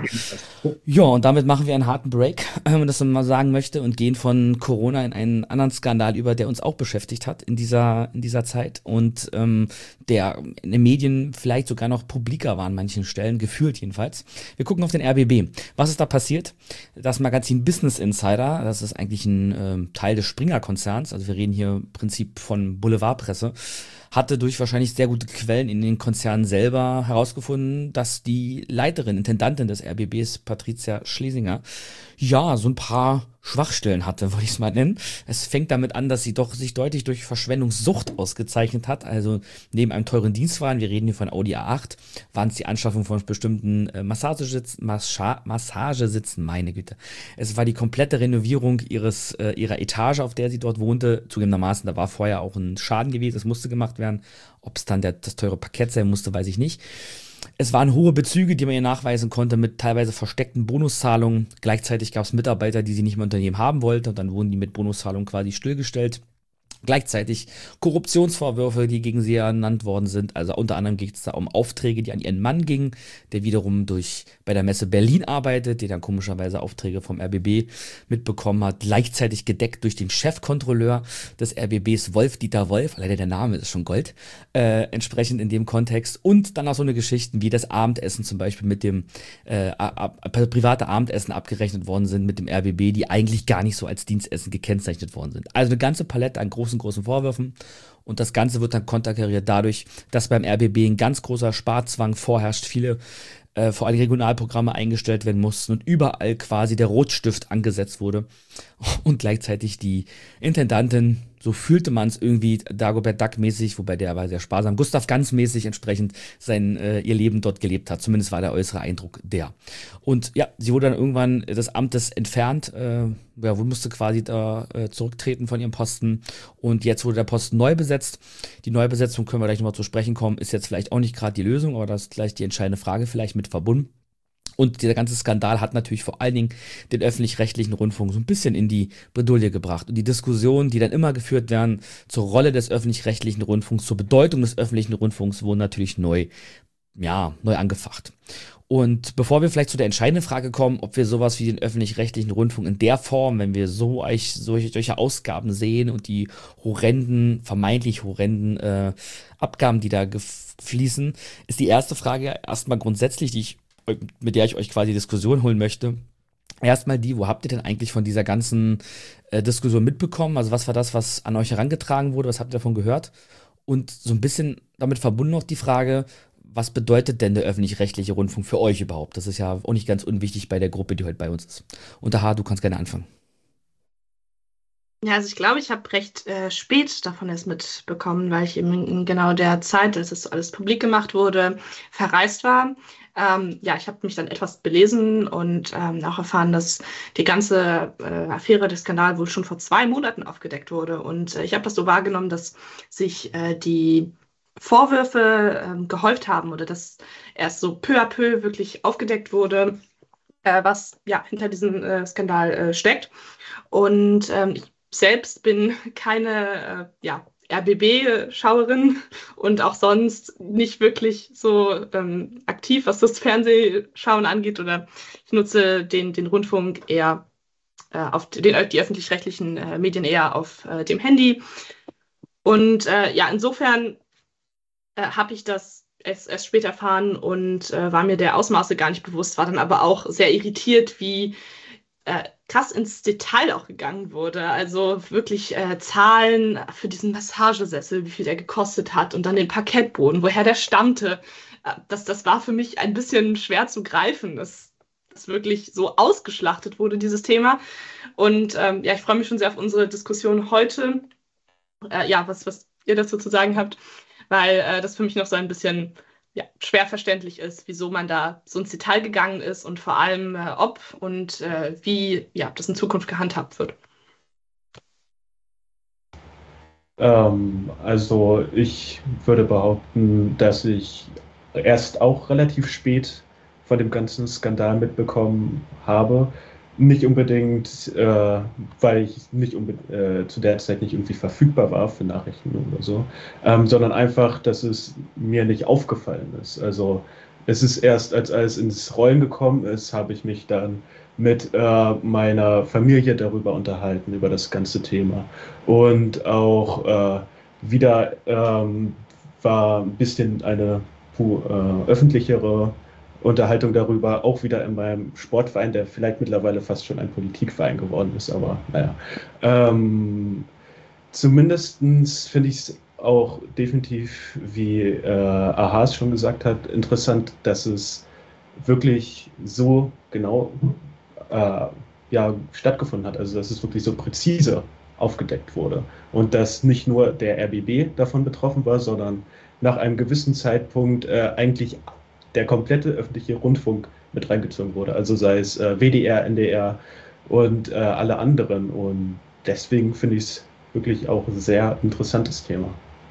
Ja, und damit machen wir einen harten Break, wenn man das mal sagen möchte, und gehen von Corona in einen anderen Skandal über, der uns auch beschäftigt hat in dieser, in dieser Zeit und ähm, der in den Medien vielleicht sogar noch publiker war an manchen Stellen, gefühlt jedenfalls. Wir gucken auf den R B B. Was ist da passiert? Das Magazin Business Insider, das ist eigentlich ein äh, Teil des Springer-Konzerns, also wir reden hier im Prinzip von Boulevardpresse, hatte durch wahrscheinlich sehr gute Quellen in den Konzernen selber herausgefunden, dass die Leiterin, Intendantin des R B Bs, Patricia Schlesinger, ja, so ein paar Schwachstellen hatte, würde ich es mal nennen. Es fängt damit an, dass sie doch sich deutlich durch Verschwendungssucht ausgezeichnet hat. Also neben einem teuren Dienstwagen, wir reden hier von Audi A acht, waren es die Anschaffung von bestimmten äh, Massagesitzen, Massa- Massagesitzen, meine Güte. Es war die komplette Renovierung ihres äh, ihrer Etage, auf der sie dort wohnte. Zugegebenermaßen, da war vorher auch ein Schaden gewesen, das musste gemacht werden. Ob es dann der, das teure Parkett sein musste, weiß ich nicht. Es waren hohe Bezüge, die man ihr nachweisen konnte, mit teilweise versteckten Bonuszahlungen. Gleichzeitig gab es Mitarbeiter, die sie nicht mehr im Unternehmen haben wollten, und dann wurden die mit Bonuszahlungen quasi stillgestellt. Gleichzeitig Korruptionsvorwürfe, die gegen sie ernannt worden sind. Also unter anderem geht es da um Aufträge, die an ihren Mann gingen, der wiederum durch bei der Messe Berlin arbeitet, der dann komischerweise Aufträge vom R B B mitbekommen hat. Gleichzeitig gedeckt durch den Chefkontrolleur des R B Bs, Wolf-Dieter Wolf, alleine der Name ist schon Gold, äh, entsprechend in dem Kontext. Und dann auch so eine Geschichten wie das Abendessen zum Beispiel mit dem äh, private Abendessen abgerechnet worden sind mit dem R B B, die eigentlich gar nicht so als Dienstessen gekennzeichnet worden sind. Also eine ganze Palette an großen, großen Vorwürfen. Und das Ganze wird dann konterkariert dadurch, dass beim R B B ein ganz großer Sparzwang vorherrscht, viele äh, vor allem Regionalprogramme eingestellt werden mussten und überall quasi der Rotstift angesetzt wurde. Und gleichzeitig die Intendantin, so fühlte man es irgendwie Dagobert Duck-mäßig, wobei der war sehr sparsam, Gustav Ganz-mäßig entsprechend sein, äh, ihr Leben dort gelebt hat. Zumindest war der äußere Eindruck der. Und ja, sie wurde dann irgendwann des Amtes entfernt, äh, ja, wo musste quasi da äh, zurücktreten von ihrem Posten. Und jetzt wurde der Posten neu besetzt. Die Neubesetzung, können wir gleich nochmal zu sprechen kommen, ist jetzt vielleicht auch nicht gerade die Lösung, aber das ist gleich die entscheidende Frage vielleicht mit verbunden. Und dieser ganze Skandal hat natürlich vor allen Dingen den öffentlich-rechtlichen Rundfunk so ein bisschen in die Bredouille gebracht. Und die Diskussionen, die dann immer geführt werden zur Rolle des öffentlich-rechtlichen Rundfunks, zur Bedeutung des öffentlichen Rundfunks, wurden natürlich neu, ja, neu angefacht. Und bevor wir vielleicht zu der entscheidenden Frage kommen, ob wir sowas wie den öffentlich-rechtlichen Rundfunk in der Form, wenn wir so solche, solche Ausgaben sehen und die horrenden, vermeintlich horrenden äh, Abgaben, die da fließen, ist die erste Frage erstmal grundsätzlich, die ich mit der ich euch quasi Diskussion holen möchte. Erstmal die, wo habt ihr denn eigentlich von dieser ganzen äh, Diskussion mitbekommen? Also was war das, was an euch herangetragen wurde? Was habt ihr davon gehört? Und so ein bisschen damit verbunden noch die Frage, was bedeutet denn der öffentlich-rechtliche Rundfunk für euch überhaupt? Das ist ja auch nicht ganz unwichtig bei der Gruppe, die heute bei uns ist. Und Taha, du kannst gerne anfangen. Ja, also ich glaube, ich habe recht äh, spät davon erst mitbekommen, weil ich eben in genau der Zeit, als das alles publik gemacht wurde, verreist war. Ähm, ja, ich habe mich dann etwas belesen und ähm, auch erfahren, dass die ganze äh, Affäre, der Skandal wohl schon vor zwei Monaten aufgedeckt wurde. Und äh, ich habe das so wahrgenommen, dass sich äh, die Vorwürfe äh, gehäuft haben oder dass erst so peu à peu wirklich aufgedeckt wurde, äh, was ja hinter diesem äh, Skandal äh, steckt. Und ähm, ich selbst bin keine äh, ja, R B B-Schauerin und auch sonst nicht wirklich so ähm, aktiv, was das Fernsehschauen angeht, oder ich nutze den, den Rundfunk eher äh, auf den, die öffentlich-rechtlichen äh, Medien eher auf äh, dem Handy. Und äh, ja, insofern äh, habe ich das erst, erst später erfahren und äh, war mir der Ausmaße gar nicht bewusst, war dann aber auch sehr irritiert, wie Äh, krass ins Detail auch gegangen wurde. Also wirklich äh, Zahlen für diesen Massagesessel, wie viel der gekostet hat und dann den Parkettboden, woher der stammte. Äh, das, das war für mich ein bisschen schwer zu greifen, dass das wirklich so ausgeschlachtet wurde, dieses Thema. Und ähm, ja, ich freue mich schon sehr auf unsere Diskussion heute. Äh, ja, was, was ihr dazu zu sagen habt, weil äh, das für mich noch so ein bisschen ja, schwer verständlich ist, wieso man da so ins Detail gegangen ist und vor allem äh, ob und äh, wie ja, das in Zukunft gehandhabt wird. Ähm, also ich würde behaupten, dass ich erst auch relativ spät von dem ganzen Skandal mitbekommen habe. Nicht unbedingt, äh, weil ich nicht unbe- äh, zu der Zeit nicht irgendwie verfügbar war für Nachrichten oder so, ähm, sondern einfach, dass es mir nicht aufgefallen ist. Also es ist erst, als alles ins Rollen gekommen ist, habe ich mich dann mit äh, meiner Familie darüber unterhalten, über das ganze Thema. Und auch äh, wieder ähm, war ein bisschen eine puh, äh, öffentlichere Unterhaltung darüber, auch wieder in meinem Sportverein, der vielleicht mittlerweile fast schon ein Politikverein geworden ist, aber naja. Ähm, zumindestens finde ich es auch definitiv, wie äh, Ahas schon gesagt hat, interessant, dass es wirklich so genau äh, ja, stattgefunden hat, also dass es wirklich so präzise aufgedeckt wurde und dass nicht nur der R B B davon betroffen war, sondern nach einem gewissen Zeitpunkt äh, eigentlich der komplette öffentliche Rundfunk mit reingezogen wurde, also sei es äh, W D R, N D R und äh, alle anderen, und deswegen finde ich es wirklich auch ein sehr interessantes Thema.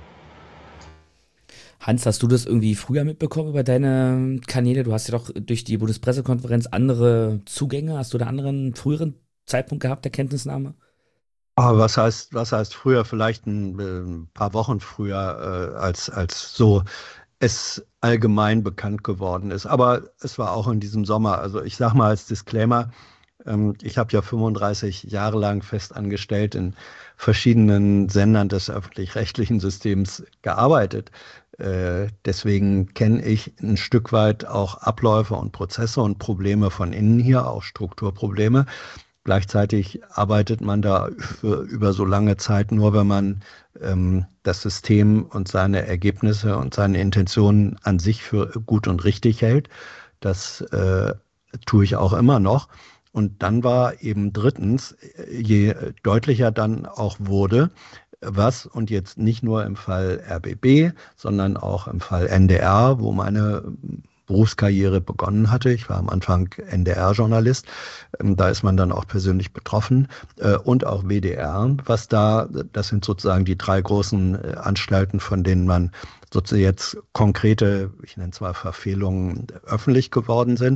Hans, hast du das irgendwie früher mitbekommen über deine Kanäle? Du hast ja doch durch die Bundespressekonferenz andere Zugänge. Hast du da anderen früheren Zeitpunkt gehabt der Kenntnisnahme? Aber was heißt, was heißt früher? Vielleicht ein, ein paar Wochen früher, äh, als, als so es allgemein bekannt geworden ist. Aber es war auch in diesem Sommer. Also ich sage mal als Disclaimer, ähm, ich habe ja fünfunddreißig Jahre lang festangestellt in verschiedenen Sendern des öffentlich-rechtlichen Systems gearbeitet. Äh, deswegen kenne ich ein Stück weit auch Abläufe und Prozesse und Probleme von innen hier, auch Strukturprobleme. Gleichzeitig arbeitet man da für, über so lange Zeit nur, wenn man ähm, das System und seine Ergebnisse und seine Intentionen an sich für gut und richtig hält. Das äh, tue ich auch immer noch. Und dann war eben drittens, je deutlicher dann auch wurde, was, und jetzt nicht nur im Fall R B B, sondern auch im Fall N D R, wo meine Berufskarriere begonnen hatte. Ich war am Anfang N D R-Journalist, da ist man dann auch persönlich betroffen, und auch W D R, was da, das sind sozusagen die drei großen Anstalten, von denen man sozusagen jetzt konkrete, ich nenne es mal Verfehlungen, öffentlich geworden sind.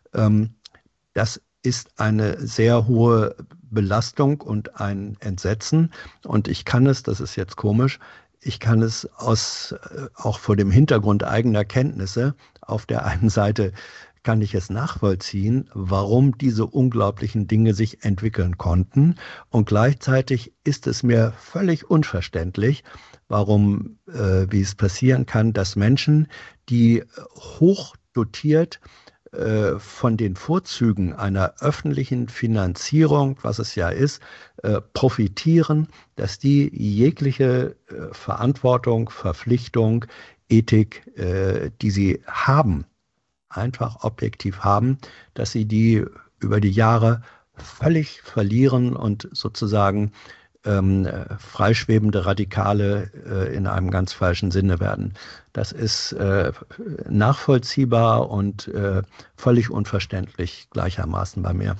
Das ist eine sehr hohe Belastung und ein Entsetzen, und ich kann es, das ist jetzt komisch, ich kann es aus, auch vor dem Hintergrund eigener Kenntnisse, auf der einen Seite kann ich es nachvollziehen, warum diese unglaublichen Dinge sich entwickeln konnten, und gleichzeitig ist es mir völlig unverständlich, warum, äh, wie es passieren kann, dass Menschen, die hoch dotiert äh, von den Vorzügen einer öffentlichen Finanzierung, was es ja ist, äh, profitieren, dass die jegliche äh, Verantwortung, Verpflichtung, Ethik, äh, die sie haben, einfach objektiv haben, dass sie die über die Jahre völlig verlieren und sozusagen ähm, freischwebende Radikale äh, in einem ganz falschen Sinne werden. Das ist äh, nachvollziehbar und äh, völlig unverständlich gleichermaßen bei mir.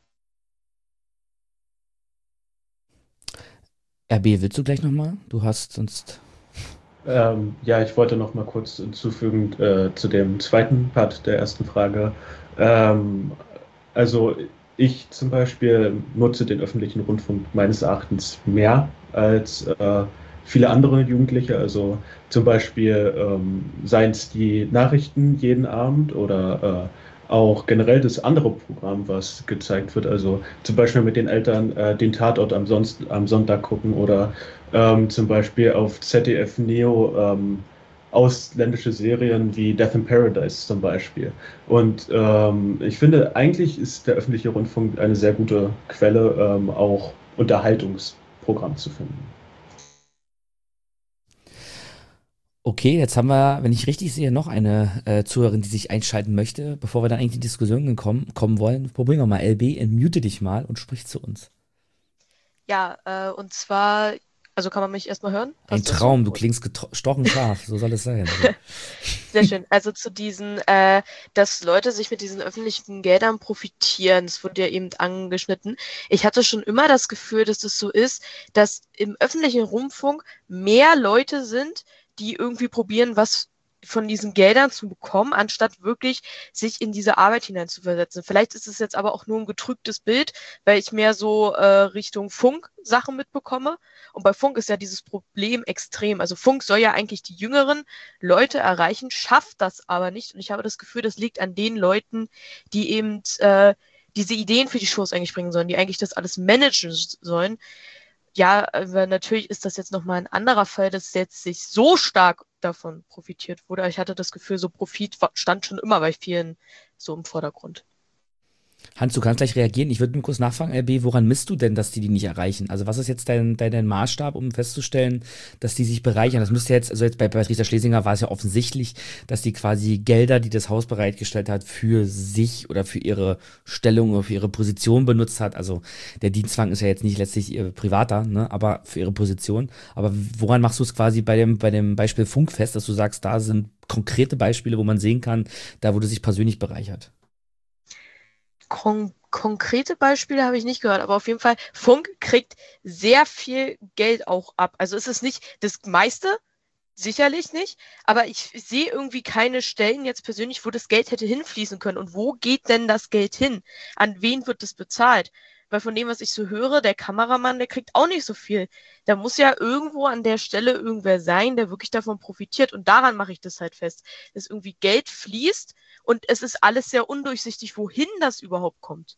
R B, willst du gleich nochmal? Du hast sonst... Ähm, ja, ich wollte noch mal kurz hinzufügen äh, zu dem zweiten Part der ersten Frage. Ähm, also ich zum Beispiel nutze den öffentlichen Rundfunk meines Erachtens mehr als äh, viele andere Jugendliche. Also zum Beispiel ähm, seien es die Nachrichten jeden Abend oder äh, auch generell das andere Programm, was gezeigt wird. Also zum Beispiel mit den Eltern äh, den Tatort am, Sonst, am Sonntag gucken oder ähm, zum Beispiel auf Z D F Neo ähm, ausländische Serien wie Death in Paradise zum Beispiel. Und ähm, ich finde, eigentlich ist der öffentliche Rundfunk eine sehr gute Quelle, ähm, auch Unterhaltungsprogramm zu finden. Okay, jetzt haben wir, wenn ich richtig sehe, noch eine äh, Zuhörerin, die sich einschalten möchte. Bevor wir dann eigentlich in die Diskussion kommen, kommen wollen, probieren wir mal. L B, mute dich mal und sprich zu uns. Ja, äh, und zwar, also kann man mich erstmal hören? Ein Traum, du klingst gestochen scharf, so soll es sein. Also. Sehr schön. Also zu diesen, äh, dass Leute sich mit diesen öffentlichen Geldern profitieren, das wurde ja eben angeschnitten. Ich hatte schon immer das Gefühl, dass das so ist, dass im öffentlichen Rundfunk mehr Leute sind, die irgendwie probieren, was von diesen Geldern zu bekommen, anstatt wirklich sich in diese Arbeit hineinzuversetzen. Vielleicht ist es jetzt aber auch nur ein getrübtes Bild, weil ich mehr so äh, Richtung Funk Sachen mitbekomme. Und bei Funk ist ja dieses Problem extrem. Also Funk soll ja eigentlich die jüngeren Leute erreichen, schafft das aber nicht. Und ich habe das Gefühl, das liegt an den Leuten, die eben äh, diese Ideen für die Shows eigentlich bringen sollen, die eigentlich das alles managen sollen. Ja, aber natürlich ist das jetzt nochmal ein anderer Fall, dass jetzt sich so stark davon profitiert wurde. Ich hatte das Gefühl, so Profit stand schon immer bei vielen so im Vordergrund. Hans, du kannst gleich reagieren. Ich würde nur kurz nachfragen, L B, woran misst du denn, dass die die nicht erreichen? Also was ist jetzt dein, dein, dein Maßstab, um festzustellen, dass die sich bereichern? Das müsste jetzt, also jetzt bei Patricia Schlesinger war es ja offensichtlich, dass die quasi Gelder, die das Haus bereitgestellt hat, für sich oder für ihre Stellung oder für ihre Position benutzt hat. Also der Dienstwagen ist ja jetzt nicht letztlich ihr privater, ne, aber für ihre Position. Aber woran machst du es quasi bei dem, bei dem Beispiel Funk fest, dass du sagst, da sind konkrete Beispiele, wo man sehen kann, da wurde sich persönlich bereichert? Kon- konkrete Beispiele habe ich nicht gehört, aber auf jeden Fall, Funk kriegt sehr viel Geld auch ab. Also es ist nicht das meiste, sicherlich nicht, aber ich sehe irgendwie keine Stellen jetzt persönlich, wo das Geld hätte hinfließen können. Und wo geht denn das Geld hin? An wen wird das bezahlt? Weil von dem, was ich so höre, der Kameramann, der kriegt auch nicht so viel. Da muss ja irgendwo an der Stelle irgendwer sein, der wirklich davon profitiert. Und daran mache ich das halt fest, dass irgendwie Geld fließt und es ist alles sehr undurchsichtig, wohin das überhaupt kommt.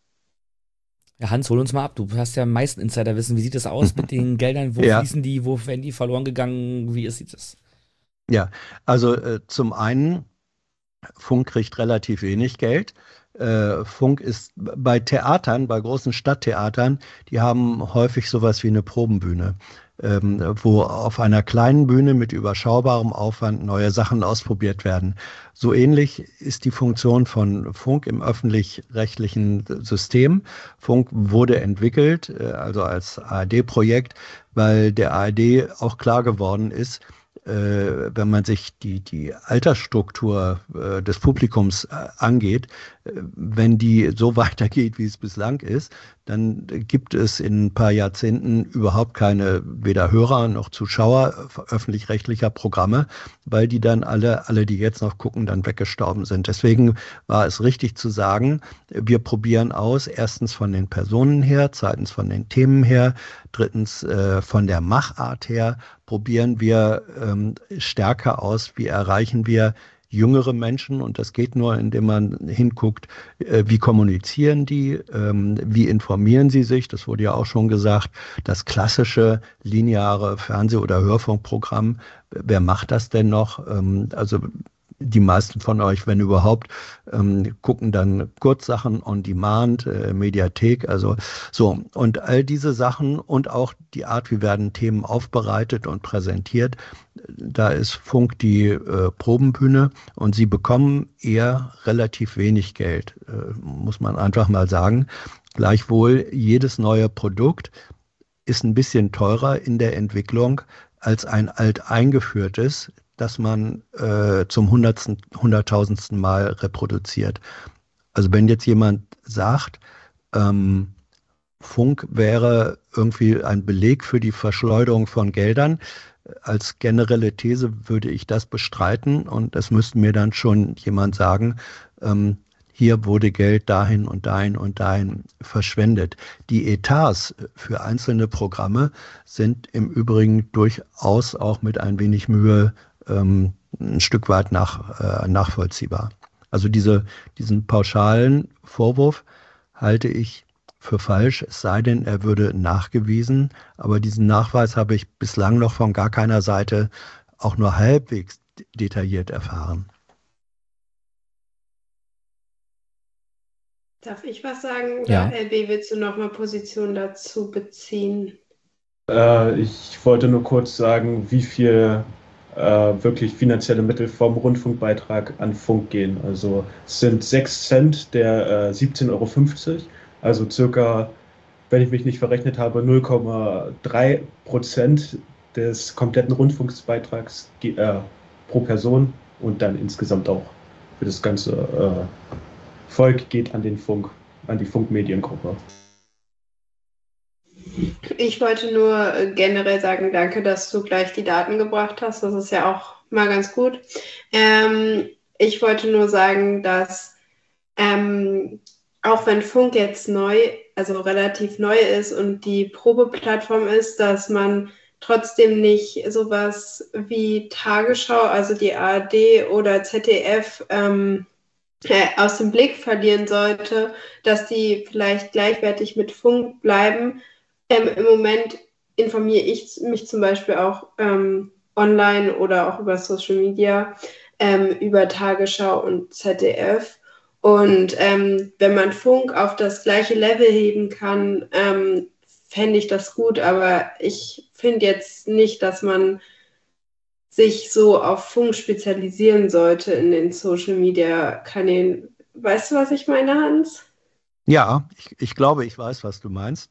Ja, Hans, hol uns mal ab. Du hast ja am meisten Insiderwissen. Wie sieht das aus mit den Geldern? Wo Ja. fließen die? Wo werden die verloren gegangen? Wie ist das? Ja, also äh, zum einen, Funk kriegt relativ wenig Geld. Äh, Funk ist bei Theatern, bei großen Stadttheatern, die haben häufig sowas wie eine Probenbühne, ähm, wo auf einer kleinen Bühne mit überschaubarem Aufwand neue Sachen ausprobiert werden. So ähnlich ist die Funktion von Funk im öffentlich-rechtlichen System. Funk wurde entwickelt, äh, also als A R D-Projekt, weil der A R D auch klar geworden ist, Äh, wenn man sich die, die Altersstruktur äh, des Publikums äh, angeht, äh, wenn die so weitergeht, wie es bislang ist, dann gibt es in ein paar Jahrzehnten überhaupt keine weder Hörer noch Zuschauer öffentlich-rechtlicher Programme, weil die dann alle, alle, die jetzt noch gucken, dann weggestorben sind. Deswegen war es richtig zu sagen, wir probieren aus, erstens von den Personen her, zweitens von den Themen her, drittens äh, von der Machart her, probieren wir ähm, stärker aus, wie erreichen wir jüngere Menschen, und das geht nur, indem man hinguckt, äh, wie kommunizieren die, ähm, wie informieren sie sich, das wurde ja auch schon gesagt, das klassische lineare Fernseh- oder Hörfunkprogramm, wer macht das denn noch? Ähm, also die meisten von euch, wenn überhaupt, ähm, gucken dann Kurzsachen on Demand, äh, Mediathek, also so. Und all diese Sachen und auch die Art, wie werden Themen aufbereitet und präsentiert, da ist Funk die äh, Probenbühne, und sie bekommen eher relativ wenig Geld, äh, muss man einfach mal sagen. Gleichwohl, jedes neue Produkt ist ein bisschen teurer in der Entwicklung als ein alteingeführtes, dass man äh, zum hundertsten, hunderttausendsten Mal reproduziert. Also wenn jetzt jemand sagt, ähm, Funk wäre irgendwie ein Beleg für die Verschleuderung von Geldern, als generelle These würde ich das bestreiten, und es müsste mir dann schon jemand sagen, ähm, hier wurde Geld dahin und dahin und dahin verschwendet. Die Etats für einzelne Programme sind im Übrigen durchaus auch mit ein wenig Mühe ähm, ein Stück weit nach, äh, nachvollziehbar. Also diese, diesen pauschalen Vorwurf halte ich für falsch, es sei denn, er würde nachgewiesen. Aber diesen Nachweis habe ich bislang noch von gar keiner Seite auch nur halbwegs detailliert erfahren. Darf ich was sagen? Ja. Oder L B, willst du noch mal Position dazu beziehen? Äh, ich wollte nur kurz sagen, wie viel äh, wirklich finanzielle Mittel vom Rundfunkbeitrag an Funk gehen. Also es sind sechs Cent der äh, siebzehn Euro fünfzig, also circa, wenn ich mich nicht verrechnet habe, null Komma drei Prozent des kompletten Rundfunksbeitrags äh, pro Person, und dann insgesamt auch für das ganze äh, Volk geht an den Funk, an die Funkmediengruppe. Ich wollte nur generell sagen, danke, dass du gleich die Daten gebracht hast. Das ist ja auch mal ganz gut. Ähm, ich wollte nur sagen, dass ähm, auch wenn Funk jetzt neu, also relativ neu ist und die Probeplattform ist, dass man trotzdem nicht sowas wie Tagesschau, also die A R D oder Z D F ähm, äh, aus dem Blick verlieren sollte, dass die vielleicht gleichwertig mit Funk bleiben. Ähm, im Moment informiere ich mich zum Beispiel auch ähm, online oder auch über Social Media ähm, über Tagesschau und Z D F. Und ähm, wenn man Funk auf das gleiche Level heben kann, ähm, fände ich das gut. Aber ich finde jetzt nicht, dass man sich so auf Funk spezialisieren sollte in den Social-Media-Kanälen. Weißt du, was ich meine, Hans? Ja, ich, ich glaube, ich weiß, was du meinst.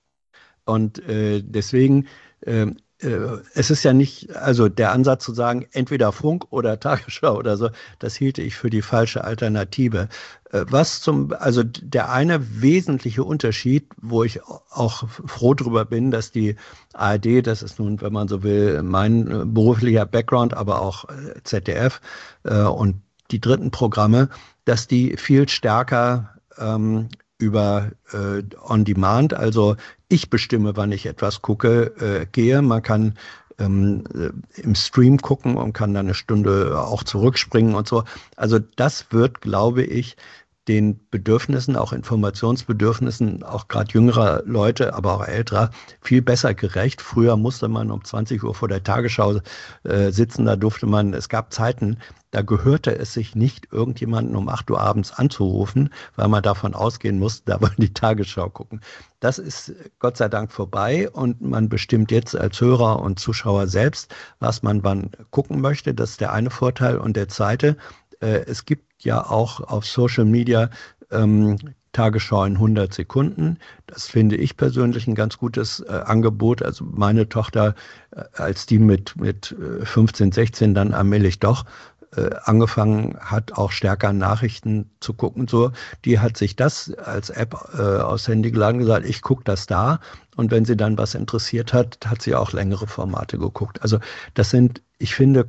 Und äh, deswegen, äh, äh, es ist ja nicht, also der Ansatz zu sagen, entweder Funk oder Tagesschau oder so, das hielte ich für die falsche Alternative. Äh, was zum, also der eine wesentliche Unterschied, wo ich auch froh drüber bin, dass die A R D, das ist nun, wenn man so will, mein äh, beruflicher Background, aber auch äh, Z D F äh, und die dritten Programme, dass die viel stärker ähm, über äh, On-Demand, also ich bestimme, wann ich etwas gucke, äh, gehe. Man kann ähm, äh, im Stream gucken und kann dann eine Stunde auch zurückspringen und so. Also das wird, glaube ich, den Bedürfnissen, auch Informationsbedürfnissen, auch gerade jüngerer Leute, aber auch älterer, viel besser gerecht. Früher musste man um zwanzig Uhr vor der Tagesschau äh, sitzen, da durfte man, es gab Zeiten, da gehörte es sich nicht, irgendjemanden um acht Uhr abends anzurufen, weil man davon ausgehen musste, da wollen die Tagesschau gucken. Das ist Gott sei Dank vorbei und man bestimmt jetzt als Hörer und Zuschauer selbst, was man wann gucken möchte. Das ist der eine Vorteil. Und der zweite, äh, es gibt ja auch auf Social Media ähm, Tagesschau in hundert Sekunden. Das finde ich persönlich ein ganz gutes äh, Angebot. Also meine Tochter, äh, als die mit, mit fünfzehn, sechzehn dann allmählich doch äh, angefangen hat, auch stärker Nachrichten zu gucken, so, die hat sich das als App äh, aufs Handy geladen und gesagt, ich gucke das da. Und wenn sie dann was interessiert hat, hat sie auch längere Formate geguckt. Also das sind, ich finde,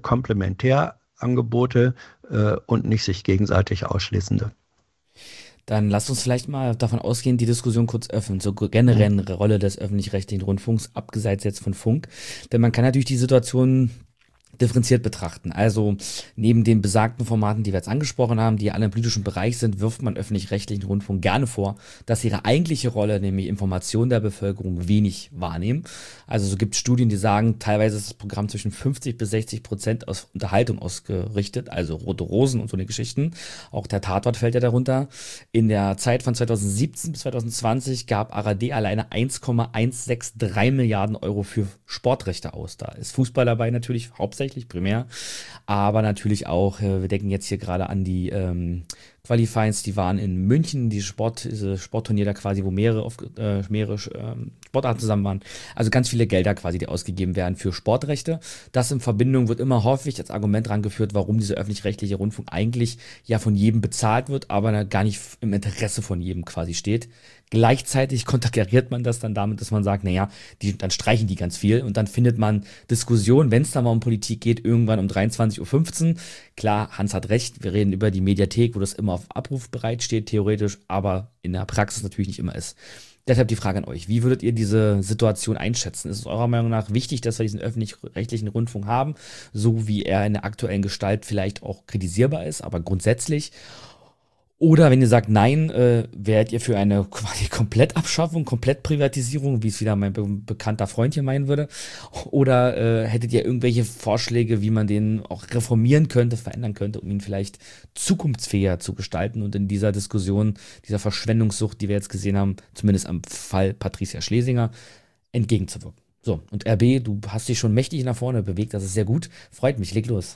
Komplementärangebote äh, und nicht sich gegenseitig ausschließende. Dann lasst uns vielleicht mal davon ausgehen, die Diskussion kurz öffnen, zur generellen Rolle des öffentlich-rechtlichen Rundfunks, abgeseits jetzt von Funk. Denn man kann natürlich die Situation differenziert betrachten. Also neben den besagten Formaten, die wir jetzt angesprochen haben, die alle im politischen Bereich sind, wirft man öffentlich-rechtlichen Rundfunk gerne vor, dass ihre eigentliche Rolle, nämlich Information der Bevölkerung, wenig wahrnehmen. Also so gibt es Studien, die sagen, teilweise ist das Programm zwischen fünfzig bis sechzig Prozent aus Unterhaltung ausgerichtet, also Rote Rosen und so eine Geschichten. Auch der Tatort fällt ja darunter. In der Zeit von zweitausendsiebzehn bis zweitausendzwanzig gab A R D alleine eins Komma eins sechs drei Milliarden Euro für Sportrechte aus. Da ist Fußball dabei natürlich hauptsächlich primär, aber natürlich auch, wir denken jetzt hier gerade an die ähm, Qualifiers, die waren in München, die Sport, diese Sportturnier da quasi, wo mehrere, äh, mehrere ähm, Sportarten zusammen waren. Also ganz viele Gelder quasi, die ausgegeben werden für Sportrechte. Das in Verbindung wird immer häufig als Argument rangeführt, warum dieser öffentlich-rechtliche Rundfunk eigentlich ja von jedem bezahlt wird, aber gar nicht im Interesse von jedem quasi steht. Gleichzeitig konterkariert man das dann damit, dass man sagt, naja, die, dann streichen die ganz viel und dann findet man Diskussionen, wenn es dann mal um Politik geht, irgendwann um dreiundzwanzig Uhr fünfzehn. Klar, Hans hat recht, wir reden über die Mediathek, wo das immer auf Abruf bereit steht, theoretisch, aber in der Praxis natürlich nicht immer ist. Deshalb die Frage an euch, wie würdet ihr diese Situation einschätzen? Ist es eurer Meinung nach wichtig, dass wir diesen öffentlich-rechtlichen Rundfunk haben, so wie er in der aktuellen Gestalt vielleicht auch kritisierbar ist, aber grundsätzlich? Oder wenn ihr sagt, nein, äh, wärt ihr für eine quasi Komplettabschaffung, Komplettprivatisierung, wie es wieder mein be- bekannter Freund hier meinen würde? Oder äh, hättet ihr irgendwelche Vorschläge, wie man den auch reformieren könnte, verändern könnte, um ihn vielleicht zukunftsfähiger zu gestalten und in dieser Diskussion, dieser Verschwendungssucht, die wir jetzt gesehen haben, zumindest am Fall Patricia Schlesinger, entgegenzuwirken? So, und R B, du hast dich schon mächtig nach vorne bewegt, das ist sehr gut. Freut mich, leg los.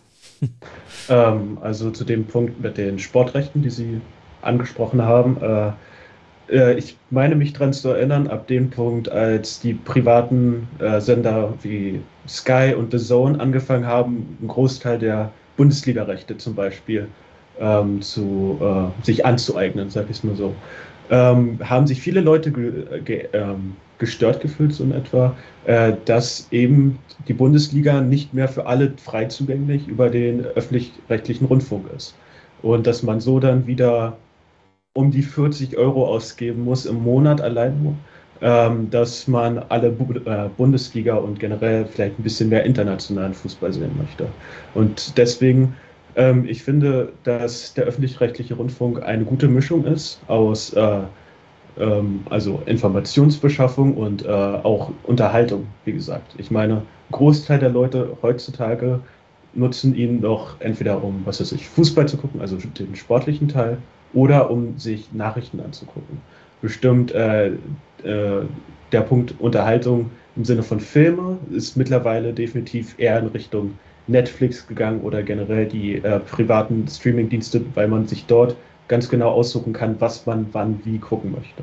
ähm, also zu dem Punkt mit den Sportrechten, die Sie angesprochen haben. Äh, äh, ich meine mich daran zu erinnern, ab dem Punkt, als die privaten äh, Sender wie Sky und The Zone angefangen haben, einen Großteil der Bundesliga-Rechte zum Beispiel ähm, zu, äh, sich anzueignen, sag ich es mal so. ähm, haben sich viele Leute ge ge ähm, gestört gefühlt, so in etwa, äh, dass eben die Bundesliga nicht mehr für alle frei zugänglich über den öffentlich-rechtlichen Rundfunk ist. Und dass man so dann wieder um die vierzig Euro ausgeben muss im Monat allein, ähm, dass man alle Bu äh, Bundesliga und generell vielleicht ein bisschen mehr internationalen Fußball sehen möchte. Und deswegen, ähm, ich finde, dass der öffentlich-rechtliche Rundfunk eine gute Mischung ist aus äh, ähm, also Informationsbeschaffung und äh, auch Unterhaltung, wie gesagt. Ich meine, ein Großteil der Leute heutzutage nutzen ihn doch entweder um, was weiß ich, Fußball zu gucken, also den sportlichen Teil, oder um sich Nachrichten anzugucken. Bestimmt äh, äh, der Punkt Unterhaltung im Sinne von Filme ist mittlerweile definitiv eher in Richtung Netflix gegangen oder generell die äh, privaten Streamingdienste, weil man sich dort ganz genau aussuchen kann, was man wann wie gucken möchte.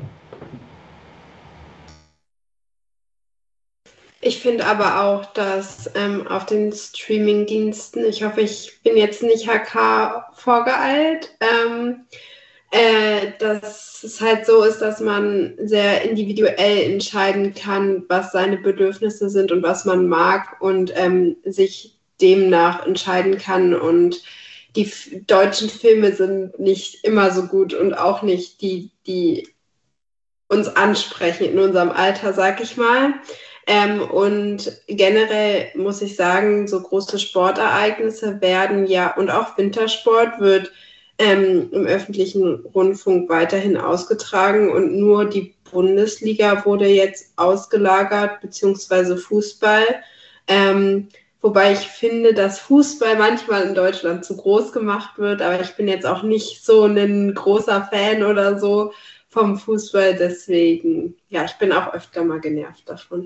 Ich finde aber auch, dass ähm, auf den Streamingdiensten, ich hoffe, ich bin jetzt nicht H K vorgeeilt, ähm, äh, dass es halt so ist, dass man sehr individuell entscheiden kann, was seine Bedürfnisse sind und was man mag und ähm, sich demnach entscheiden kann. Und die f- deutschen Filme sind nicht immer so gut und auch nicht die, die uns ansprechen in unserem Alter, sag ich mal. Ähm, und generell muss ich sagen, so große Sportereignisse werden ja, und auch Wintersport wird ähm, im öffentlichen Rundfunk weiterhin ausgetragen und nur die Bundesliga wurde jetzt ausgelagert, beziehungsweise Fußball. Ähm, wobei ich finde, dass Fußball manchmal in Deutschland zu groß gemacht wird, aber ich bin jetzt auch nicht so ein großer Fan oder so vom Fußball, deswegen, ja, ich bin auch öfter mal genervt davon.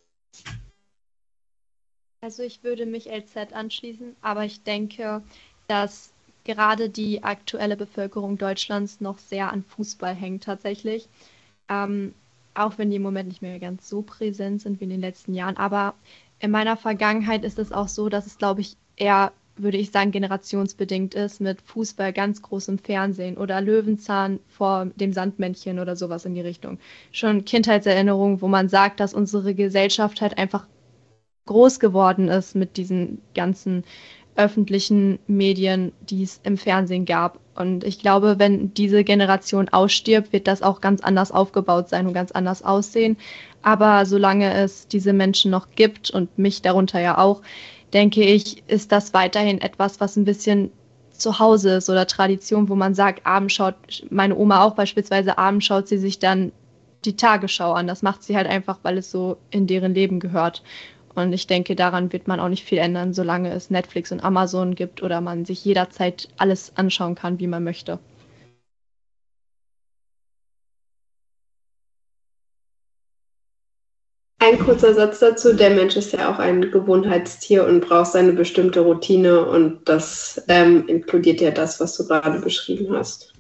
Also ich würde mich L Z anschließen, aber ich denke, dass gerade die aktuelle Bevölkerung Deutschlands noch sehr an Fußball hängt tatsächlich. Ähm, auch wenn die im Moment nicht mehr ganz so präsent sind wie in den letzten Jahren. Aber in meiner Vergangenheit ist es auch so, dass es, glaube ich, eher, würde ich sagen, generationsbedingt ist mit Fußball ganz groß im Fernsehen oder Löwenzahn vor dem Sandmännchen oder sowas in die Richtung. Schon Kindheitserinnerungen, wo man sagt, dass unsere Gesellschaft halt einfach groß geworden ist mit diesen ganzen öffentlichen Medien, die es im Fernsehen gab. Und ich glaube, wenn diese Generation ausstirbt, wird das auch ganz anders aufgebaut sein und ganz anders aussehen. Aber solange es diese Menschen noch gibt und mich darunter ja auch, denke ich, ist das weiterhin etwas, was ein bisschen zu Hause ist oder Tradition, wo man sagt, abends schaut, meine Oma auch beispielsweise, abends schaut sie sich dann die Tagesschau an. Das macht sie halt einfach, weil es so in deren Leben gehört. Und ich denke, daran wird man auch nicht viel ändern, solange es Netflix und Amazon gibt oder man sich jederzeit alles anschauen kann, wie man möchte. Ein kurzer Satz dazu. Der Mensch ist ja auch ein Gewohnheitstier und braucht seine bestimmte Routine und das ähm, inkludiert ja das, was du gerade beschrieben hast.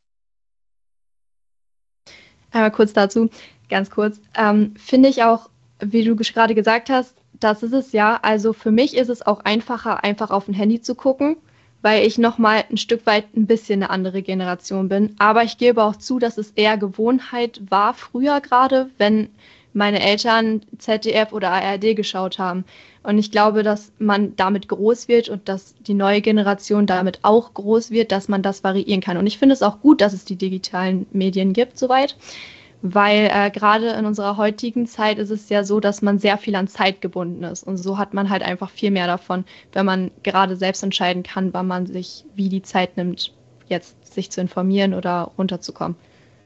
Einmal kurz dazu, ganz kurz. Ähm, finde ich auch, wie du gerade gesagt hast, das ist es ja. Also für mich ist es auch einfacher, einfach auf ein Handy zu gucken, weil ich nochmal ein Stück weit ein bisschen eine andere Generation bin. Aber ich gebe auch zu, dass es eher Gewohnheit war früher gerade, wenn meine Eltern Z D F oder A R D geschaut haben. Und ich glaube, dass man damit groß wird und dass die neue Generation damit auch groß wird, dass man das variieren kann. Und ich finde es auch gut, dass es die digitalen Medien gibt, soweit. Weil äh, gerade in unserer heutigen Zeit ist es ja so, dass man sehr viel an Zeit gebunden ist. Und so hat man halt einfach viel mehr davon, wenn man gerade selbst entscheiden kann, wann man sich wie die Zeit nimmt, jetzt sich zu informieren oder runterzukommen.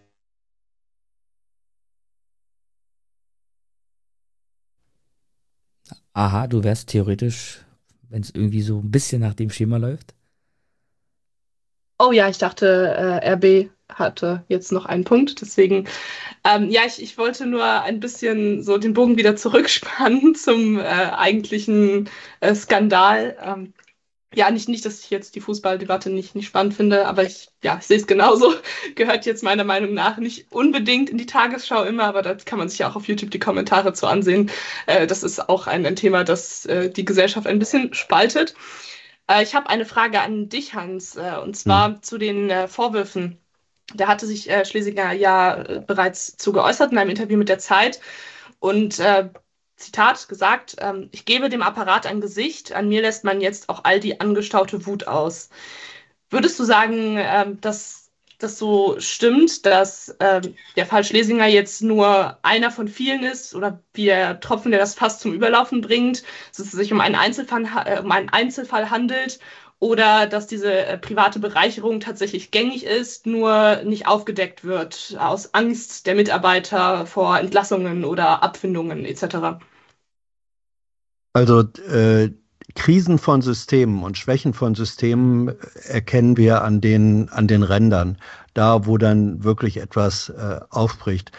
Aha, du wärst theoretisch, wenn es irgendwie so ein bisschen nach dem Schema läuft? Oh ja, ich dachte, äh, R B hatte jetzt noch einen Punkt. Deswegen, ähm, ja, ich, ich wollte nur ein bisschen so den Bogen wieder zurückspannen zum äh, eigentlichen äh, Skandal. Ähm, ja, nicht, nicht, dass ich jetzt die Fußballdebatte nicht, nicht spannend finde, aber ich, ja, ich sehe es genauso. Gehört jetzt meiner Meinung nach nicht unbedingt in die Tagesschau immer, aber da kann man sich ja auch auf YouTube die Kommentare zu ansehen. Äh, das ist auch ein, ein Thema, das äh, die Gesellschaft ein bisschen spaltet. Äh, ich habe eine Frage an dich, Hans, äh, und zwar hm. zu den äh, Vorwürfen Da hatte sich äh, Schlesinger ja äh, bereits zu geäußert in einem Interview mit der Zeit und äh, Zitat gesagt, ähm, ich gebe dem Apparat ein Gesicht, an mir lässt man jetzt auch all die angestaute Wut aus. Würdest du sagen, ähm, dass das so stimmt, dass ähm, der Fall Schlesinger jetzt nur einer von vielen ist oder wie der Tropfen, der das Fass zum Überlaufen bringt, dass es sich um einen Einzelfall, äh, um einen Einzelfall handelt oder dass diese äh, private Bereicherung tatsächlich gängig ist, nur nicht aufgedeckt wird aus Angst der Mitarbeiter vor Entlassungen oder Abfindungen et cetera? Also äh, Krisen von Systemen und Schwächen von Systemen erkennen wir an den, an den Rändern, da wo dann wirklich etwas äh, aufbricht.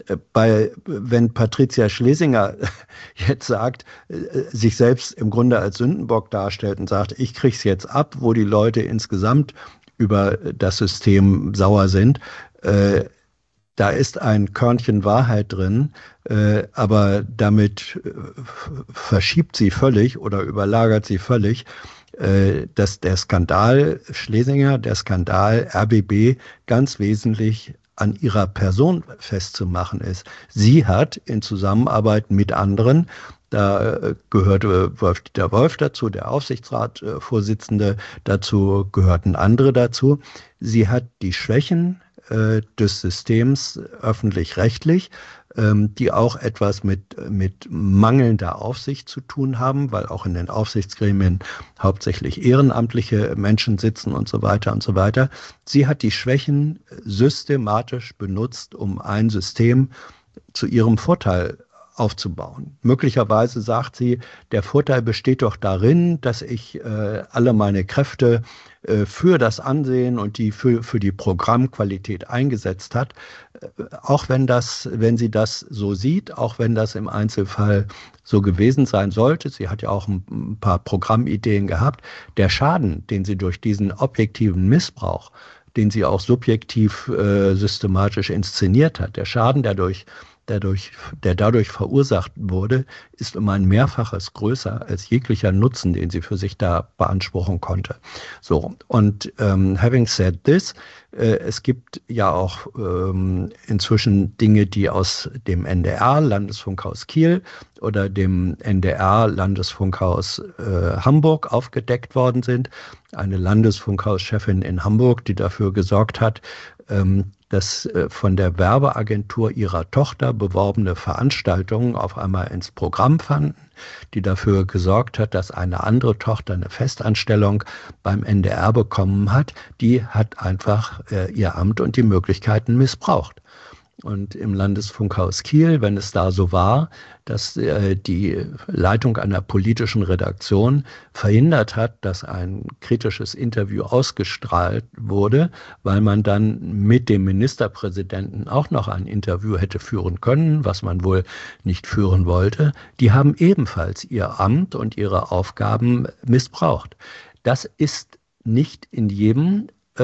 Bei, wenn Patricia Schlesinger jetzt sagt, äh, sich selbst im Grunde als Sündenbock darstellt und sagt, ich krieg's jetzt ab, wo die Leute insgesamt über das System sauer sind, äh, da ist ein Körnchen Wahrheit drin, äh, aber damit äh, verschiebt sie völlig oder überlagert sie völlig, äh, dass der Skandal Schlesinger, der Skandal R B B ganz wesentlich an ihrer Person festzumachen ist. Sie hat in Zusammenarbeit mit anderen, da gehörte Wolf-Dieter Wolf dazu, der Aufsichtsratsvorsitzende, dazu gehörten andere dazu. Sie hat die Schwächen des Systems öffentlich-rechtlich, die auch etwas mit, mit mangelnder Aufsicht zu tun haben, weil auch in den Aufsichtsgremien hauptsächlich ehrenamtliche Menschen sitzen und so weiter und so weiter. Sie hat die Schwächen systematisch benutzt, um ein System zu ihrem Vorteil aufzubauen. Möglicherweise sagt sie, der Vorteil besteht doch darin, dass ich äh, alle meine Kräfte äh, für das Ansehen und die für, für die Programmqualität eingesetzt hat. Äh, auch wenn das, wenn sie das so sieht, auch wenn das im Einzelfall so gewesen sein sollte, sie hat ja auch ein, ein paar Programmideen gehabt, der Schaden, den sie durch diesen objektiven Missbrauch, den sie auch subjektiv äh, systematisch inszeniert hat, der Schaden, der durch Der, durch, der dadurch verursacht wurde, ist um ein Mehrfaches größer als jeglicher Nutzen, den sie für sich da beanspruchen konnte. So, und ähm, having said this, äh, es gibt ja auch ähm, inzwischen Dinge, die aus dem N D R, Landesfunkhaus Kiel, oder dem N D R, Landesfunkhaus äh, Hamburg aufgedeckt worden sind. Eine Landesfunkhauschefin in Hamburg, die dafür gesorgt hat, ähm, dass äh, von der Werbeagentur ihrer Tochter beworbene Veranstaltungen auf einmal ins Programm fanden, die dafür gesorgt hat, dass eine andere Tochter eine Festanstellung beim N D R bekommen hat, die hat einfach äh, ihr Amt und die Möglichkeiten missbraucht. Und im Landesfunkhaus Kiel, wenn es da so war, dass äh, die Leitung einer politischen Redaktion verhindert hat, dass ein kritisches Interview ausgestrahlt wurde, weil man dann mit dem Ministerpräsidenten auch noch ein Interview hätte führen können, was man wohl nicht führen wollte, die haben ebenfalls ihr Amt und ihre Aufgaben missbraucht. Das ist nicht in jedem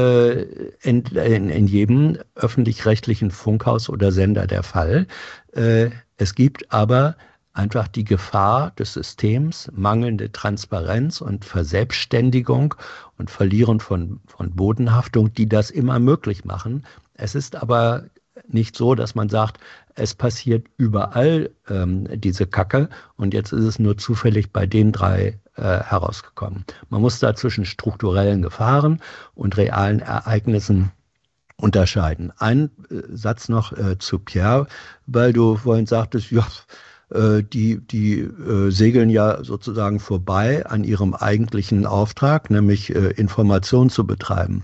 In, in, in jedem öffentlich-rechtlichen Funkhaus oder Sender der Fall. Äh, es gibt aber einfach die Gefahr des Systems, mangelnde Transparenz und Verselbstständigung und Verlieren von, von Bodenhaftung, die das immer möglich machen. Es ist aber nicht so, dass man sagt, es passiert überall ähm, diese Kacke und jetzt ist es nur zufällig bei den drei äh, herausgekommen. Man muss da zwischen strukturellen Gefahren und realen Ereignissen unterscheiden. Ein äh, Satz noch äh, zu Pierre, weil du vorhin sagtest, ja, äh, die, die äh, segeln ja sozusagen vorbei an ihrem eigentlichen Auftrag, nämlich äh, Information zu betreiben.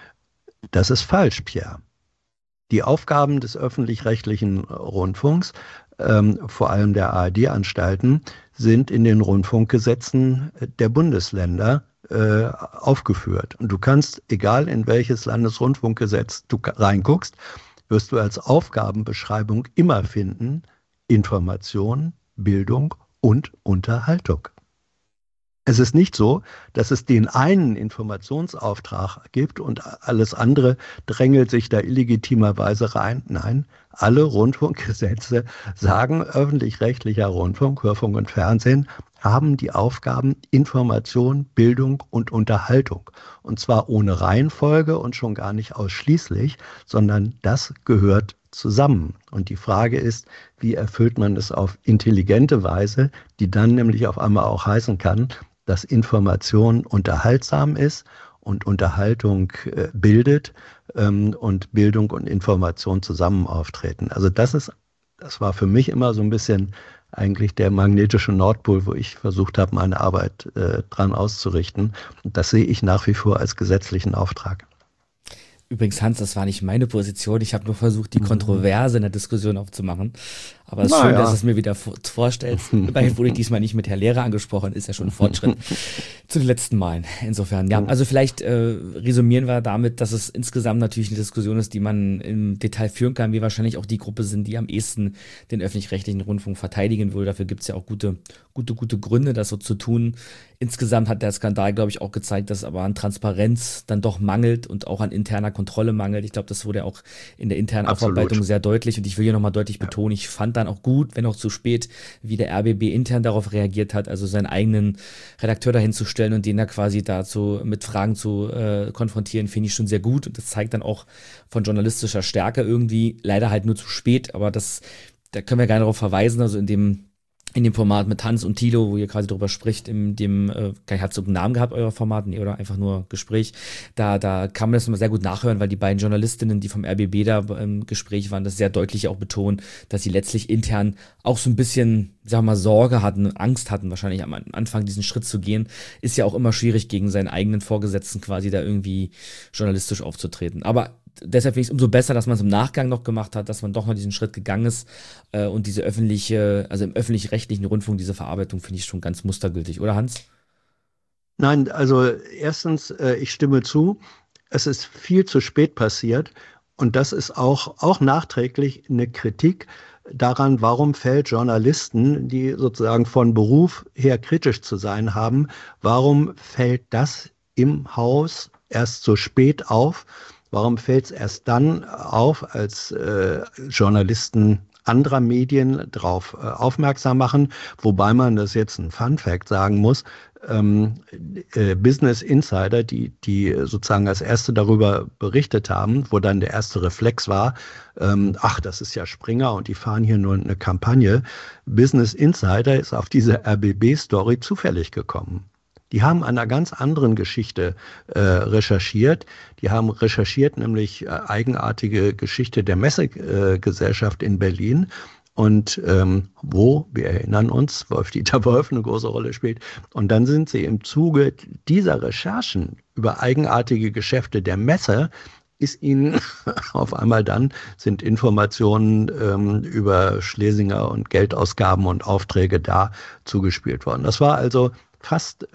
Das ist falsch, Pierre. Die Aufgaben des öffentlich-rechtlichen Rundfunks, ähm, vor allem der A R D-Anstalten, sind in den Rundfunkgesetzen der Bundesländer äh, aufgeführt. Und du kannst, egal in welches Landesrundfunkgesetz du reinguckst, wirst du als Aufgabenbeschreibung immer finden, Information, Bildung und Unterhaltung. Es ist nicht so, dass es den einen Informationsauftrag gibt und alles andere drängelt sich da illegitimerweise rein. Nein, alle Rundfunkgesetze sagen, öffentlich-rechtlicher Rundfunk, Hörfunk und Fernsehen haben die Aufgaben Information, Bildung und Unterhaltung. Und zwar ohne Reihenfolge und schon gar nicht ausschließlich, sondern das gehört zusammen. Und die Frage ist, wie erfüllt man es auf intelligente Weise, die dann nämlich auf einmal auch heißen kann, dass Information unterhaltsam ist und Unterhaltung äh, bildet ähm, und Bildung und Information zusammen auftreten. Also das ist, das war für mich immer so ein bisschen eigentlich der magnetische Nordpol, wo ich versucht habe, meine Arbeit äh, dran auszurichten. Und das sehe ich nach wie vor als gesetzlichen Auftrag. Übrigens, Hans, das war nicht meine Position. Ich habe nur versucht, die Kontroverse in der Diskussion aufzumachen. Aber es ist Na schön, ja. dass du es mir wieder vorstellst. Immerhin wurde ich diesmal nicht mit Herr Lehrer angesprochen, ist ja schon ein Fortschritt zu den letzten Malen. Insofern, ja, also vielleicht äh, resümieren wir damit, dass es insgesamt natürlich eine Diskussion ist, die man im Detail führen kann, wie wahrscheinlich auch die Gruppe sind, die am ehesten den öffentlich-rechtlichen Rundfunk verteidigen will. Dafür gibt es ja auch gute, gute, gute Gründe, das so zu tun. Insgesamt hat der Skandal, glaube ich, auch gezeigt, dass es aber an Transparenz dann doch mangelt und auch an interner Kontrolle mangelt. Ich glaube, das wurde auch in der internen Absolut. Aufarbeitung sehr deutlich. Und ich will hier nochmal deutlich ja. betonen, ich fand dann auch gut, wenn auch zu spät, wie der R B B intern darauf reagiert hat, also seinen eigenen Redakteur dahin zu stellen und den da quasi dazu mit Fragen zu äh, konfrontieren, finde ich schon sehr gut. Und das zeigt dann auch von journalistischer Stärke irgendwie, leider halt nur zu spät, aber das, da können wir gerne darauf verweisen, also in dem in dem Format mit Hans und Thilo, wo ihr quasi drüber spricht, in dem, äh, hat so einen Namen gehabt, euer Format, nee, oder einfach nur Gespräch, da, da kann man das immer sehr gut nachhören, weil die beiden Journalistinnen, die vom R B B da im Gespräch waren, das sehr deutlich auch betonen, dass sie letztlich intern auch so ein bisschen, sagen wir mal, Sorge hatten, Angst hatten, wahrscheinlich am Anfang diesen Schritt zu gehen, ist ja auch immer schwierig, gegen seinen eigenen Vorgesetzten quasi da irgendwie journalistisch aufzutreten. Aber deshalb finde ich es umso besser, dass man es im Nachgang noch gemacht hat, dass man doch noch diesen Schritt gegangen ist äh, und diese öffentliche, also im öffentlich-rechtlichen Rundfunk, diese Verarbeitung finde ich schon ganz mustergültig, oder Hans? Nein, also erstens, äh, ich stimme zu, es ist viel zu spät passiert und das ist auch, auch nachträglich eine Kritik daran, warum fällt Journalisten, die sozusagen von Beruf her kritisch zu sein haben, warum fällt das im Haus erst so spät auf? Warum fällt es erst dann auf, als äh, Journalisten anderer Medien darauf äh, aufmerksam machen? Wobei man das jetzt ein Fun-Fact sagen muss, ähm, äh, Business Insider, die, die sozusagen als Erste darüber berichtet haben, wo dann der erste Reflex war, ähm, ach, das ist ja Springer und die fahren hier nur eine Kampagne. Business Insider ist auf diese R B B-Story zufällig gekommen. Die haben an einer ganz anderen Geschichte äh, recherchiert. Die haben recherchiert, nämlich äh, eigenartige Geschichte der Messegesellschaft äh, in Berlin. Und ähm, wo, wir erinnern uns, Wolf-Dieter Wolf eine große Rolle spielt. Und dann sind sie im Zuge dieser Recherchen über eigenartige Geschäfte der Messe, ist ihnen auf einmal dann, sind Informationen ähm, über Schlesinger und Geldausgaben und Aufträge da zugespielt worden. Das war also fast,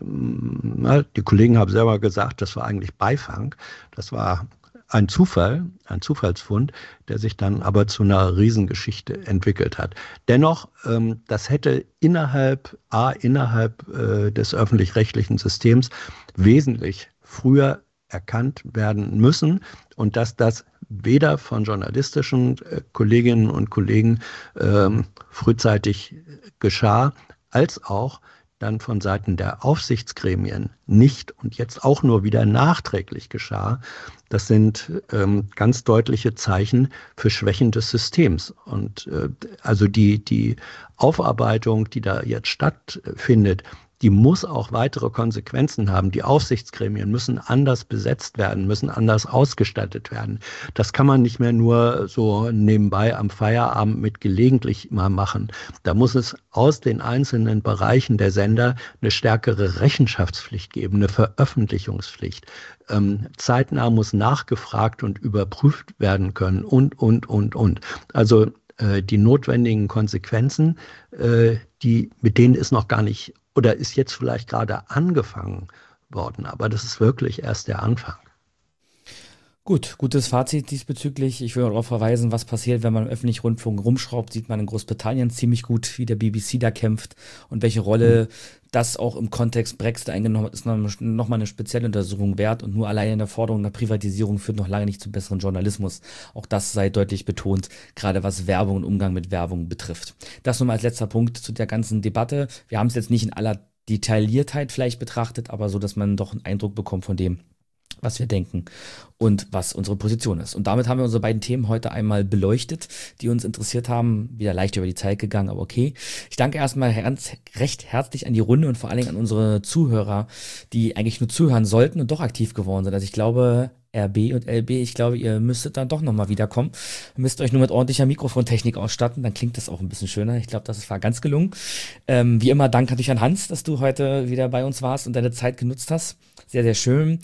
na, die Kollegen haben selber gesagt, das war eigentlich Beifang. Das war ein Zufall, ein Zufallsfund, der sich dann aber zu einer Riesengeschichte entwickelt hat. Dennoch, ähm, das hätte innerhalb, A, innerhalb äh, des öffentlich-rechtlichen Systems wesentlich früher erkannt werden müssen und dass das weder von journalistischen äh, Kolleginnen und Kollegen ähm, frühzeitig geschah, als auch dann von Seiten der Aufsichtsgremien nicht und jetzt auch nur wieder nachträglich geschah. Das sind ähm, ganz deutliche Zeichen für Schwächen des Systems. Und äh, also die, die Aufarbeitung, die da jetzt stattfindet, die muss auch weitere Konsequenzen haben. Die Aufsichtsgremien müssen anders besetzt werden, müssen anders ausgestattet werden. Das kann man nicht mehr nur so nebenbei am Feierabend mit gelegentlich mal machen. Da muss es aus den einzelnen Bereichen der Sender eine stärkere Rechenschaftspflicht geben, eine Veröffentlichungspflicht. Ähm, zeitnah muss nachgefragt und überprüft werden können und, und, und, und. Also äh, die notwendigen Konsequenzen, äh, die, mit denen ist noch gar nicht oder ist jetzt vielleicht gerade angefangen worden, aber das ist wirklich erst der Anfang. Gut, gutes Fazit diesbezüglich. Ich will darauf verweisen, was passiert, wenn man im öffentlichen Rundfunk rumschraubt, sieht man in Großbritannien ziemlich gut, wie der B B C da kämpft und welche Rolle mhm. das auch im Kontext Brexit eingenommen hat, ist nochmal eine spezielle Untersuchung wert und nur alleine in der Forderung nach Privatisierung führt noch lange nicht zu besseren Journalismus. Auch das sei deutlich betont, gerade was Werbung und Umgang mit Werbung betrifft. Das nun mal als letzter Punkt zu der ganzen Debatte. Wir haben es jetzt nicht in aller Detailliertheit vielleicht betrachtet, aber so, dass man doch einen Eindruck bekommt von dem, was wir denken und was unsere Position ist. Und damit haben wir unsere beiden Themen heute einmal beleuchtet, die uns interessiert haben. Wieder leicht über die Zeit gegangen, aber okay. Ich danke erstmal ganz, recht herzlich an die Runde und vor allen Dingen an unsere Zuhörer, die eigentlich nur zuhören sollten und doch aktiv geworden sind. Also ich glaube, R B und L B, ich glaube, ihr müsstet dann doch nochmal wiederkommen. Ihr müsst euch nur mit ordentlicher Mikrofontechnik ausstatten, dann klingt das auch ein bisschen schöner. Ich glaube, das war ganz gelungen. Ähm, wie immer, danke natürlich an Hans, dass du heute wieder bei uns warst und deine Zeit genutzt hast. Sehr, sehr schön.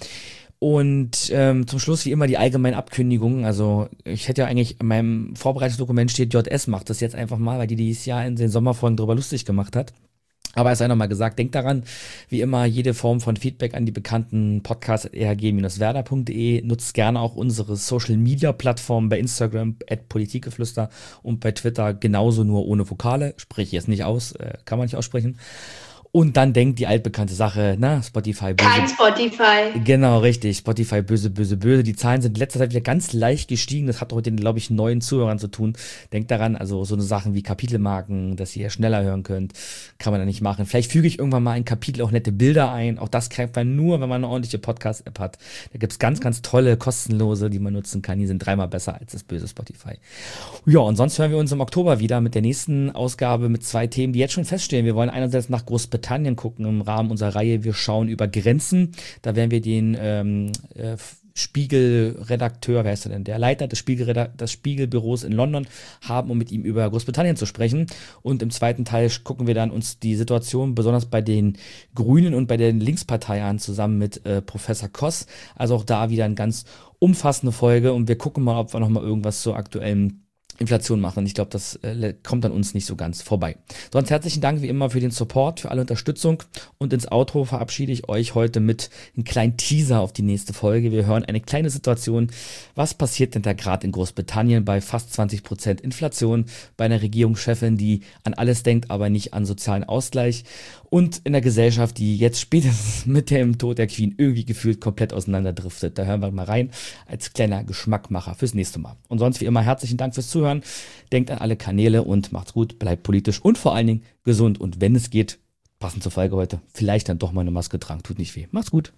Und ähm, zum Schluss wie immer die allgemeinen Abkündigungen. Also ich hätte ja eigentlich in meinem Vorbereitungsdokument steht, J S macht das jetzt einfach mal, weil die dieses Jahr in den Sommerfolgen drüber lustig gemacht hat. Aber es sei nochmal gesagt, denkt daran, wie immer, jede Form von Feedback an die bekannten Podcasts at e h g dash werder punkt d e. Nutzt gerne auch unsere Social-Media-Plattformen bei Instagram, at Politikgeflüster und bei Twitter genauso nur ohne Vokale. Spreche ich jetzt nicht aus, äh, kann man nicht aussprechen. Und dann denkt die altbekannte Sache, na, Spotify böse. Kein Spotify. Genau, richtig. Spotify böse, böse, böse. Die Zahlen sind in letzter Zeit wieder ganz leicht gestiegen. Das hat auch mit den, glaube ich, neuen Zuhörern zu tun. Denkt daran, also so eine Sachen wie Kapitelmarken, dass ihr ja schneller hören könnt, kann man da nicht machen. Vielleicht füge ich irgendwann mal ein Kapitel auch nette Bilder ein. Auch das kriegt man nur, wenn man eine ordentliche Podcast-App hat. Da gibt's ganz, ganz tolle, kostenlose, die man nutzen kann. Die sind dreimal besser als das böse Spotify. Ja, und sonst hören wir uns im Oktober wieder mit der nächsten Ausgabe mit zwei Themen, die jetzt schon feststehen. Wir wollen einerseits nach Großbritannien gucken im Rahmen unserer Reihe Wir schauen über Grenzen. Da werden wir den ähm, äh, Spiegelredakteur, wer ist er denn, der Leiter des, Spiegelredakt- des Spiegelbüros in London haben, um mit ihm über Großbritannien zu sprechen. Und im zweiten Teil gucken wir dann uns die Situation besonders bei den Grünen und bei der Linkspartei an, zusammen mit äh, Professor Koss. Also auch da wieder eine ganz umfassende Folge und wir gucken mal, ob wir nochmal irgendwas zur aktuellen Inflation machen. Ich glaube, das äh, kommt an uns nicht so ganz vorbei. Sonst herzlichen Dank wie immer für den Support, für alle Unterstützung und ins Outro verabschiede ich euch heute mit einem kleinen Teaser auf die nächste Folge. Wir hören eine kleine Situation. Was passiert denn da gerade in Großbritannien bei fast zwanzig Prozent Inflation, bei einer Regierungschefin, die an alles denkt, aber nicht an sozialen Ausgleich und in der Gesellschaft, die jetzt spätestens mit dem Tod der Queen irgendwie gefühlt komplett auseinanderdriftet. Da hören wir mal rein als kleiner Geschmackmacher fürs nächste Mal. Und sonst wie immer herzlichen Dank fürs Zuhören. Denkt an alle Kanäle und macht's gut, bleibt politisch und vor allen Dingen gesund. Und wenn es geht, passend zur Folge heute, vielleicht dann doch mal eine Maske tragen. Tut nicht weh. Macht's gut.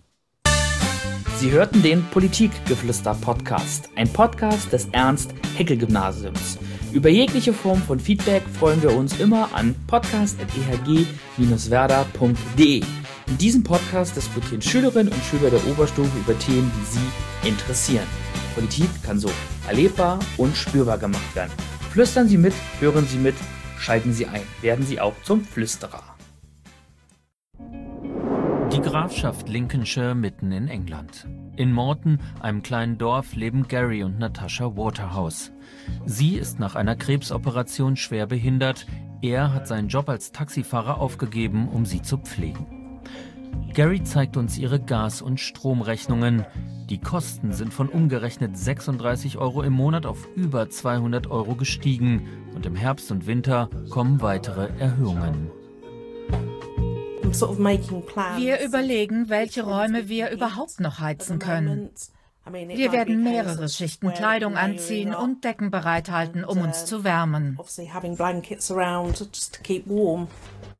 Sie hörten den Politikgeflüster-Podcast, ein Podcast des Ernst-Haeckel-Gymnasiums. Über jegliche Form von Feedback freuen wir uns immer an podcast at e h g dash werder punkt d e. In diesem Podcast diskutieren Schülerinnen und Schüler der Oberstufe über Themen, die sie interessieren. Politik kann so erlebbar und spürbar gemacht werden. Flüstern Sie mit, hören Sie mit, schalten Sie ein, werden Sie auch zum Flüsterer. Die Grafschaft Lincolnshire mitten in England. In Morton, einem kleinen Dorf, leben Gary und Natasha Waterhouse. Sie ist nach einer Krebsoperation schwer behindert. Er hat seinen Job als Taxifahrer aufgegeben, um sie zu pflegen. Gary zeigt uns ihre Gas- und Stromrechnungen. Die Kosten sind von umgerechnet sechsunddreißig Euro im Monat auf über zweihundert Euro gestiegen. Und im Herbst und Winter kommen weitere Erhöhungen. Wir überlegen, welche Räume wir überhaupt noch heizen können. Wir werden mehrere Schichten Kleidung anziehen und Decken bereithalten, um uns zu wärmen.